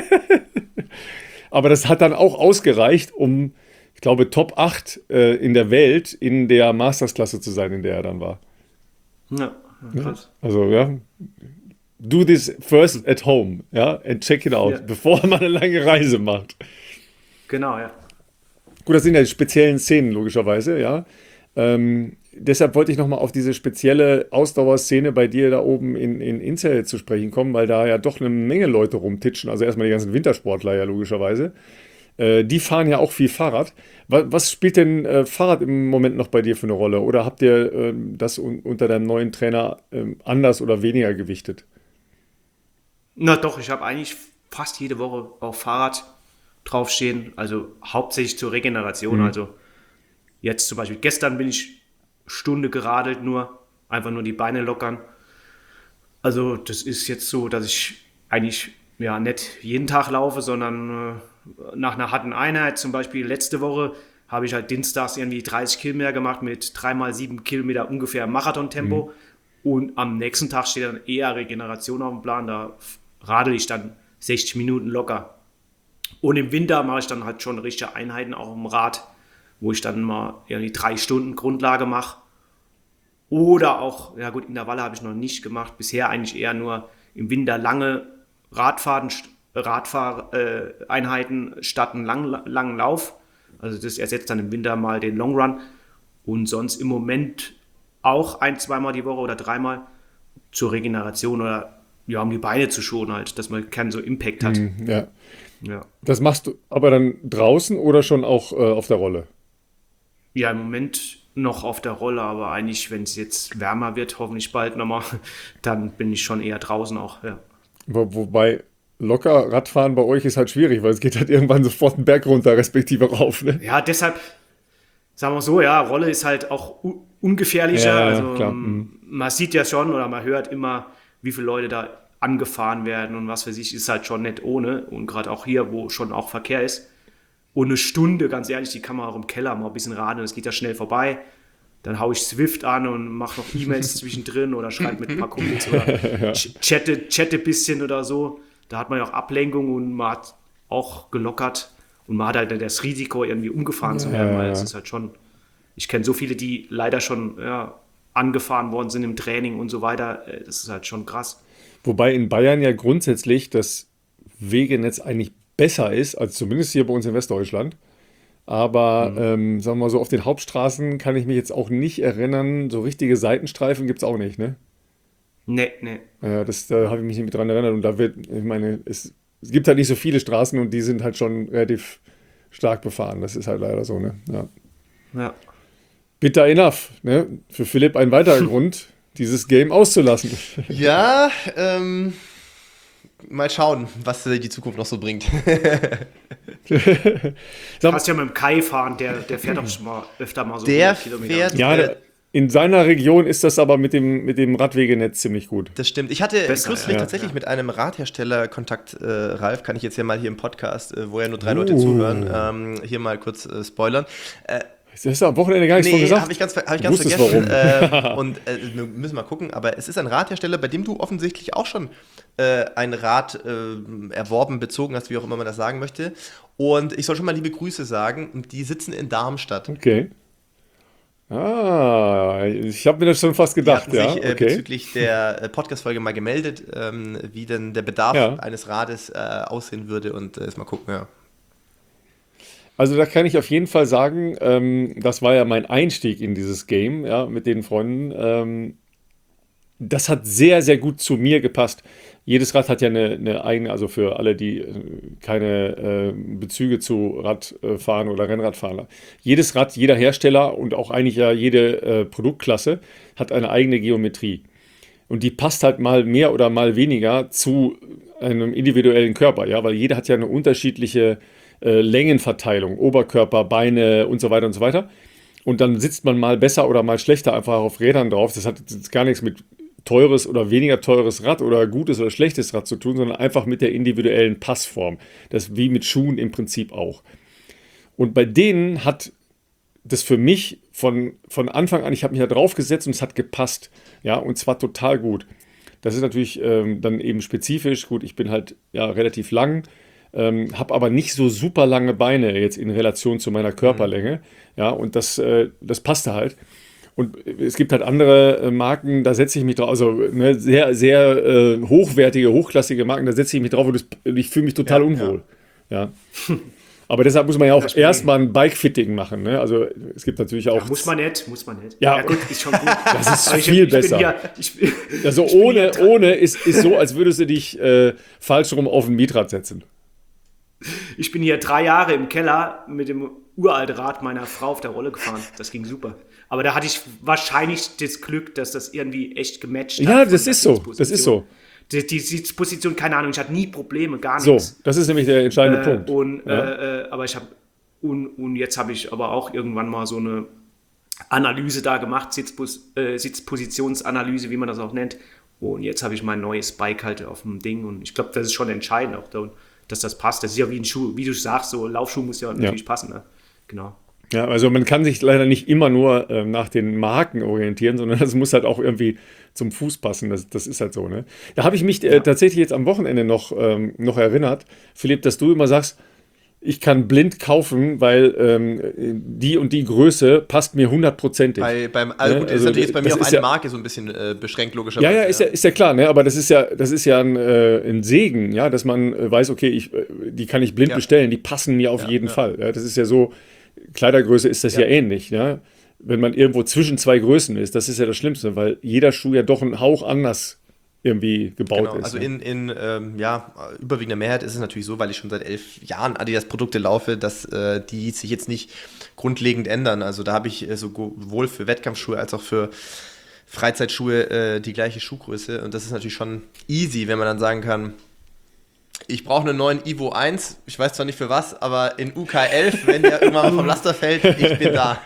Aber das hat dann auch ausgereicht, um, ich glaube, Top 8 in der Welt in der Mastersklasse zu sein, in der er dann war. ja, krass. Also, ja, do this first at home, ja, and check it out, Ja. bevor man eine lange Reise macht. Genau, ja. Gut, das sind ja die speziellen Szenen, logischerweise, ja. Deshalb wollte ich nochmal auf diese spezielle Ausdauerszene bei dir da oben in Inzell zu sprechen kommen, weil da ja doch eine Menge Leute rumtitschen, also erstmal die ganzen Wintersportler ja logischerweise. Die fahren ja auch viel Fahrrad. Was spielt denn Fahrrad im Moment noch bei dir für eine Rolle? Oder habt ihr das unter deinem neuen Trainer anders oder weniger gewichtet? Na doch, ich habe eigentlich fast jede Woche auf Fahrrad draufstehen, also hauptsächlich zur Regeneration. Also jetzt zum Beispiel, gestern bin ich Stunde geradelt nur, einfach nur die Beine lockern. Also das ist jetzt so, dass ich eigentlich ja nicht jeden Tag laufe, sondern nach einer harten Einheit, zum Beispiel letzte Woche habe ich halt dienstags irgendwie 30 Kilometer gemacht mit 3x7 Kilometer ungefähr Marathontempo und am nächsten Tag steht dann eher Regeneration auf dem Plan, da radel ich dann 60 Minuten locker. Und im Winter mache ich dann halt schon richtige Einheiten auch im Rad, wo ich dann mal irgendwie 3 Stunden Grundlage mache. Oder auch, ja gut, Intervalle habe ich noch nicht gemacht. Bisher eigentlich eher nur im Winter lange Radfahreinheiten statt einen langen Lauf. Also das ersetzt dann im Winter mal den Long Run. Und sonst im Moment auch 1-2 Mal die Woche oder 3 Mal zur Regeneration oder ja, um die Beine zu schonen halt, dass man keinen so Impact hat. Ja. Ja. Das machst du aber dann draußen oder schon auch auf der Rolle? Ja, im Moment noch auf der Rolle, aber eigentlich, wenn es jetzt wärmer wird, hoffentlich bald nochmal, dann bin ich schon eher draußen auch, ja. Wobei locker Radfahren bei euch ist halt schwierig, weil es geht halt irgendwann sofort einen Berg runter, respektive rauf, ne? Ja, deshalb, sagen wir so, ja, Rolle ist halt auch ungefährlicher. Ja, also klar. man sieht ja schon oder man hört immer, wie viele Leute da angefahren werden und was für sich ist halt schon nicht ohne. Und gerade auch hier, wo schon auch Verkehr ist. Und eine Stunde, ganz ehrlich, die kann man auch im Keller mal ein bisschen radeln, das geht ja schnell vorbei. Dann haue ich Swift an und mache noch E-Mails zwischendrin oder schreibe mit ein paar Kumpels oder chatte ein bisschen oder so. Da hat man ja auch Ablenkung und man hat auch gelockert und man hat halt das Risiko, irgendwie umgefahren zu werden, weil es ist halt schon, ich kenne so viele, die leider schon angefahren worden sind im Training und so weiter. Das ist halt schon krass. Wobei in Bayern ja grundsätzlich das Wegenetz eigentlich besser ist, als zumindest hier bei uns in Westdeutschland. Aber sagen wir mal so, auf den Hauptstraßen kann ich mich jetzt auch nicht erinnern, so richtige Seitenstreifen gibt es auch nicht, ne? Nee. Ja, da habe ich mich nicht mit dran erinnert und da ich meine, es gibt halt nicht so viele Straßen und die sind halt schon relativ stark befahren. Das ist halt leider so, ne? Ja. Bitter enough, ne? Für Philipp ein weiterer Grund, dieses Game auszulassen. Ja, mal schauen, was die Zukunft noch so bringt. Du kannst ja mit dem Kai fahren, der fährt doch schon mal öfter mal so Der 100 Kilometer. fährt Ja, in seiner Region ist das aber mit dem Radwegenetz ziemlich gut. Das stimmt. Ich hatte Besser, kürzlich tatsächlich mit einem Radhersteller Kontakt, Ralf, kann ich jetzt ja mal hier im Podcast, wo ja nur 3 Leute zuhören, hier mal kurz spoilern. Das hast du am Wochenende gar nichts von gesagt. Habe ich ganz Wusstest vergessen. Und wir müssen mal gucken. Aber es ist ein Radhersteller, bei dem du offensichtlich auch schon ein Rad erworben, bezogen hast, wie auch immer man das sagen möchte. Und ich soll schon mal liebe Grüße sagen. Und die sitzen in Darmstadt. Okay. Ich habe mir das schon fast gedacht. Die hatten sich okay. bezüglich der Podcast-Folge mal gemeldet, wie denn der Bedarf eines Rades aussehen würde. Und jetzt mal gucken, ja. Also da kann ich auf jeden Fall sagen, das war ja mein Einstieg in dieses Game, ja, mit den Freunden. Das hat sehr, sehr gut zu mir gepasst. Jedes Rad hat ja eine eigene, also für alle, die keine Bezüge zu Radfahren oder Rennradfahren haben. Jedes Rad, jeder Hersteller und auch eigentlich ja jede Produktklasse hat eine eigene Geometrie. Und die passt halt mal mehr oder mal weniger zu einem individuellen Körper, ja, weil jeder hat ja eine unterschiedliche Längenverteilung, Oberkörper, Beine und so weiter und so weiter. Und dann sitzt man mal besser oder mal schlechter einfach auf Rädern drauf. Das hat jetzt gar nichts mit teures oder weniger teures Rad oder gutes oder schlechtes Rad zu tun, sondern einfach mit der individuellen Passform. Das ist wie mit Schuhen im Prinzip auch. Und bei denen hat das für mich von Anfang an, ich habe mich da drauf gesetzt und es hat gepasst. Ja, und zwar total gut. Das ist natürlich dann eben spezifisch. Gut, ich bin halt ja relativ lang, habe aber nicht so super lange Beine jetzt in Relation zu meiner Körperlänge. Ja, und das passte halt. Und es gibt halt andere Marken, da setze ich mich drauf, also ne, sehr, sehr hochwertige, hochklassige Marken, da setze ich mich drauf und ich fühle mich total unwohl. Ja. Aber deshalb muss man ja auch erstmal ein Bike-Fitting machen. Ne? Also es gibt natürlich auch... Ja, muss man nicht. Ja, gut, ist schon gut. Das ist viel besser. Also ohne ist so, als würdest du dich falsch rum auf ein Mietrad setzen. Ich bin hier 3 Jahre im Keller mit dem uralten Rad meiner Frau auf der Rolle gefahren. Das ging super. Aber da hatte ich wahrscheinlich das Glück, dass das irgendwie echt gematcht hat. Ja, das ist so. Das ist so. Die Sitzposition, keine Ahnung, ich hatte nie Probleme, gar nichts. So, das ist nämlich der entscheidende Punkt. Aber jetzt habe ich aber auch irgendwann mal so eine Analyse da gemacht, Sitzpositionsanalyse, wie man das auch nennt. Und jetzt habe ich mein neues Bike halt auf dem Ding und ich glaube, das ist schon entscheidend auch, dass das passt. Das ist ja wie ein Schuh, wie du sagst, so Laufschuh muss ja natürlich passen. Ne? Genau. Ja, also man kann sich leider nicht immer nur nach den Marken orientieren, sondern das muss halt auch irgendwie zum Fuß passen. Das ist halt so. Ne? Da habe ich mich tatsächlich jetzt am Wochenende noch erinnert, Philipp, dass du immer sagst, ich kann blind kaufen, weil die und die Größe passt mir 100%ig. Gut, ist natürlich jetzt bei mir auf eine Marke so ein bisschen beschränkt, logischerweise. Ja, ist ja klar, ne? Aber das ist ja ein Segen, ja, dass man weiß, okay, die kann ich blind bestellen, die passen mir auf jeden Fall. Ja? Das ist ja so, Kleidergröße ist das ja ähnlich, ja. Wenn man irgendwo zwischen 2 Größen ist, das ist ja das Schlimmste, weil jeder Schuh ja doch einen Hauch anders irgendwie gebaut ist. Also in überwiegender Mehrheit ist es natürlich so, weil ich schon seit 11 Jahren Adidas-Produkte laufe, dass die sich jetzt nicht grundlegend ändern. Also da habe ich sowohl für Wettkampfschuhe als auch für Freizeitschuhe die gleiche Schuhgröße und das ist natürlich schon easy, wenn man dann sagen kann, ich brauche einen neuen Evo 1, ich weiß zwar nicht für was, aber in UK 11, wenn der irgendwann mal vom Laster fällt, ich bin da.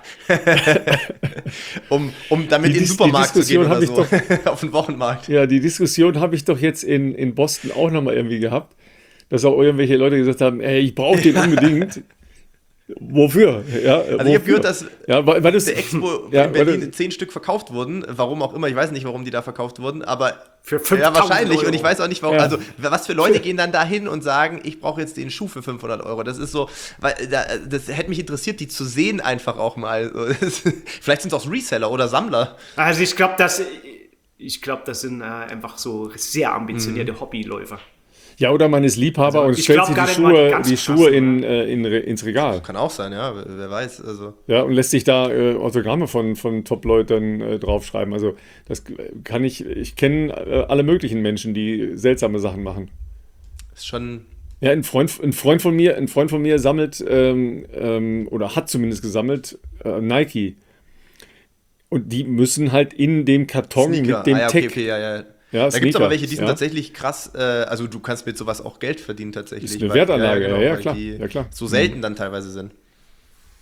um damit in den Supermarkt zu gehen oder so, auf den Wochenmarkt. Ja, die Diskussion habe ich doch jetzt in Boston auch nochmal irgendwie gehabt, dass auch irgendwelche Leute gesagt haben, ey, ich brauche den unbedingt. Wofür? Ja, also ich habe gehört, dass weil der Expo in Berlin 10 Stück verkauft wurden. Warum auch immer, ich weiß nicht, warum die da verkauft wurden, aber für 5.000 ja, wahrscheinlich. Euro. Und ich weiß auch nicht, warum. Ja. Also was für Leute gehen dann da hin und sagen, ich brauche jetzt den Schuh für 500 Euro. Das ist so, weil das hätte mich interessiert, die zu sehen einfach auch mal. Vielleicht sind es auch Reseller oder Sammler. Also ich glaube, das sind einfach so sehr ambitionierte Hobbyläufer. Ja, oder man ist Liebhaber und stellt sich die Schuhe ins Regal. Kann auch sein, ja, wer weiß. Also. Ja, und lässt sich da Autogramme von Top-Leuten draufschreiben. Also das kann ich kenne alle möglichen Menschen, die seltsame Sachen machen. Ist schon... Ja, ein Freund von mir sammelt oder hat zumindest gesammelt Nike. Und die müssen halt in dem Karton Sneaker. mit dem Tag... Okay, ja. Ja, da gibt es aber welche, die sind tatsächlich krass, also du kannst mit sowas auch Geld verdienen tatsächlich. Das ist eine Wertanlage, weil klar. die so selten dann teilweise sind.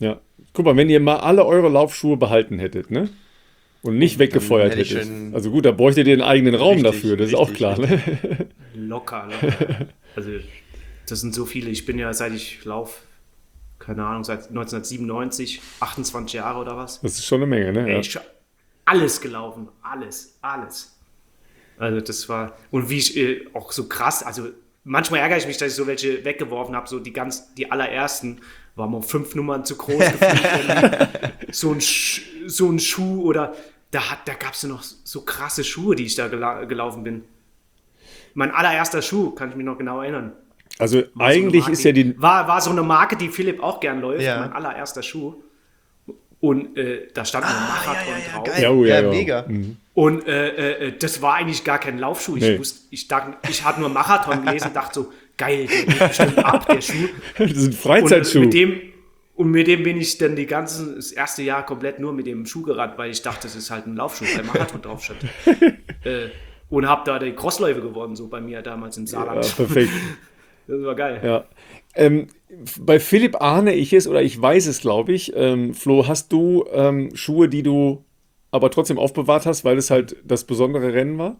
Ja. Guck mal, wenn ihr mal alle eure Laufschuhe behalten hättet, ne? Und nicht weggefeuert hätte ich hättet. schon- Also gut, da bräuchtet ihr einen eigenen Raum Richtig, dafür, das ist auch richtig, klar, ne? Locker. Also, das sind so viele. Ich bin ja, seit ich laufe, keine Ahnung, seit 1997, 28 Jahre oder was. Das ist schon eine Menge, ne? Ey, Ja. ich alles gelaufen. Alles. Also, das war. Und wie ich auch so krass, also manchmal ärgere ich mich, dass ich so welche weggeworfen habe. So die allerersten waren mal 5 Nummern zu groß gefühlt. so ein Schuh oder da gab es noch so krasse Schuhe, die ich da gelaufen bin. Mein allererster Schuh, kann ich mich noch genau erinnern. Also War so eine eigentlich Marke, ist ja die. War so eine Marke, die Philipp auch gern läuft, Ja. mein allererster Schuh. Und da stand ein Marathon drauf. geil. Ja, oh, ja, Ja, ja. mega. Und das war eigentlich gar kein Laufschuh. Nee. Ich hatte nur Marathon gelesen und dachte so, geil, der geht bestimmt ab, der Schuh. Das ist ein Und Freizeitschuh. mit dem bin ich dann das erste Jahr komplett nur mit dem Schuh gerannt, weil ich dachte, das ist halt ein Laufschuh, weil Marathon drauf stand. Und habe da die Crossläufe gewonnen, so bei mir damals im Ja, Saarland. perfekt. Das war geil. Ja. Bei Philipp ahne ich es, oder ich weiß es, glaube ich. Flo, hast du Schuhe, die du aber trotzdem aufbewahrt hast, weil es halt das besondere Rennen war?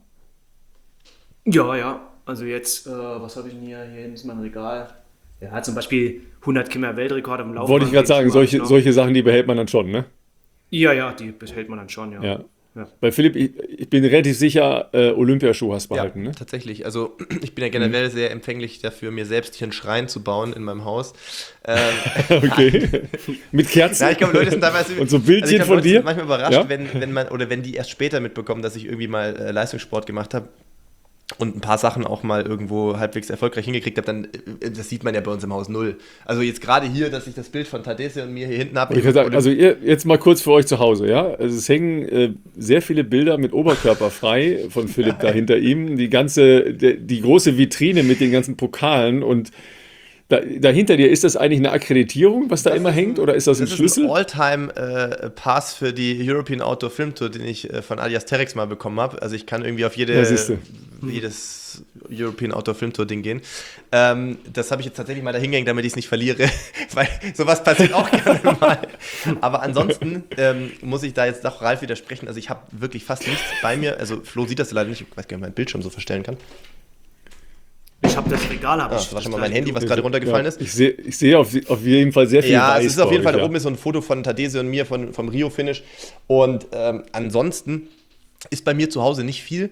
Ja. Also jetzt, was habe ich denn hier? Hier ist mein Regal. Ja, zum Beispiel 100 Kilometer Weltrekord am Laufen. Wollte ich gerade sagen, solche Sachen, die behält man dann schon, ne? Ja, die behält man dann schon, ja. Ja. Bei Philipp, ich bin relativ sicher, Olympiaschuh hast behalten, ne? Tatsächlich. Also ich bin ja generell sehr empfänglich dafür, mir selbst hier einen Schrein zu bauen in meinem Haus. Okay. Mit Kerzen. Ja, ich glaube, Leute sind teilweise Und so Bildchen ich glaube, von Leute dir? sind manchmal überrascht, Ja? wenn die erst später mitbekommen, dass ich irgendwie mal Leistungssport gemacht habe und ein paar Sachen auch mal irgendwo halbwegs erfolgreich hingekriegt habe, dann, das sieht man ja bei uns im Haus null. Also jetzt gerade hier, dass ich das Bild von Tadesse und mir hier hinten habe. Ich kann sagen, also jetzt mal kurz für euch zu Hause, ja. Also es hängen sehr viele Bilder mit Oberkörper frei von Philipp da hinter ihm. Die große Vitrine mit den ganzen Pokalen und dahinter dir, ist das eigentlich eine Akkreditierung, was da immer hängt, oder ist das ein Schlüssel? Das ist ein All-Time-Pass für die European Outdoor Film Tour, den ich von Alias Terex mal bekommen habe. Also ich kann irgendwie auf jedes European Outdoor Film Tour Ding gehen. Das habe ich jetzt tatsächlich mal da hingehängt, damit ich es nicht verliere, weil sowas passiert auch gerne mal. Aber ansonsten muss ich da jetzt doch Ralf widersprechen. Also ich habe wirklich fast nichts bei mir. Also Flo sieht das leider nicht, ich weiß gar nicht, ob mein Bildschirm so verstellen kann. Ich habe das Regal, Das war schon mal mein Handy, was gerade runtergefallen ist. Ich sehe auf jeden Fall sehr viel Ja, Weiß es ist auf jeden bei Fall, euch, da oben ist so ein Foto von Tadese und mir vom Rio-Finish. Und ansonsten ist bei mir zu Hause nicht viel.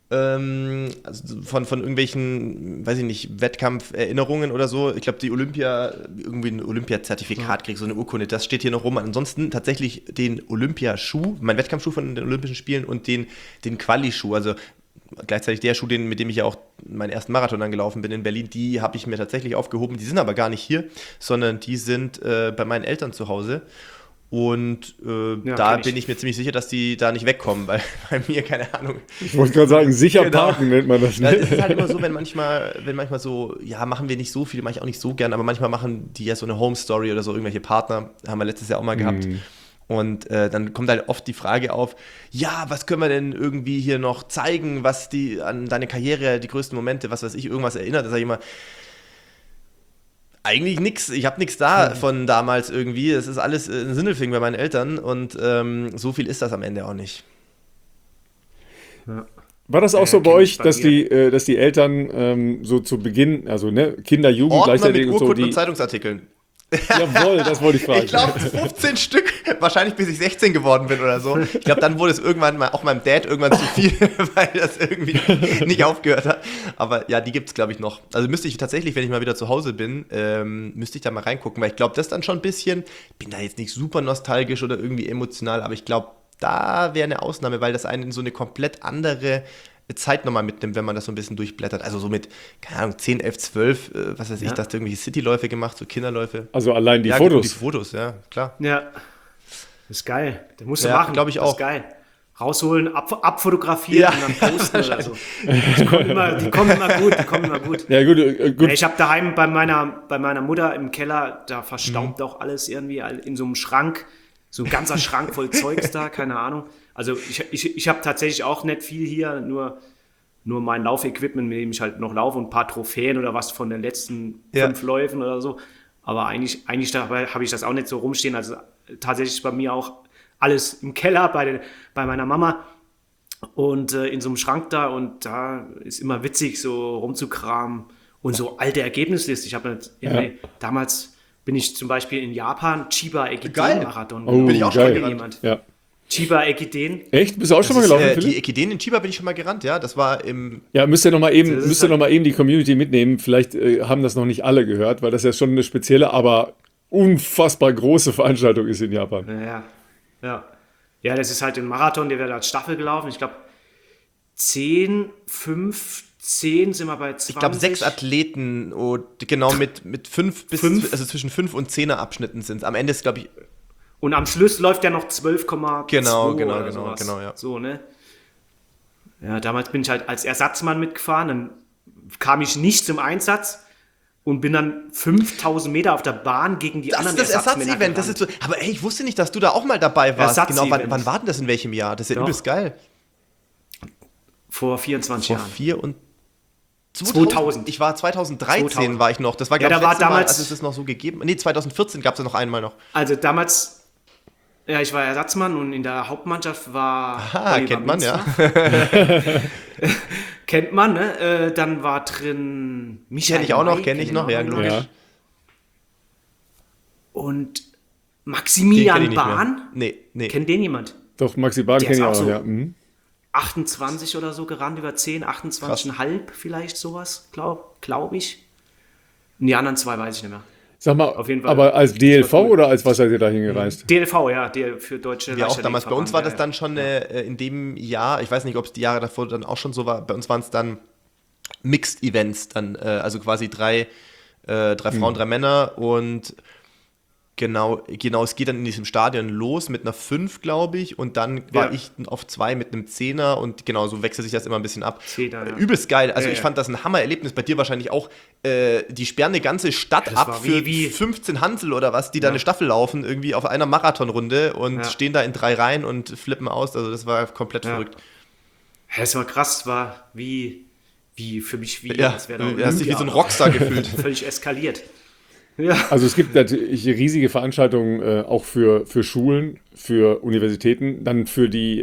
Also von irgendwelchen, weiß ich nicht, Wettkampferinnerungen oder so. Ich glaube, irgendwie ein Olympiazertifikat kriegst, so eine Urkunde, das steht hier noch rum. Ansonsten tatsächlich den Olympiaschuh, mein Wettkampfschuh von den Olympischen Spielen und den Quali-Schuh, also gleichzeitig der Schuh, mit dem ich ja auch meinen ersten Marathon angelaufen bin in Berlin, die habe ich mir tatsächlich aufgehoben. Die sind aber gar nicht hier, sondern die sind bei meinen Eltern zu Hause. Und da bin ich mir ziemlich sicher, dass die da nicht wegkommen, weil bei mir, keine Ahnung. Ich wollte gerade sagen, sicher Genau. parken nennt man das. Ja, Ne? es ist halt immer so, wenn manchmal so, ja, machen wir nicht so viel, mache ich auch nicht so gern, aber manchmal machen die ja so eine Home Story oder so, irgendwelche Partner, haben wir letztes Jahr auch mal gehabt. Und dann kommt halt oft die Frage auf, ja, was können wir denn irgendwie hier noch zeigen, was an deine Karriere, die größten Momente, was weiß ich, irgendwas erinnert. Da sage ich immer, eigentlich nichts, ich habe nichts da von damals irgendwie. Das ist alles ein Sindelfingen bei meinen Eltern und so viel ist das am Ende auch nicht. Ja. War das auch so bei kenn euch, ich bei dass die Eltern so zu Beginn, also ne, Kinder, Jugend Ordner gleichzeitig mit und so, Urkunden und Zeitungsartikeln. jawohl, das wollte ich fragen. Ich glaube 15 Stück, wahrscheinlich bis ich 16 geworden bin oder so. Ich glaube, dann wurde es irgendwann mal, auch meinem Dad irgendwann zu viel, weil das irgendwie nicht aufgehört hat. Aber ja, die gibt es, glaube ich, noch. Also müsste ich tatsächlich, wenn ich mal wieder zu Hause bin, müsste ich da mal reingucken, weil ich glaube, das dann schon ein bisschen, ich bin da jetzt nicht super nostalgisch oder irgendwie emotional, aber ich glaube, da wäre eine Ausnahme, weil das einen in so eine komplett andere Zeit nochmal mitnimmt, wenn man das so ein bisschen durchblättert. Also so mit, keine Ahnung, 10, 11, 12, was weiß ich, da hast du irgendwelche Cityläufe gemacht, so Kinderläufe. Also allein die Ja, Fotos. Die Fotos, ja, klar. Ja. Das ist geil. Der musst du Ja, machen. glaub ich Das auch. ist geil. Rausholen, abfotografieren Ja. und dann posten oder so. Die kommen immer gut. Ja, gut, gut. Ja, ich habe daheim bei meiner Mutter im Keller, da verstaubt auch alles irgendwie in so einem Schrank. So ein ganzer Schrank voll Zeugs da, keine Ahnung. Also ich habe tatsächlich auch nicht viel hier, nur mein Laufequipment, mit dem ich halt noch laufe und ein paar Trophäen oder was von den letzten 5 Läufen oder so. Aber eigentlich dabei habe ich das auch nicht so rumstehen. Also tatsächlich ist bei mir auch alles im Keller bei meiner Mama und in so einem Schrank da. Und da ist immer witzig, so rumzukramen und so alte Ergebnisliste. Ich habe damals bin ich zum Beispiel in Japan Chiba Ekiden Marathon. Bin ich auch schon gerannt. Jemand. Ja. Chiba Ekiden. Echt? Bist du auch schon mal gelaufen, Philipp? Die Ekiden in Chiba bin ich schon mal gerannt, ja. Das war im... Ja, müsst ihr noch mal halt eben die Community mitnehmen. Vielleicht haben das noch nicht alle gehört, weil das ja schon eine spezielle, aber unfassbar große Veranstaltung ist in Japan. Ja, das ist halt ein Marathon, der wird als Staffel gelaufen. Ich glaube, 10, 5, 10 sind wir bei 20. Ich glaube, 6 Athleten, genau mit 5 bis, also zwischen 5 und 10er Abschnitten sind es. Am Ende ist, glaube ich... Und am Schluss läuft ja noch 12,2 Genau, ja. So, ne? Ja, damals bin ich halt als Ersatzmann mitgefahren, dann kam ich nicht zum Einsatz und bin dann 5000 Meter auf der Bahn gegen die anderen Ersatzmänner Ersatzevent, das ist so, aber ey, ich wusste nicht, dass du da auch mal dabei warst. Genau, wann war denn das, in welchem Jahr? Das ist ja übelst geil. Vor 24 Jahren. 2000. Ich war 2013 war ich noch. Das war, glaube ich, da war damals, Mal, als es das noch so gegeben. Nee, 2014 gab es ja noch einmal noch. Also damals, ja, ich war Ersatzmann und in der Hauptmannschaft war kennt man, ja. Kennt man, ne? Dann war drin Michael Kenne ich noch, ja, logisch. Ja. Und Maximilian Bahn? Nee. Kennt den jemand? Doch, Maxi Bahn kenne ich auch, so ja. 28 oder so gerannt, über 10, 28,5 vielleicht sowas, glaub ich. Und die anderen 2 weiß ich nicht mehr. Sag mal, auf jeden Fall, aber als DLV oder als was seid ihr da hingereist? DLV, ja, für deutsche Ja, auch damals. Bei uns war das dann schon in dem Jahr, ich weiß nicht, ob es die Jahre davor dann auch schon so war, bei uns waren es dann Mixed Events, dann, also quasi 3 Frauen, 3 Männer und genau, es geht dann in diesem Stadion los mit einer 5, glaube ich, und dann war ich auf 2 mit einem 10er und genau, so wechselt sich das immer ein bisschen ab. 10er, ja. Übelst geil, also ich fand das ein Hammererlebnis, bei dir wahrscheinlich auch, die sperren eine ganze Stadt ab für 15 Hansel oder was, die da eine Staffel laufen, irgendwie auf einer Marathonrunde und stehen da in 3 Reihen und flippen aus, also das war komplett verrückt. Ja, es war krass, es war wie für mich, das wäre du hast dich wie so ein Rockstar gefühlt. Völlig eskaliert. Ja. Also es gibt natürlich riesige Veranstaltungen auch für Schulen, für Universitäten, dann für die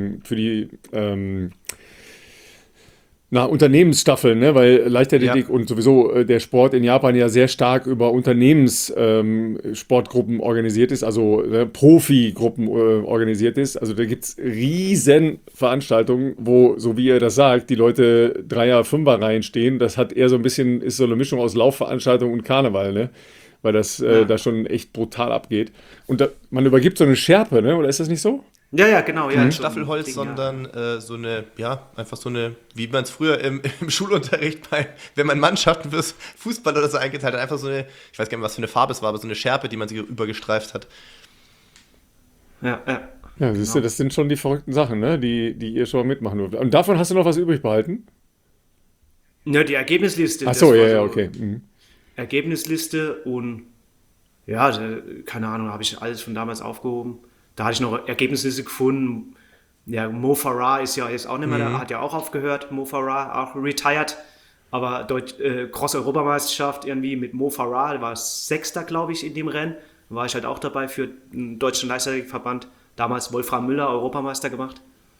Unternehmensstaffeln, ne? Weil Leichtathletik und sowieso der Sport in Japan ja sehr stark über Unternehmenssportgruppen organisiert ist, also Profi-Gruppen organisiert ist. Also da gibt es riesen Veranstaltungen, wo, so wie ihr das sagt, die Leute 3er, 5er Reihen stehen. Das hat eher so ein bisschen, ist so eine Mischung aus Laufveranstaltung und Karneval, ne? Weil das da schon echt brutal abgeht. Und man übergibt so eine Schärpe, ne? Oder ist das nicht so? Ja, genau. Ja, Staffelholz, sondern so eine, einfach so eine, wie man es früher im Schulunterricht wenn man Mannschaften fürs Fußball oder so eingeteilt hat, einfach so eine, ich weiß gar nicht, was für eine Farbe es war, aber so eine Schärpe, die man sich übergestreift hat. Ja, siehst du, das sind schon die verrückten Sachen, ne? Die ihr schon mal mitmachen dürft. Und davon hast du noch was übrig behalten? Ja, die Ergebnisliste. Ach so, okay. Ergebnisliste und keine Ahnung, habe ich alles von damals aufgehoben. Da hatte ich noch Ergebnisliste gefunden. Ja, Mo Farah ist ja jetzt auch nicht mehr da, hat ja auch aufgehört. Mo Farah, auch retired. Aber Cross-Europameisterschaft irgendwie mit Mo Farah, war 6. glaube ich, in dem Rennen. Da war ich halt auch dabei für den Deutschen Leichtathletikverband. Damals Wolfram Müller, Europameister gemacht.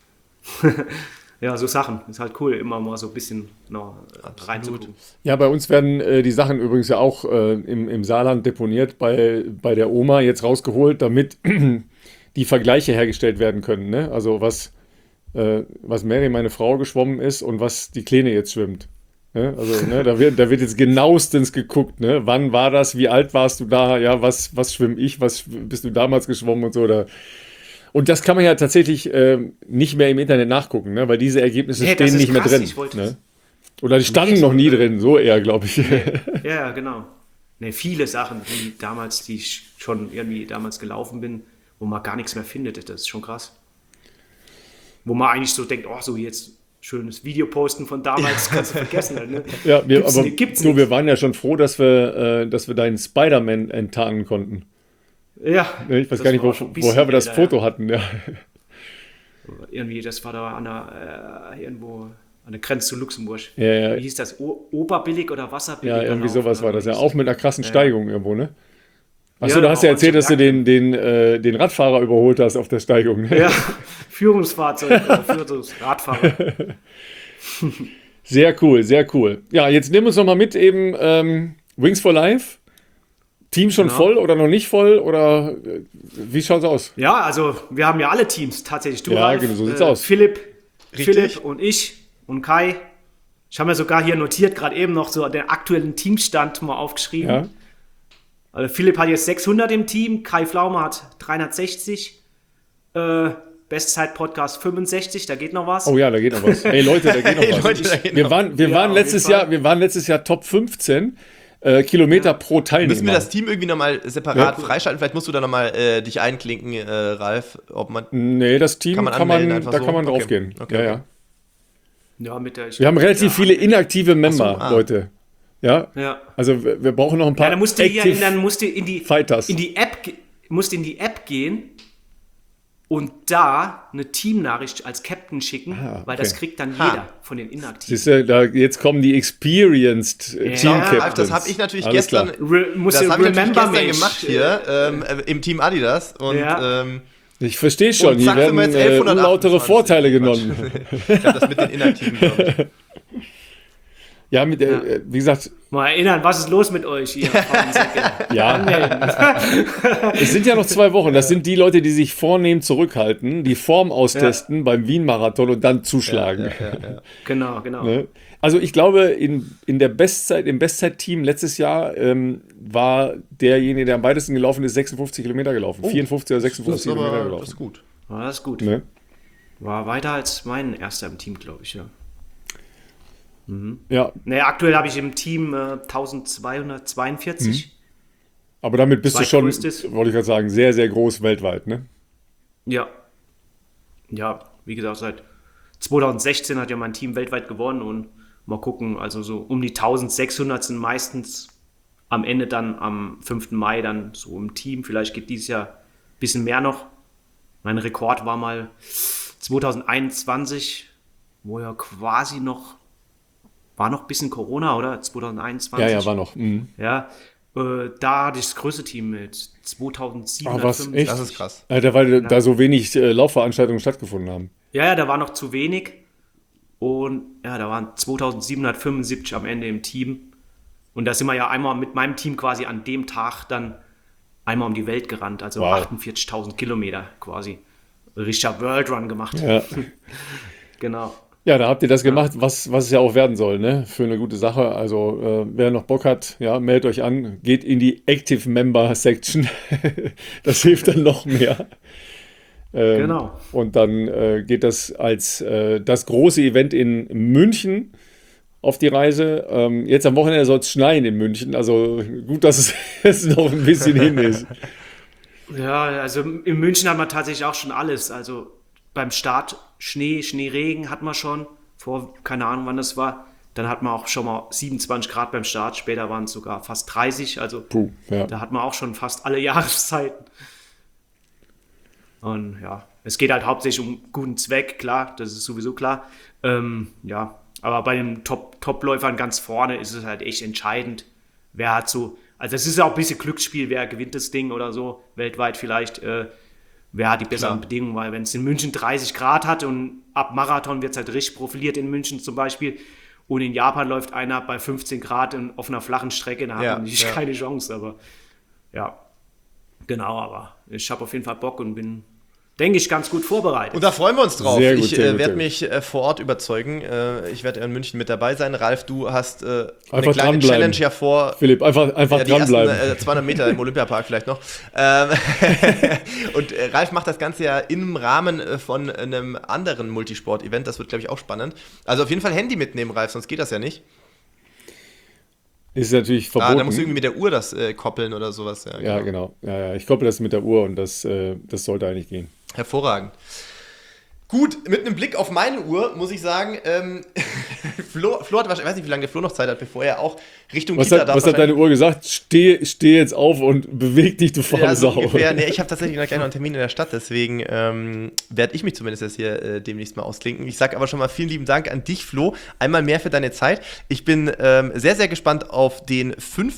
Ja, so Sachen. Ist halt cool, immer mal so ein bisschen reinzugucken. Ja, bei uns werden die Sachen übrigens ja auch im Saarland deponiert, bei der Oma jetzt rausgeholt, damit die Vergleiche hergestellt werden können. Ne? Also was Mary, meine Frau, geschwommen ist und was die Kleine jetzt schwimmt. Ne? Also da wird jetzt genauestens geguckt, ne? Wann war das, wie alt warst du da, ja, was schwimme ich, was bist du damals geschwommen und so. Und das kann man ja tatsächlich nicht mehr im Internet nachgucken, ne? Weil diese Ergebnisse stehen nicht krass, mehr drin. Ne? Oder die standen noch nie drin, so eher, glaube ich. Ja, genau. Ne, viele Sachen, die ich schon irgendwie damals gelaufen bin, wo man gar nichts mehr findet, das ist schon krass. Wo man eigentlich so denkt, so jetzt schönes Video posten von damals, kannst du vergessen. Halt, ne? Ja, wir waren ja schon froh, dass wir deinen Spider-Man enttarnen konnten. Ja. Ich weiß gar nicht, woher wir das Foto hatten. Ja. Irgendwie, das war da irgendwo an der Grenze zu Luxemburg. Ja. Wie hieß das? Oberbillig oder Wasserbillig? Ja, irgendwie sowas war das ja. Auch mit einer krassen Steigung irgendwo, ne? Achso, Ja, du hast ja auch erzählt, dass du manche den Radfahrer überholt hast auf der Steigung. Ne? Ja, Führungsfahrzeug, Radfahrer. Sehr cool, sehr cool. Ja, jetzt nimm uns noch mal mit eben Wings for Life. Team schon Genau. voll oder noch nicht voll? Oder wie schaut's aus? Ja, also wir haben ja alle Teams tatsächlich. Du, Ja, Ralf, genau, so sieht's aus. Philipp Richtig. und ich und Kai. Ich habe mir sogar hier notiert, gerade eben noch so den aktuellen Teamstand mal aufgeschrieben. Ja. Also Philipp hat jetzt 600 im Team, Kai Pflaume hat 360, Bestzeit-Podcast 65, da geht noch was. Oh ja, da geht noch was. Ey Leute, da geht noch Hey, was. Leute, da geht Wir noch waren auf letztes jeden Fall. Jahr Top 15 Kilometer pro Teilnehmer. Müssen wir das Team irgendwie nochmal separat freischalten? Vielleicht musst du da nochmal dich einklinken, Ralf. Ob man, Nee, das Team Kann man anmelden einfach da so? kann man Okay. draufgehen. Okay, Ja, okay. ja. Ja, mit der, Wir haben relativ viele inaktive Member, ah. Leute. Ja. Ja. Also wir brauchen noch ein paar Ja, dann musst du hier dann musst du Fighters. in die App gehen und da eine Teamnachricht als Captain schicken, weil das okay. kriegt dann jeder von den Inaktiven. Siehst du, jetzt kommen die Experienced Team Ja, Captains. Ralf, das habe ich natürlich Alles gestern, klar. Musst das du hab ich natürlich Remember gestern Me gemacht hier im Team Adidas. Und Ja. Ich verstehe schon, Und hier zack, sind wir werden jetzt 1128. unlautere Vorteile genommen. ich habe das mit den Inaktiven, glaube ich. Ja, wie gesagt, Mal erinnern, was ist los mit euch hier? ja, es sind ja noch 2 Wochen. Das sind die Leute, die sich vornehm zurückhalten, die Form austesten beim Wien-Marathon und dann zuschlagen. Genau. Ne? Also ich glaube, im Bestzeit-Team letztes Jahr war derjenige, der am weitesten gelaufen ist, 56 Kilometer gelaufen. 54 oder 56 Kilometer Das gelaufen. ist gut. War das gut. Ne? War weiter als mein erster im Team, glaube ich, ja. Ja, Ne, aktuell habe ich im Team 1242. aber damit bist du schon, Zweitgrößtes. wollte ich gerade sagen, sehr, sehr groß weltweit. Ne? Ja. Ja, wie gesagt, seit 2016 hat ja mein Team weltweit gewonnen und mal gucken, also so um die 1600 sind meistens am Ende dann am 5. Mai dann so im Team. Vielleicht geht dieses Jahr ein bisschen mehr noch. Mein Rekord war mal 2021, wo ja quasi war noch ein bisschen Corona, oder? 2021. Ja, war noch. Mhm. Ja, da hatte ich das größte Team mit 2700. Was? Echt? Das ist krass. Alter, weil da so wenig Laufveranstaltungen stattgefunden haben. Ja, da war noch zu wenig. Und ja, da waren 2775 am Ende im Team. Und da sind wir ja einmal mit meinem Team quasi an dem Tag dann einmal um die Welt gerannt. Also Wow. 48.000 Kilometer quasi. Richtiger World Run gemacht. Ja. Genau. Ja, da habt ihr das gemacht, was es ja auch werden soll, ne? Für eine gute Sache. Also, wer noch Bock hat, ja, meldet euch an, geht in die Active Member Section. Das hilft dann noch mehr. Genau. Und dann geht das als das große Event in München auf die Reise. Jetzt am Wochenende soll es schneien in München. Also gut, dass es noch ein bisschen hin ist. Ja, also in München hat man tatsächlich auch schon alles. Also beim Start Schneeregen hat man schon, vor keine Ahnung wann das war. Dann hat man auch schon mal 27 Grad beim Start, später waren es sogar fast 30. Also Puh, ja. da hat man auch schon fast alle Jahreszeiten. Und ja, es geht halt hauptsächlich um guten Zweck, klar, das ist sowieso klar. Ja, aber bei den Top-Läufern ganz vorne ist es halt echt entscheidend, wer hat so, also es ist auch ein bisschen Glücksspiel, wer gewinnt das Ding oder so, weltweit vielleicht, wer hat die besseren Bedingungen, weil wenn es in München 30 Grad hat und ab Marathon wird es halt richtig profiliert in München zum Beispiel und in Japan läuft einer bei 15 Grad auf einer flachen Strecke, da hat man natürlich keine Chance, aber ja, genau, aber ich habe auf jeden Fall Bock und bin, denke ich, ganz gut vorbereitet. Und da freuen wir uns drauf. Sehr gut, Ich sehr gut, werde sehr mich vor Ort überzeugen. Ich werde in München mit dabei sein. Ralf, du hast eine Einfach kleine dranbleiben. Challenge ja vor. Philipp, einfach Die ersten dranbleiben. 200 Meter im Olympiapark vielleicht noch. Und Ralf macht das Ganze ja im Rahmen von einem anderen Multisport-Event. Das wird, glaube ich, auch spannend. Also auf jeden Fall Handy mitnehmen, Ralf, sonst geht das ja nicht. Ist natürlich verboten. Da musst du irgendwie mit der Uhr das koppeln oder sowas. Ja, genau. Ja, ich koppel das mit der Uhr und das sollte eigentlich gehen. Hervorragend. Gut, mit einem Blick auf meine Uhr muss ich sagen, Flo hat wahrscheinlich, ich weiß nicht, wie lange der Flo noch Zeit hat, bevor er auch Richtung Was Kita darf. hat deine Uhr gesagt? Steh jetzt auf und beweg dich, du faule Ja, so Sau. ungefähr. Nee, ich habe tatsächlich gleich noch einen Termin in der Stadt, deswegen werde ich mich zumindest jetzt hier demnächst mal ausklinken. Ich sage aber schon mal vielen lieben Dank an dich, Flo, einmal mehr für deine Zeit. Ich bin sehr, sehr gespannt auf den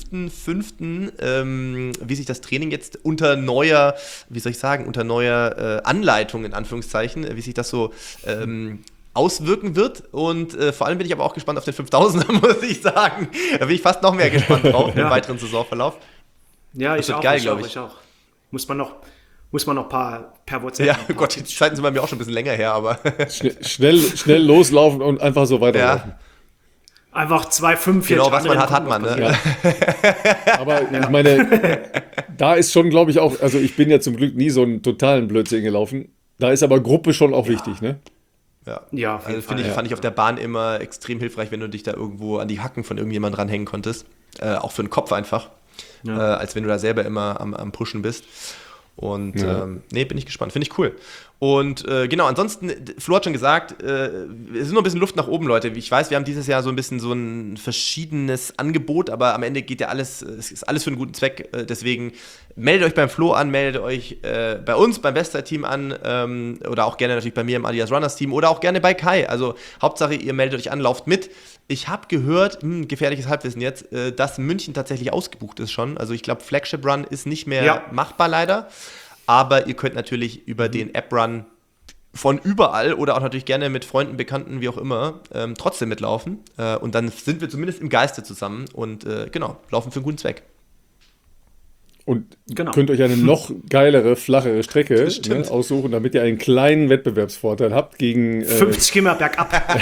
5.5., wie sich das Training jetzt unter neuer Anleitung, in Anführungszeichen, wie sich das so auswirken wird. Und vor allem bin ich aber auch gespannt auf den 5000er, muss ich sagen. Da bin ich fast noch mehr gespannt drauf im weiteren Saisonverlauf. Ja, das ich auch, geil, ich auch. Muss man noch per WhatsApp. Ja, Gott, die Zeiten sind bei mir auch schon ein bisschen länger her, aber Schnell loslaufen und einfach so weiterlaufen. Ja. Einfach 2,45. Genau, was man hat man, ne? Ja. Aber ich meine, da ist schon, glaube ich, auch, also ich bin ja zum Glück nie so einen totalen Blödsinn gelaufen. Da ist aber Gruppe schon auch wichtig, ne? Ja, auf jeden Fall. Fand ich auf der Bahn immer extrem hilfreich, wenn du dich da irgendwo an die Hacken von irgendjemandem ranhängen konntest. Auch für den Kopf einfach. Ja. Als wenn du da selber immer am Pushen bist. Und bin ich gespannt. Finde ich cool. Und genau, ansonsten, Flo hat schon gesagt, es ist noch ein bisschen Luft nach oben, Leute. Ich weiß, wir haben dieses Jahr so ein bisschen so ein verschiedenes Angebot, aber am Ende geht ja alles, es ist alles für einen guten Zweck. Deswegen meldet euch beim Flo an, meldet euch bei uns, beim Bestzeit-Team an oder auch gerne natürlich bei mir im Adidas Runners-Team oder auch gerne bei Kai. Also Hauptsache, ihr meldet euch an, lauft mit. Ich habe gehört, gefährliches Halbwissen jetzt, dass München tatsächlich ausgebucht ist schon. Also ich glaube, Flagship Run ist nicht mehr machbar leider. Aber ihr könnt natürlich über den App-Run von überall oder auch natürlich gerne mit Freunden, Bekannten, wie auch immer, trotzdem mitlaufen. Und dann sind wir zumindest im Geiste zusammen und laufen für einen guten Zweck. Und könnt euch eine noch geilere, flachere Strecke aussuchen, damit ihr einen kleinen Wettbewerbsvorteil habt gegen 50 Kilometer bergab.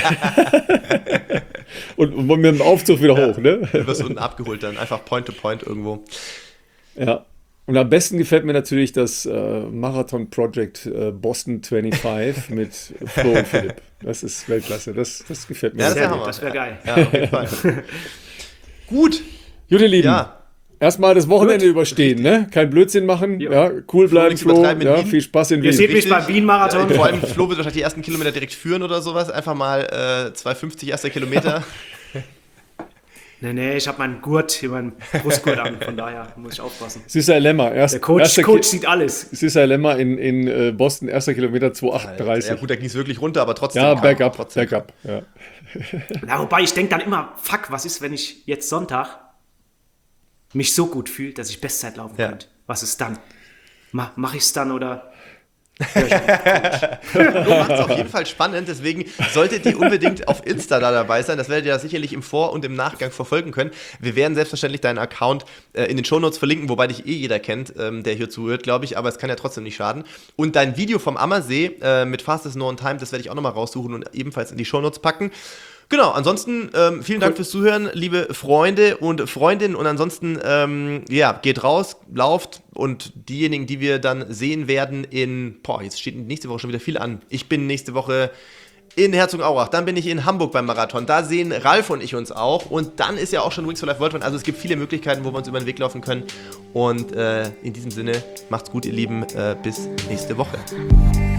und mit dem Aufzug wieder hoch, ne? Du wirst unten abgeholt dann, einfach Point to Point irgendwo. Ja. Und am besten gefällt mir natürlich das Marathon Project Boston 25 mit Flo und Philipp. Das ist Weltklasse, das gefällt mir. Ja, das wäre geil. Ja, auf jeden Fall. Gut. Gute Lieben, erstmal das Wochenende überstehen, ne? Kein Blödsinn machen, cool bleiben, Flo. Viel Spaß in Wien. Ihr seht mich beim Wien-Marathon. Vor allem Flo wird wahrscheinlich die ersten Kilometer direkt führen oder sowas. Einfach mal 2,50 erster Kilometer. Nee, ich habe meinen Gurt, hier meinen Brustgurt an, von daher muss ich aufpassen. Sissay Lemmer, der Coach sieht alles. Sissay Lemmer in Boston, erster Kilometer 2,38. Ja gut, da ging es wirklich runter, aber trotzdem. Ja, bergab. Ja. Na, wobei, ich denke dann immer, fuck, was ist, wenn ich jetzt Sonntag mich so gut fühle, dass ich Bestzeit laufen könnte? Was ist dann? Mach ich es dann oder... Du machst es auf jeden Fall spannend, deswegen solltet ihr unbedingt auf Insta da dabei sein. Das werdet ihr ja sicherlich im Vor- und im Nachgang verfolgen können. Wir werden selbstverständlich deinen Account in den Shownotes verlinken, wobei dich jeder kennt, der hier zuhört, glaube ich, aber es kann ja trotzdem nicht schaden. Und dein Video vom Ammersee mit Fastest Known Time, das werde ich auch nochmal raussuchen und ebenfalls in die Shownotes packen. Genau, ansonsten vielen Dank fürs Zuhören, liebe Freunde und Freundinnen, und ansonsten, geht raus, lauft, und diejenigen, die wir dann sehen werden jetzt steht nächste Woche schon wieder viel an. Ich bin nächste Woche in Herzogenaurach, dann bin ich in Hamburg beim Marathon, da sehen Ralf und ich uns auch, und dann ist ja auch schon Wings for Life World Run, also es gibt viele Möglichkeiten, wo wir uns über den Weg laufen können, und in diesem Sinne, macht's gut, ihr Lieben, bis nächste Woche.